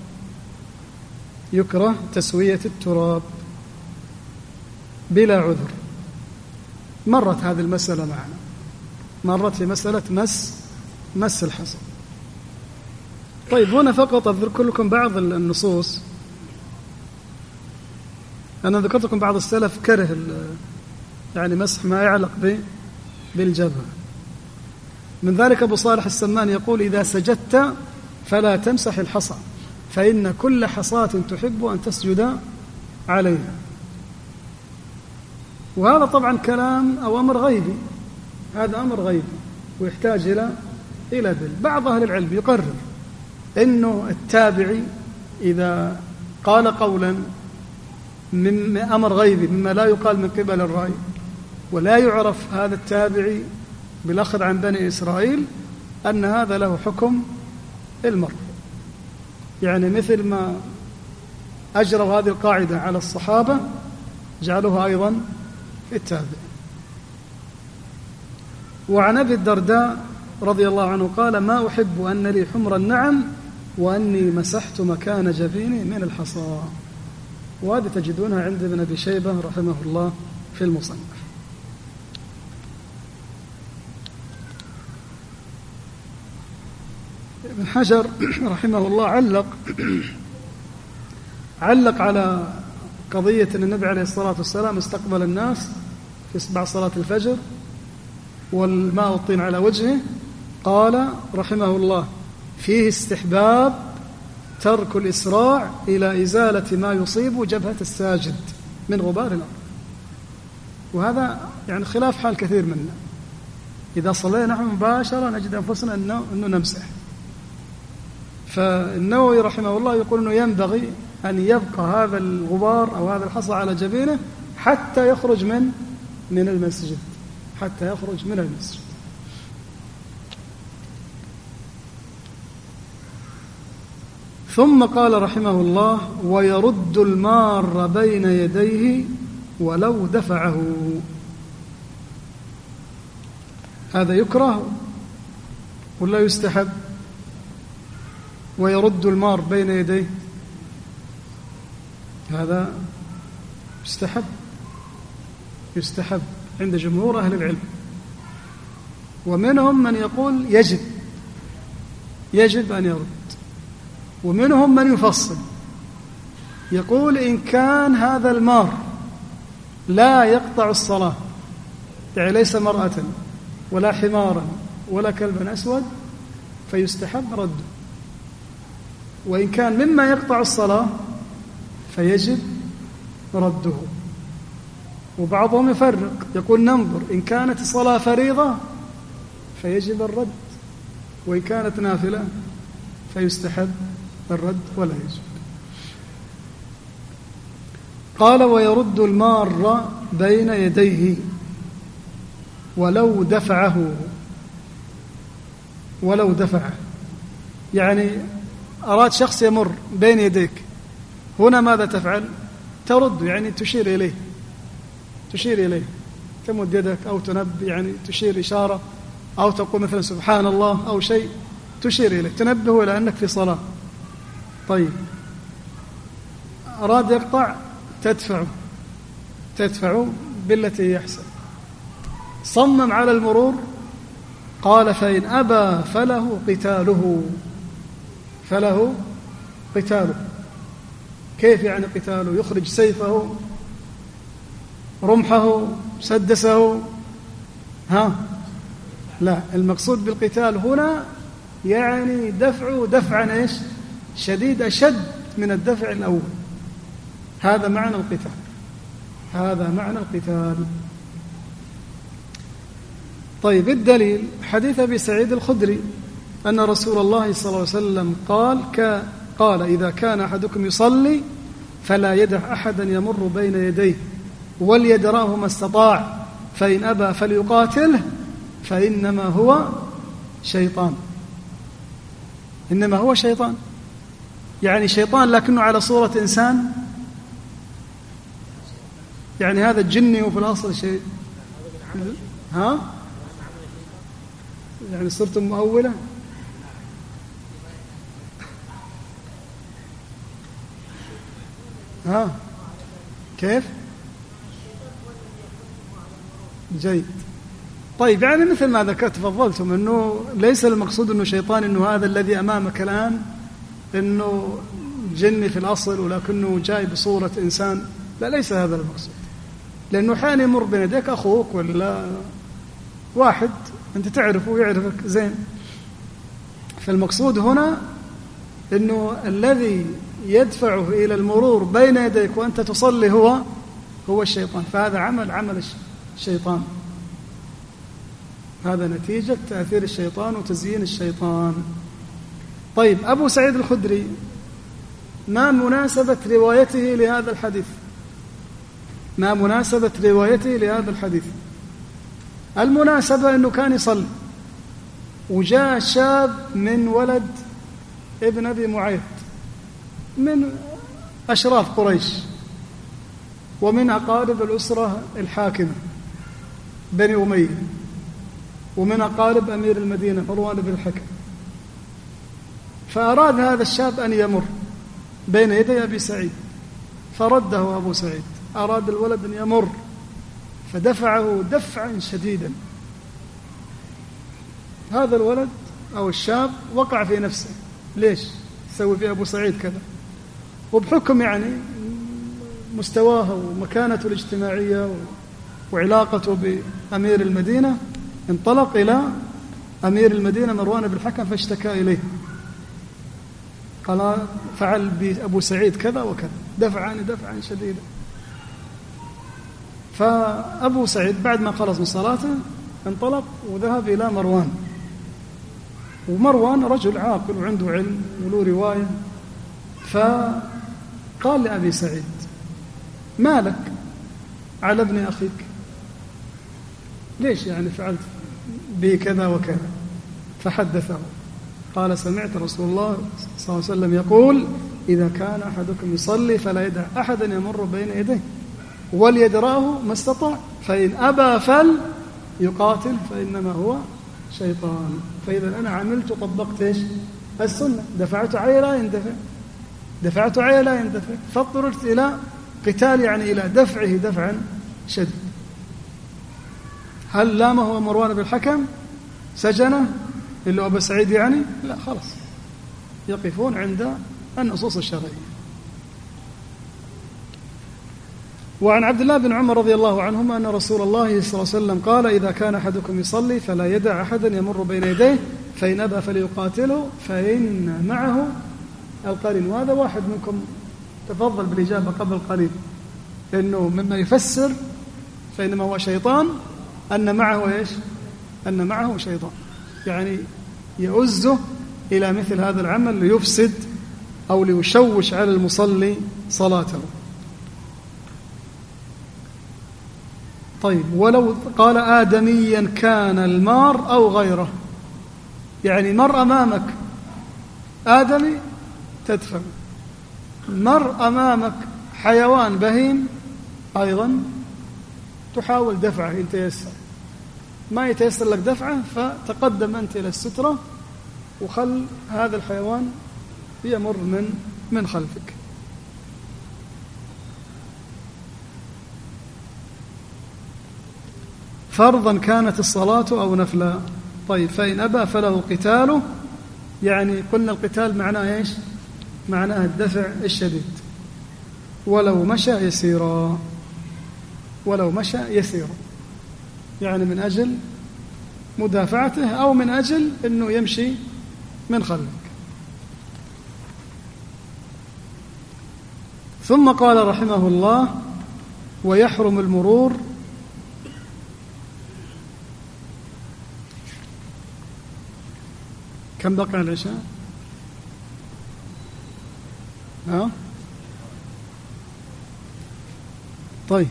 يكره تسوية التراب بلا عذر. مرت هذه المسألة معنا، مرت في مسألة مس مس الحصى. طيب، هنا فقط أذكر لكم بعض النصوص. أنا ذكرت لكم بعض السلف كره يعني مسح ما يعلق بالجبهة. من ذلك أبو صالح السمان يقول إذا سجدت فلا تمسح الحصى، فإن كل حصاة تحب أن تسجد عليها. وهذا طبعا كلام أو أمر غيبي، هذا أمر غيبي ويحتاج إلى إلى دل. بعض أهل العلم يقرر إنه التابعي إذا قال قولا من أمر غيبي مما لا يقال من قبل الرأي ولا يعرف هذا التابعي بالأخذ عن بني إسرائيل، أن هذا له حكم المرفوع. يعني مثل ما أجروا هذه القاعدة على الصحابة جعلوها أيضا في التابع. وعن أبي الدرداء رضي الله عنه قال ما أحب أن لي حمر النعم وأني مسحت مكان جبيني من الحصى. وهذه تجدونها عند ابن أبي شيبة رحمه الله في المصنف. ابن حجر رحمه الله علق علق على قضية أن النبي عليه الصلاة والسلام استقبل الناس في بعد صلاة الفجر والماء والطين على وجهه. قال رحمه الله فيه استحباب ترك الإسراع إلى إزالة ما يصيب جبهة الساجد من غبار الأرض. وهذا يعني خلاف حال كثير منا، إذا صلينا نحن مباشرة نجد أنفسنا أنه, أنه نمسح. فالنووي رحمه الله يقول أنه ينبغي أن يبقى هذا الغبار أو هذا الحصى على جبينه حتى يخرج من من المسجد، حتى يخرج من المسجد. ثم قال رحمه الله ويرد المار بين يديه ولو دفعه. هذا يكره ولا يستحب؟ ويرد المار بين يديه هذا يستحب، يستحب عند جمهور أهل العلم. ومنهم من يقول يجب يجب أن يرد، ومنهم من يفصل يقول إن كان هذا المار لا يقطع الصلاة، يعني ليس مرأة ولا حمارا ولا كلبا أسود، فيستحب رده. وإن كان مما يقطع الصلاة فيجب رده. وبعضهم يفرق يقول ننظر إن كانت الصلاة فريضة فيجب الرد، وإن كانت نافلة فيستحب الرد ولا يجب. قال ويرد المار بين يديه ولو دفعه، ولو دفعه يعني أراد شخص يمر بين يديك، هنا ماذا تفعل؟ ترد، يعني تشير إليه تشير إليه تمد يدك أو تنبه يعني تشير إشارة أو تقول مثلا سبحان الله أو شيء تشير إليه تنبه إلى أنك في صلاة. طيب أراد يقطع تدفعه تدفع بالتي هي أحسن. صمم على المرور قال فإن أبى فله قتاله فله قتاله. كيف يعني قتاله؟ يخرج سيفه رمحه مسدسه؟ ها لا، المقصود بالقتال هنا يعني دفعه دفعا ايش شديد أشد من الدفع الأول. هذا معنى القتال هذا معنى القتال. طيب الدليل حديث أبي سعيد الخدري أن رسول الله صلى الله عليه وسلم قال ك قال إذا كان أحدكم يصلي فلا يدع أحدا يمر بين يديه وليدراه ما استطاع فإن أبى فليقاتله فإنما هو شيطان. إنما هو شيطان يعني شيطان لكنه على صورة إنسان، يعني هذا الجني وفي الأصل شيء ها يعني صرتم مؤولة. ها كيف جيد. طيب يعني مثل ما ذكرت تفضلتم أنه ليس المقصود أنه شيطان أنه هذا الذي أمامك الآن أنه جني في الأصل ولكنه جاي بصورة إنسان، لا ليس هذا المقصود. لأنه حين يمر بين يديك أخوك ولا واحد أنت تعرفه ويعرفك زين. فالمقصود هنا أنه الذي يدفعه إلى المرور بين يديك وأنت تصلي هو هو الشيطان. فهذا عمل عمل الشيطان، هذا نتيجة تأثير الشيطان وتزيين الشيطان. طيب أبو سعيد الخدري ما مناسبة روايته لهذا الحديث؟ ما مناسبة روايته لهذا الحديث؟ المناسبة أنه كان يصلي وجاء شاب من ولد ابن أبي معيط من أشراف قريش ومن أقارب الأسرة الحاكمة بني أمية ومن أقارب أمير المدينة مروان بن الحكم. فأراد هذا الشاب أن يمر بين يدي أبي سعيد فرده أبو سعيد. أراد الولد أن يمر فدفعه دفعا شديدا. هذا الولد أو الشاب وقع في نفسه، ليش يسوي في أبو سعيد كذا؟ وبحكم يعني مستواه ومكانته الاجتماعية وعلاقته بأمير المدينة انطلق إلى أمير المدينة مروان بن الحكم فاشتكى إليه، قال فعل بأبو سعيد كذا وكذا، دفعا دفعا شديدا. فأبو سعيد بعد ما خلص من صلاته انطلق وذهب إلى مروان، ومروان رجل عاقل وعنده علم وله رواية. فقال لأبي سعيد ما لك على ابن أخيك؟ ليش يعني فعلت به كذا وكذا؟ فحدثه قال سمعت رسول الله صلى الله عليه وسلم يقول إذا كان أحدكم يصلي فلا يدع أحدا يمر بين يديه وليدراه ما استطاع فإن أبى فليقاتل فإنما هو شيطان. فإذا أنا عملت طبقت إيش السنة، دفعت عليه لا يندفع دفعت عليه لا يندفع فاضطررت إلى قتال يعني إلى دفعه دفعا شديد. هل لامه مروان بن الحكم سجنه إلا أبو سعيد يعني؟ لا، خلاص يقفون عند النصوص الشرعية. وعن عبد الله بن عمر رضي الله عنهما أن رسول الله صلى الله عليه وسلم قال إذا كان أحدكم يصلي فلا يدع أحدا يمر بين يديه فإن أبى فليقاتله فإن معه القرين. وهذا واحد منكم تفضل بالإجابة قبل قليل، لأنه مما يفسر فإنما هو شيطان أن معه إيش؟ أن معه شيطان، يعني يؤزه إلى مثل هذا العمل ليفسد أو ليشوش على المصلي صلاته. طيب ولو قال آدميا كان المار أو غيره، يعني مر أمامك آدمي تدفع، مر أمامك حيوان بهيم أيضا تحاول دفعه إن تيسر، ما يتيسر لك دفعه فتقدم أنت إلى السترة وخل هذا الحيوان يمر من من خلفك. فرضا كانت الصلاة أو نفلا. طيب فإن أبى فله قتاله، يعني قلنا القتال معناه إيش؟ معناه الدفع الشديد. ولو مشى يسيرا، ولو مشى يسيرا يعني من أجل مدافعته أو من أجل أنه يمشي من خلفك. ثم قال رحمه الله: ويحرم المرور كم بقى على العشاء؟ ها؟ طيب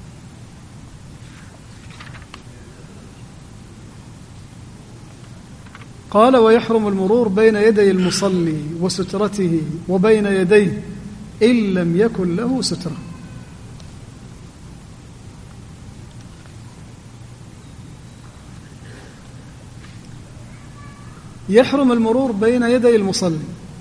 قال: ويحرم المرور بين يدي المصلي وسترته وبين يديه إن لم يكن له سترة. يحرم المرور بين يدي المصلي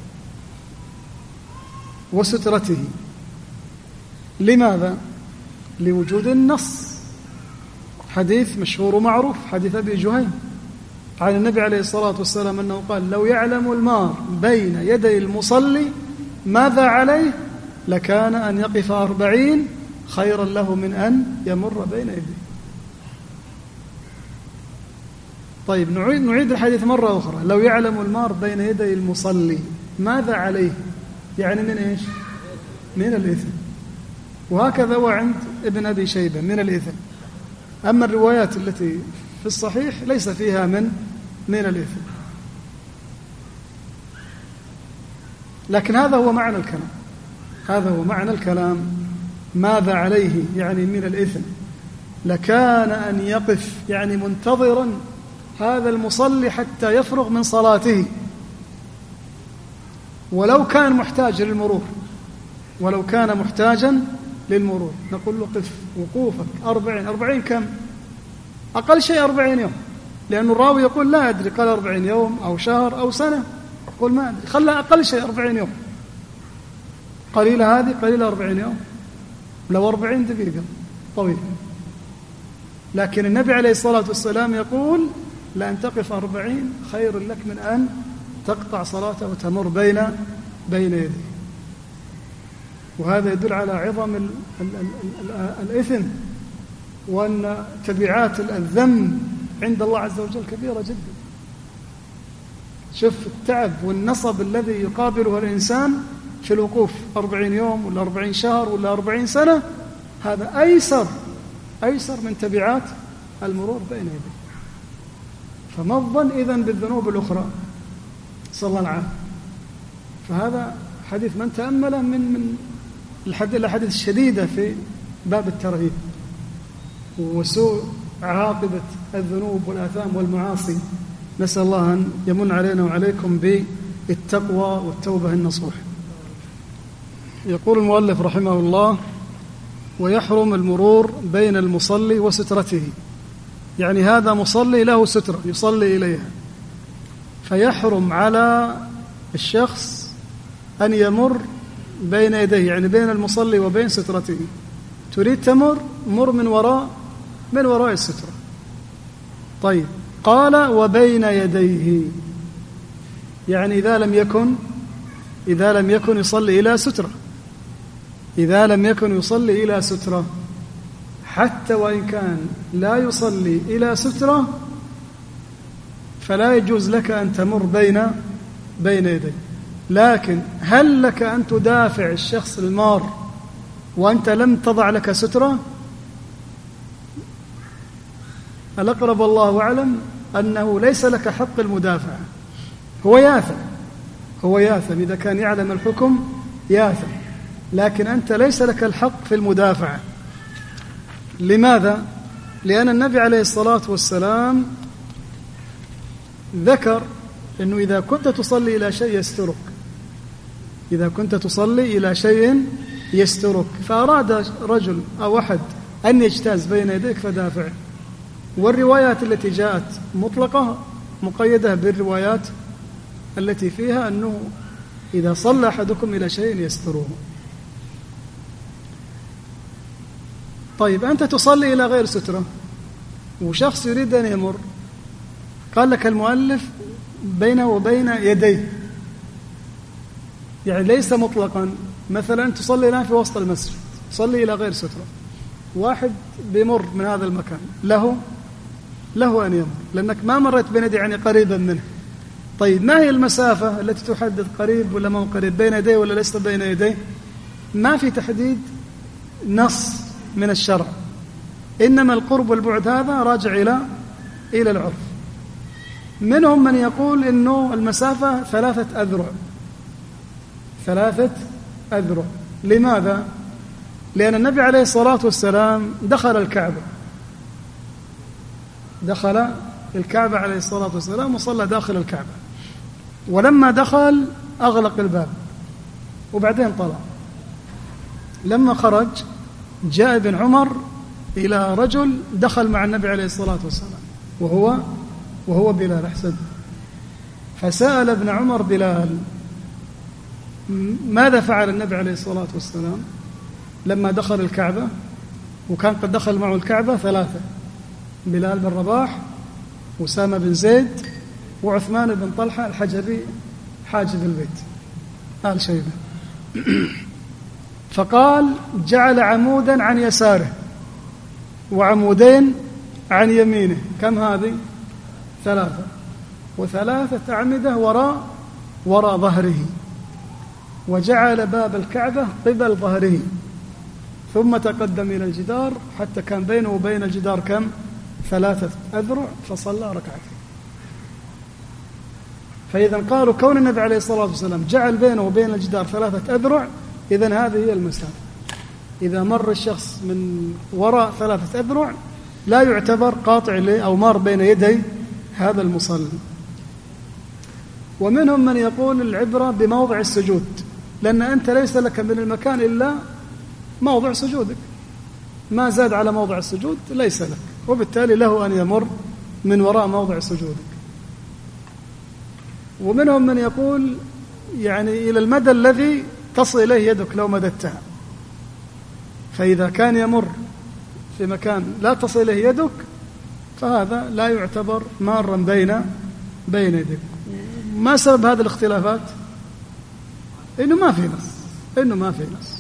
وسترته. لماذا؟ لوجود النص، حديث مشهور ومعروف، حديث أبي جهيم عن النبي عليه الصلاة والسلام أنه قال: لو يعلم المار بين يدي المصلي ماذا عليه لكان أن يقف أربعين خيرا له من أن يمر بين يديه. طيب نعيد, نعيد الحديث مرة أخرى. لو يعلم المار بين يدي المصلي ماذا عليه، يعني من إيش؟ من الإثم. وهكذا وعند ابن أبي شيبة من الإثم. أما الروايات التي في الصحيح ليس فيها من من الإثم. لكن هذا هو معنى الكلام، هذا هو معنى الكلام. ماذا عليه يعني من الإثم. لكان أن يقف يعني منتظرا هذا المصلي حتى يفرغ من صلاته، ولو كان محتاج للمرور، ولو كان محتاجا للمرور نقول له: قف وقوفك أربعين. أربعين كم؟ أقل شيء أربعين يوم، لأن الراوي يقول لا أدري، قال أربعين يوم أو شهر أو سنة، يقول ما أدري، خلى أقل شيء أربعين يوم. قليلة هذه، قليلة أربعين يوم، لو أربعين دقيقة طويل. لكن النبي عليه الصلاة والسلام يقول: لأن تقف أربعين خير لك من أن تقطع صلاته وتمر بين بين يديه. وهذا يدل على عظم ال ال ال ال الإثم، وأن تبعات الذنب عند الله عز وجل كبيرة جدا. شوف التعب والنصب الذي يقابله الإنسان في الوقوف أربعين يوم ولا أربعين شهر ولا أربعين سنة، هذا أيسر أيسر من تبعات المرور بين يديه. فما الظن إذن بالذنوب الأخرى، صلى الله عليه وسلم. فهذا حديث من تأمله من من الأحاديث الشديدة في باب الترهيب وسوء عاقبة الذنوب والآثام والمعاصي. نسأل الله أن يمن علينا وعليكم بالتقوى والتوبة النصوح. يقول المؤلف رحمه الله: ويحرم المرور بين المصلي وسترته، يعني هذا مصلي له سترة يصلي إليها، فيحرم على الشخص أن يمر بين يديه، يعني بين المصلي وبين سترته. تريد تمر، مر من وراء من وراء السترة. طيب قال: وبين يديه، يعني إذا لم يكن إذا لم يكن يصلي إلى سترة، إذا لم يكن يصلي إلى سترة، حتى وإن كان لا يصلي إلى سترة فلا يجوز لك أن تمر بين بين يديه. لكن هل لك أن تدافع الشخص المار وأنت لم تضع لك سترة؟ الأقرب الله أعلم أنه ليس لك حق المدافعة. هو ياثم هو ياثم إذا كان يعلم الحكم ياثم، لكن أنت ليس لك الحق في المدافعة. لماذا؟ لأن النبي عليه الصلاة والسلام ذكر أنه إذا كنت تصلي إلى شيء يسترك، إذا كنت تصلي إلى شيء يسترك، فأراد رجل أو أحد أن يجتاز بين يديك فدافع. والروايات التي جاءت مطلقة مقيدة بالروايات التي فيها أنه إذا صلى أحدكم إلى شيء يستروه. طيب أنت تصلي إلى غير سترة وشخص يريد أن يمر، قال لك المؤلف بينه وبين يديه، يعني ليس مطلقا. مثلا تصلي الآن في وسط المسجد، تصلي إلى غير سترة، واحد بيمر من هذا المكان، له له أن يمر لأنك ما مرت بين يديه يعني قريبا منه. طيب ما هي المسافة التي تحدد قريب ولا ما هو قريب، بين يديه ولا ليس بين يديه؟ ما في تحديد نص من الشرع، إنما القرب والبعد هذا راجع إلى إلى العرف. منهم من يقول إنه المسافة ثلاثة أذرع، ثلاثة أذرع. لماذا؟ لأن النبي عليه الصلاة والسلام دخل الكعبة، دخل الكعبة عليه الصلاة والسلام وصلى داخل الكعبة، ولما دخل أغلق الباب وبعدين طلع. لما خرج جاء ابن عمر إلى رجل دخل مع النبي عليه الصلاة والسلام وهو وهو بلال أحسن، فسأل ابن عمر بلال ماذا فعل النبي عليه الصلاة والسلام لما دخل الكعبة، وكان قد دخل معه الكعبة ثلاثة: بلال بن رباح، وأسامة بن زيد، وعثمان بن طلحة الحجبي حاجب البيت آل شيبة. فقال جعل عمودا عن يساره وعمودين عن يمينه. كم هذه؟ ثلاثة، وثلاثة أعمدة وراء وراء ظهره، وجعل باب الكعبة قبل ظهره، ثم تقدم إلى الجدار حتى كان بينه وبين الجدار كم؟ ثلاثة أذرع، فصلى ركعتين. فإذا قالوا كون النبي عليه الصلاة والسلام جعل بينه وبين الجدار ثلاثة أذرع، إذن هذه هي المسافة. إذا مر الشخص من وراء ثلاثة أذرع لا يعتبر قاطع له أو مار بين يدي هذا المصلي. ومنهم من يقول العبرة بموضع السجود، لأن أنت ليس لك من المكان إلا موضع سجودك، ما زاد على موضع السجود ليس لك، وبالتالي له أن يمر من وراء موضع سجودك. ومنهم من يقول يعني إلى المدى الذي تصل إليه يدك لو مددتها، فإذا كان يمر في مكان لا تصل إليه يدك فهذا لا يعتبر مارا بين بين يدك. ما سبب هذه الاختلافات؟ إنه ما في نص، إنه ما في نص.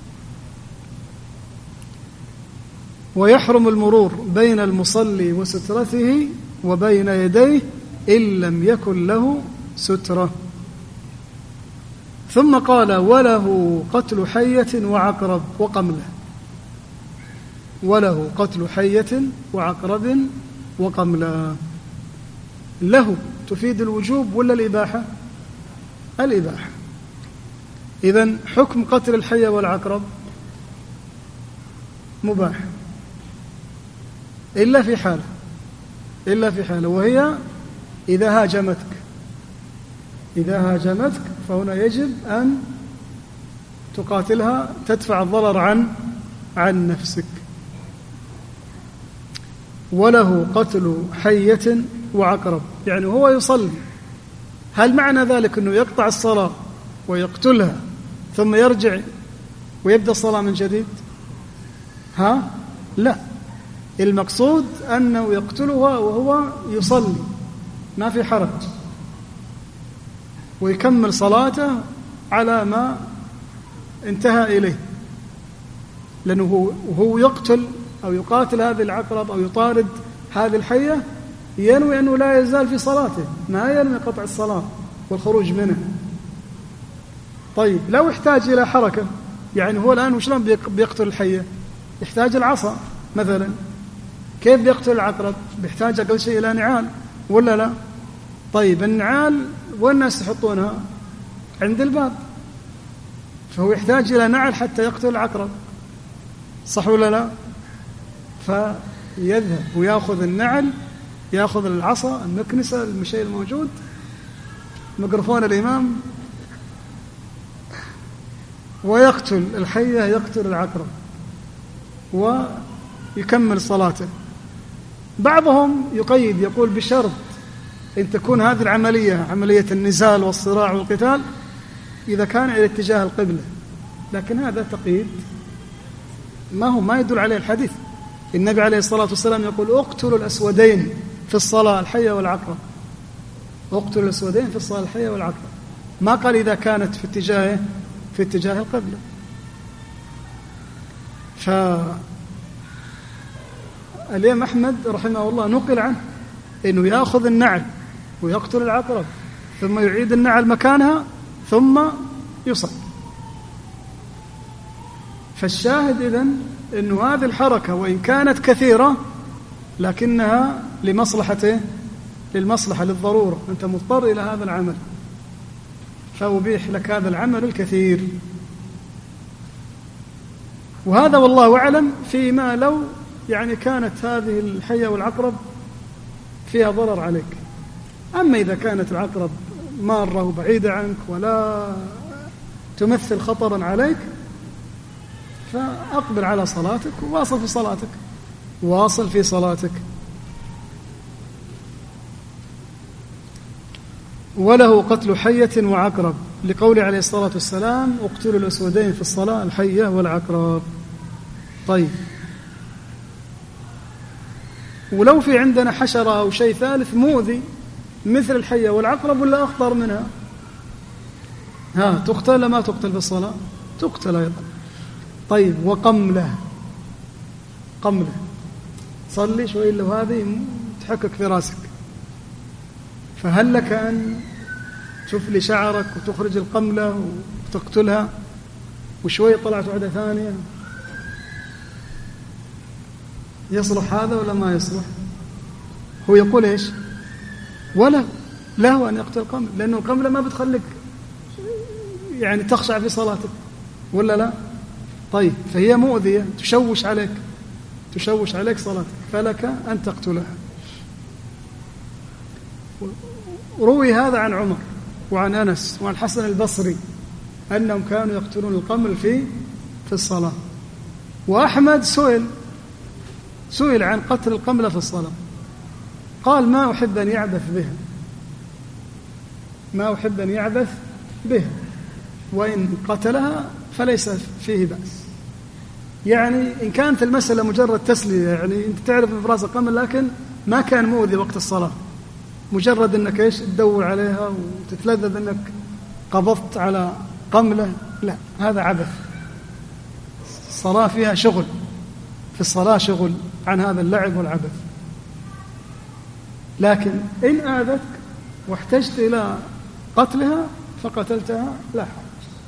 ويحرم المرور بين المصلي وسترته وبين يديه إن لم يكن له سترة. ثم قال وله قتل حية وعقرب وقملة. وله قتل حية وعقرب وقملة. له تفيد الوجوب ولا الإباحة؟ الإباحة. إذن حكم قتل الحية والعقرب مباح إلا في حالة إلا في حالة وهي إذا هاجمتك. إذا هاجمتك فهنا يجب أن تقاتلها، تدفع الضرر عن عن نفسك. وله قتل حية وعقرب، يعني هو يصلي، هل معنى ذلك أنه يقطع الصلاة ويقتلها ثم يرجع ويبدأ الصلاة من جديد؟ ها؟ لا، المقصود أنه يقتلها وهو يصلي، ما في حرج، ويكمل صلاته على ما انتهى إليه، لأنه وهو يقتل أو يقاتل هذه العقرب أو يطارد هذه الحية ينوي أنه لا يزال في صلاته، ما ينوي قطع الصلاة والخروج منه. طيب لو احتاج إلى حركة، يعني هو الآن وشلون بيقتل الحية؟ يحتاج العصا مثلا. كيف بيقتل العقرب؟ بيحتاج أقل شيء إلى نعال ولا لا؟ طيب النعال وين الناس يحطونها؟ عند الباب، فهو يحتاج إلى نعل حتى يقتل العقرب، صح ولا لا؟ فيذهب ويأخذ النعل، يأخذ العصا، المكنسة، الشيء الموجود، ميكروفون الإمام، ويقتل الحية، يقتل العقرب، يكمل صلاته. بعضهم يقيد يقول بشرط أن تكون هذه العملية عملية النزال والصراع والقتال إذا كان إلى اتجاه القبلة، لكن هذا تقييد ما هو ما يدل عليه الحديث. النبي عليه الصلاة والسلام يقول اقتلوا الأسودين في الصلاة الحية والعقرب، اقتلوا الأسودين في الصلاة الحية والعقرب، ما قال إذا كانت في اتجاه في اتجاه القبلة. فالإمام أحمد رحمه الله نقل عنه إنه يأخذ النعل ويقتل العقرب ثم يعيد النعل مكانها ثم يصل. فالشاهد إذن إنه هذه الحركة وإن كانت كثيرة لكنها لمصلحته للمصلحة للضرورة، أنت مضطر إلى هذا العمل فأبيح لك هذا العمل الكثير. وهذا والله أعلم فيما لو يعني كانت هذه الحية والعقرب فيها ضرر عليك. أما إذا كانت العقرب مارة وبعيدة عنك ولا تمثل خطرا عليك فأقبل على صلاتك وواصل في صلاتك واصل في صلاتك. وله قتل حية وعقرب لقوله عليه الصلاة والسلام اقتلوا الأسودين في الصلاة الحية والعقرب. طيب، ولو في عندنا حشرة أو شيء ثالث مؤذي مثل الحية والعقرب ولا أخطر منها، ها تقتل ما تقتل في الصلاة؟ تقتل أيضا. طيب، وقملة قملة صلي شوي إلا وهذه تحكك في راسك، فهل لك أن تشوف لي شعرك وتخرج القملة وتقتلها وشوي طلعت وحدة ثانية؟ يصلح هذا ولا ما يصلح؟ هو يقول إيش؟ ولا له أن يقتل القملة، لأنه القملة ما بتخليك يعني تخشع في صلاتك ولا لا؟ طيب، فهي مؤذية تشوش عليك تشوش عليك صلاتك، فلك أن تقتلها. روي هذا عن عمر وعن أنس وعن الحسن البصري أنهم كانوا يقتلون القمل في في الصلاة. وأحمد سئل سئل عن قتل القملة في الصلاة، قال ما أحب أن يعبث بها ما أحب أن يعبث بها وإن قتلها فليس فيه بأس. يعني إن كانت المسألة مجرد تسلية، يعني أنت تعرف إفراز القمل لكن ما كان مؤذي وقت الصلاة، مجرد أنك إيش تدور عليها وتتلذذ أنك قبضت على قملة، لا، هذا عبث. الصلاة فيها شغل، في الصلاة شغل عن هذا اللعب والعبث. لكن إن آذتك واحتجت إلى قتلها فقتلتها لا حرج.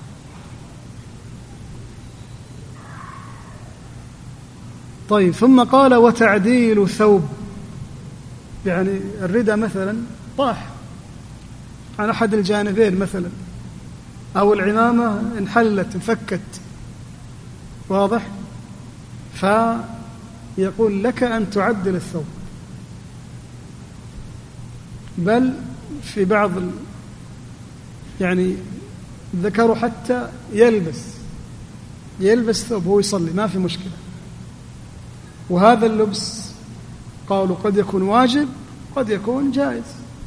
طيب، ثم قال وتعديل ثوب، يعني الردى مثلا طاح عن أحد الجانبين مثلا، أو العمامة انحلت انفكت، واضح؟ فيقول لك أن تعدل الثوب، بل في بعض ال... يعني ذكروا حتى يلبس يلبس ثوب وهو يصلي ما في مشكلة. وهذا اللبس قالوا قد يكون واجب قد يكون جائز.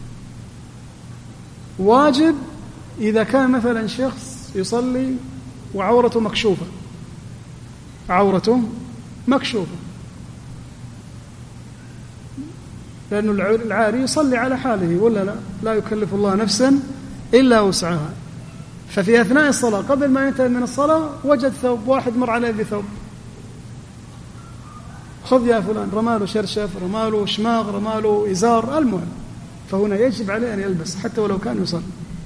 واجب إذا كان مثلا شخص يصلي وعورته مكشوفة عورته مكشوفة لأنه العاري يصلي على حاله ولا لا لا يكلف الله نفسا إلا وسعها. ففي أثناء الصلاة قبل ما ينتهي من الصلاة وجد ثوب، واحد مر عليه بثوب، خذ يا فلان، رماله شرشف، رماله شماغ، رماله إزار، المهم، فهنا يجب عليه أن يلبس حتى ولو كان يصلي.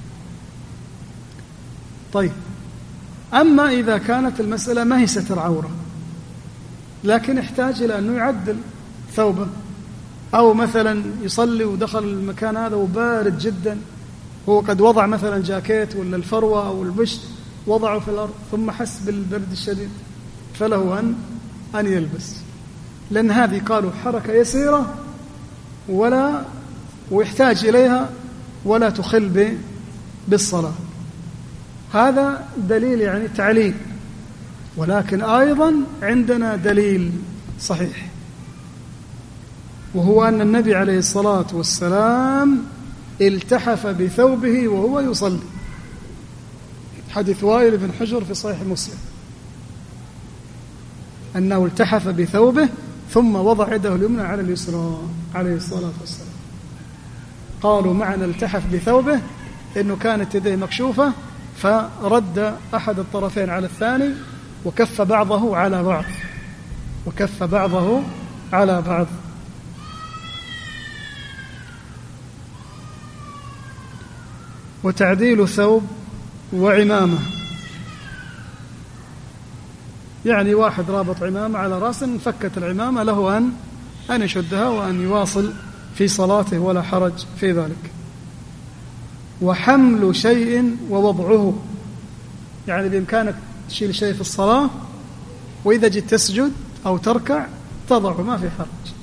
طيب، أما إذا كانت المسألة ما هي ستر عورة لكن يحتاج إلى أنه يعدل ثوبه، أو مثلا يصلي ودخل المكان هذا وبارد جدا، هو قد وضع مثلا جاكيت ولا الفروة أو البشت وضعه في الأرض ثم حس بالبرد الشديد فله أن أن يلبس، لأن هذه قالوا حركة يسيرة ولا ويحتاج إليها ولا تخل بالصلاة. هذا دليل يعني تعليل، ولكن أيضا عندنا دليل صحيح، وهو أن النبي عليه الصلاة والسلام التحف بثوبه وهو يصلي، حديث وائل بن حجر في صحيح مسلم أنه التحف بثوبه ثم وضع يده اليمنى على اليسرى عليه الصلاة والسلام. قالوا معنى التحف بثوبه إنه كانت يديه مكشوفة فرد أحد الطرفين على الثاني وكف بعضه على بعض وكف بعضه على بعض. وتعديل ثوب وعمامة، يعني واحد رابط عمامة على رأسه، انفكت العمامة له أن أن يشدها وأن يواصل في صلاته ولا حرج في ذلك. وحمل شيء ووضعه، يعني بإمكانك تشيل شيء في الصلاة وإذا جيت تسجد أو تركع تضعه ما في حرج،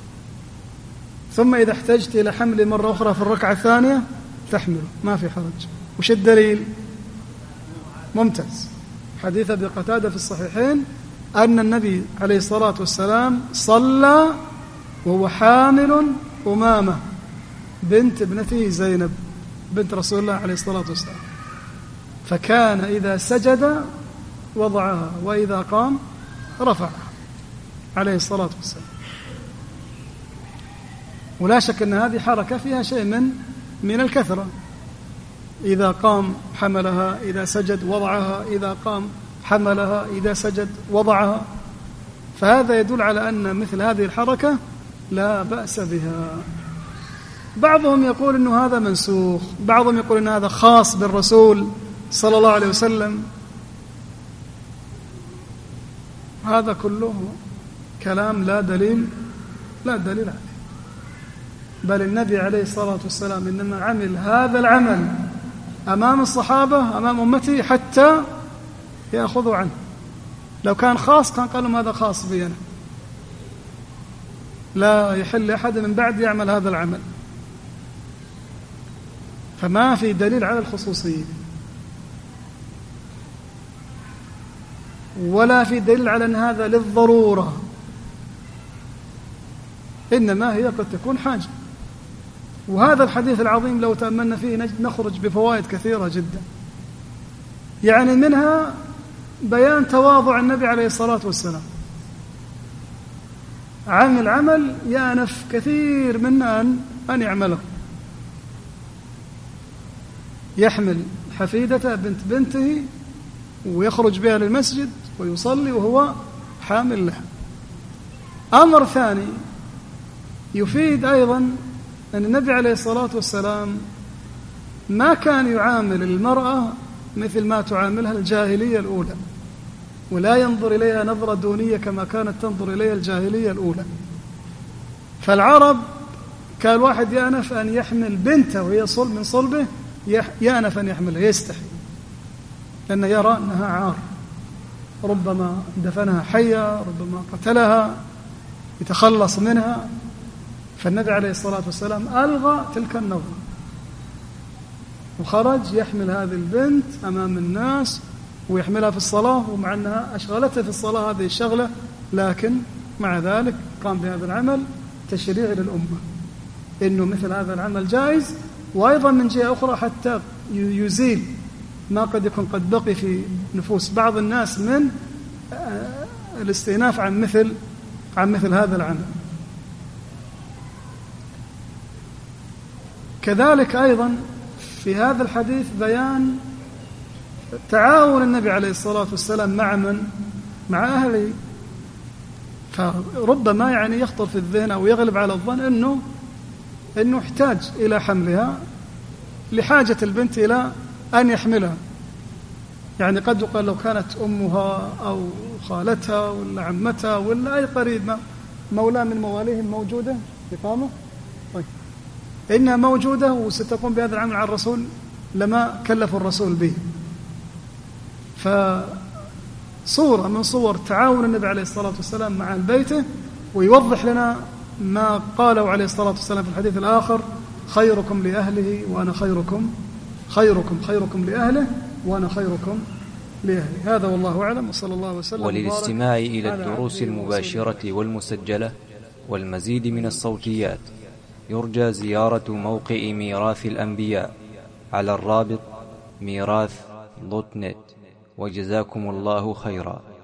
ثم إذا احتجت إلى حمل مرة أخرى في الركعة الثانية تحمله ما في حرج. وش الدليل؟ ممتاز، حديث أبي قتادة في الصحيحين أن النبي عليه الصلاة والسلام صلى وهو حامل أمامة بنت ابنته زينب بنت رسول الله عليه الصلاة والسلام، فكان إذا سجد وضعها وإذا قام رفعها عليه الصلاة والسلام. ولا شك أن هذه حركة فيها شيء من من الكثرة، إذا قام حملها، إذا سجد وضعها، إذا قام حملها، إذا سجد وضعها، فهذا يدل على أن مثل هذه الحركة لا بأس بها. بعضهم يقول أنه هذا منسوخ، بعضهم يقول أن هذا خاص بالرسول صلى الله عليه وسلم. هذا كله كلام لا دليل لا دليل عليه، بل النبي عليه الصلاة والسلام إنما عمل هذا العمل أمام الصحابة أمام أمته حتى يأخذوا عنه. لو كان خاص كان قال لهم هذا خاص بي أنا، لا يحل أحد من بعد يعمل هذا العمل، فما في دليل على الخصوصية ولا في دليل على أن هذا للضرورة، إنما هي قد تكون حاجة. وهذا الحديث العظيم لو تأملنا فيه نخرج بفوائد كثيرة جدا، يعني منها بيان تواضع النبي عليه الصلاة والسلام، عمل عمل يأنف كثير منا أن أن يعمله، يحمل حفيدته بنت بنته ويخرج بها للمسجد ويصلي وهو حامل لها. أمر ثاني يفيد أيضا أن النبي عليه الصلاة والسلام ما كان يعامل المرأة مثل ما تعاملها الجاهلية الأولى، ولا ينظر إليها نظرة دونية كما كانت تنظر إليها الجاهلية الأولى. فالعرب كان الواحد يأنف أن يحمل بنته وهي صلب من صلبه، يأنف أن يحملها، يستحي، لأنه يرى أنها عار، ربما دفنها حية، ربما قتلها، يتخلص منها. فالنبي عليه الصلاة والسلام ألغى تلك النظرة وخرج يحمل هذه البنت أمام الناس ويحملها في الصلاة، ومع أنها أشغلتها في الصلاة هذه الشغلة، لكن مع ذلك قام بهذا العمل تشريع للأمة إنه مثل هذا العمل جائز. وأيضا من جهة أخرى حتى يزيل ما قد يكون قد بقي في نفوس بعض الناس من الاستئناف عن مثل عن مثل هذا العمل. كذلك أيضا في هذا الحديث بيان تعاون النبي عليه الصلاة والسلام مع من؟ مع أهله. فربما يعني يخطر في الذهن أو يغلب على الظن أنه أنه يحتاج إلى حملها لحاجة البنت إلى أن يحملها، يعني قد يقال لو كانت أمها أو خالتها ولا عمتها ولا أي قريب مولى من مواليهم موجودة إقامة، طيب إنها موجودة وستقوم بهذا العمل على الرسول لما كلف الرسول به. فصورة من صور تعاون النبي عليه الصلاة والسلام مع بيته، ويوضح لنا ما قاله عليه الصلاة والسلام في الحديث الآخر: خيركم لأهله وأنا خيركم خيركم خيركم لأهله وأنا خيركم لأهله. هذا والله أعلم، وصلى الله وسلم. وللاستماع إلى الدروس المباشرة والمسجلة والمزيد من الصوتيات يرجى زيارة موقع ميراث الأنبياء على الرابط ميراث دوت نت. وجزاكم الله خيرا.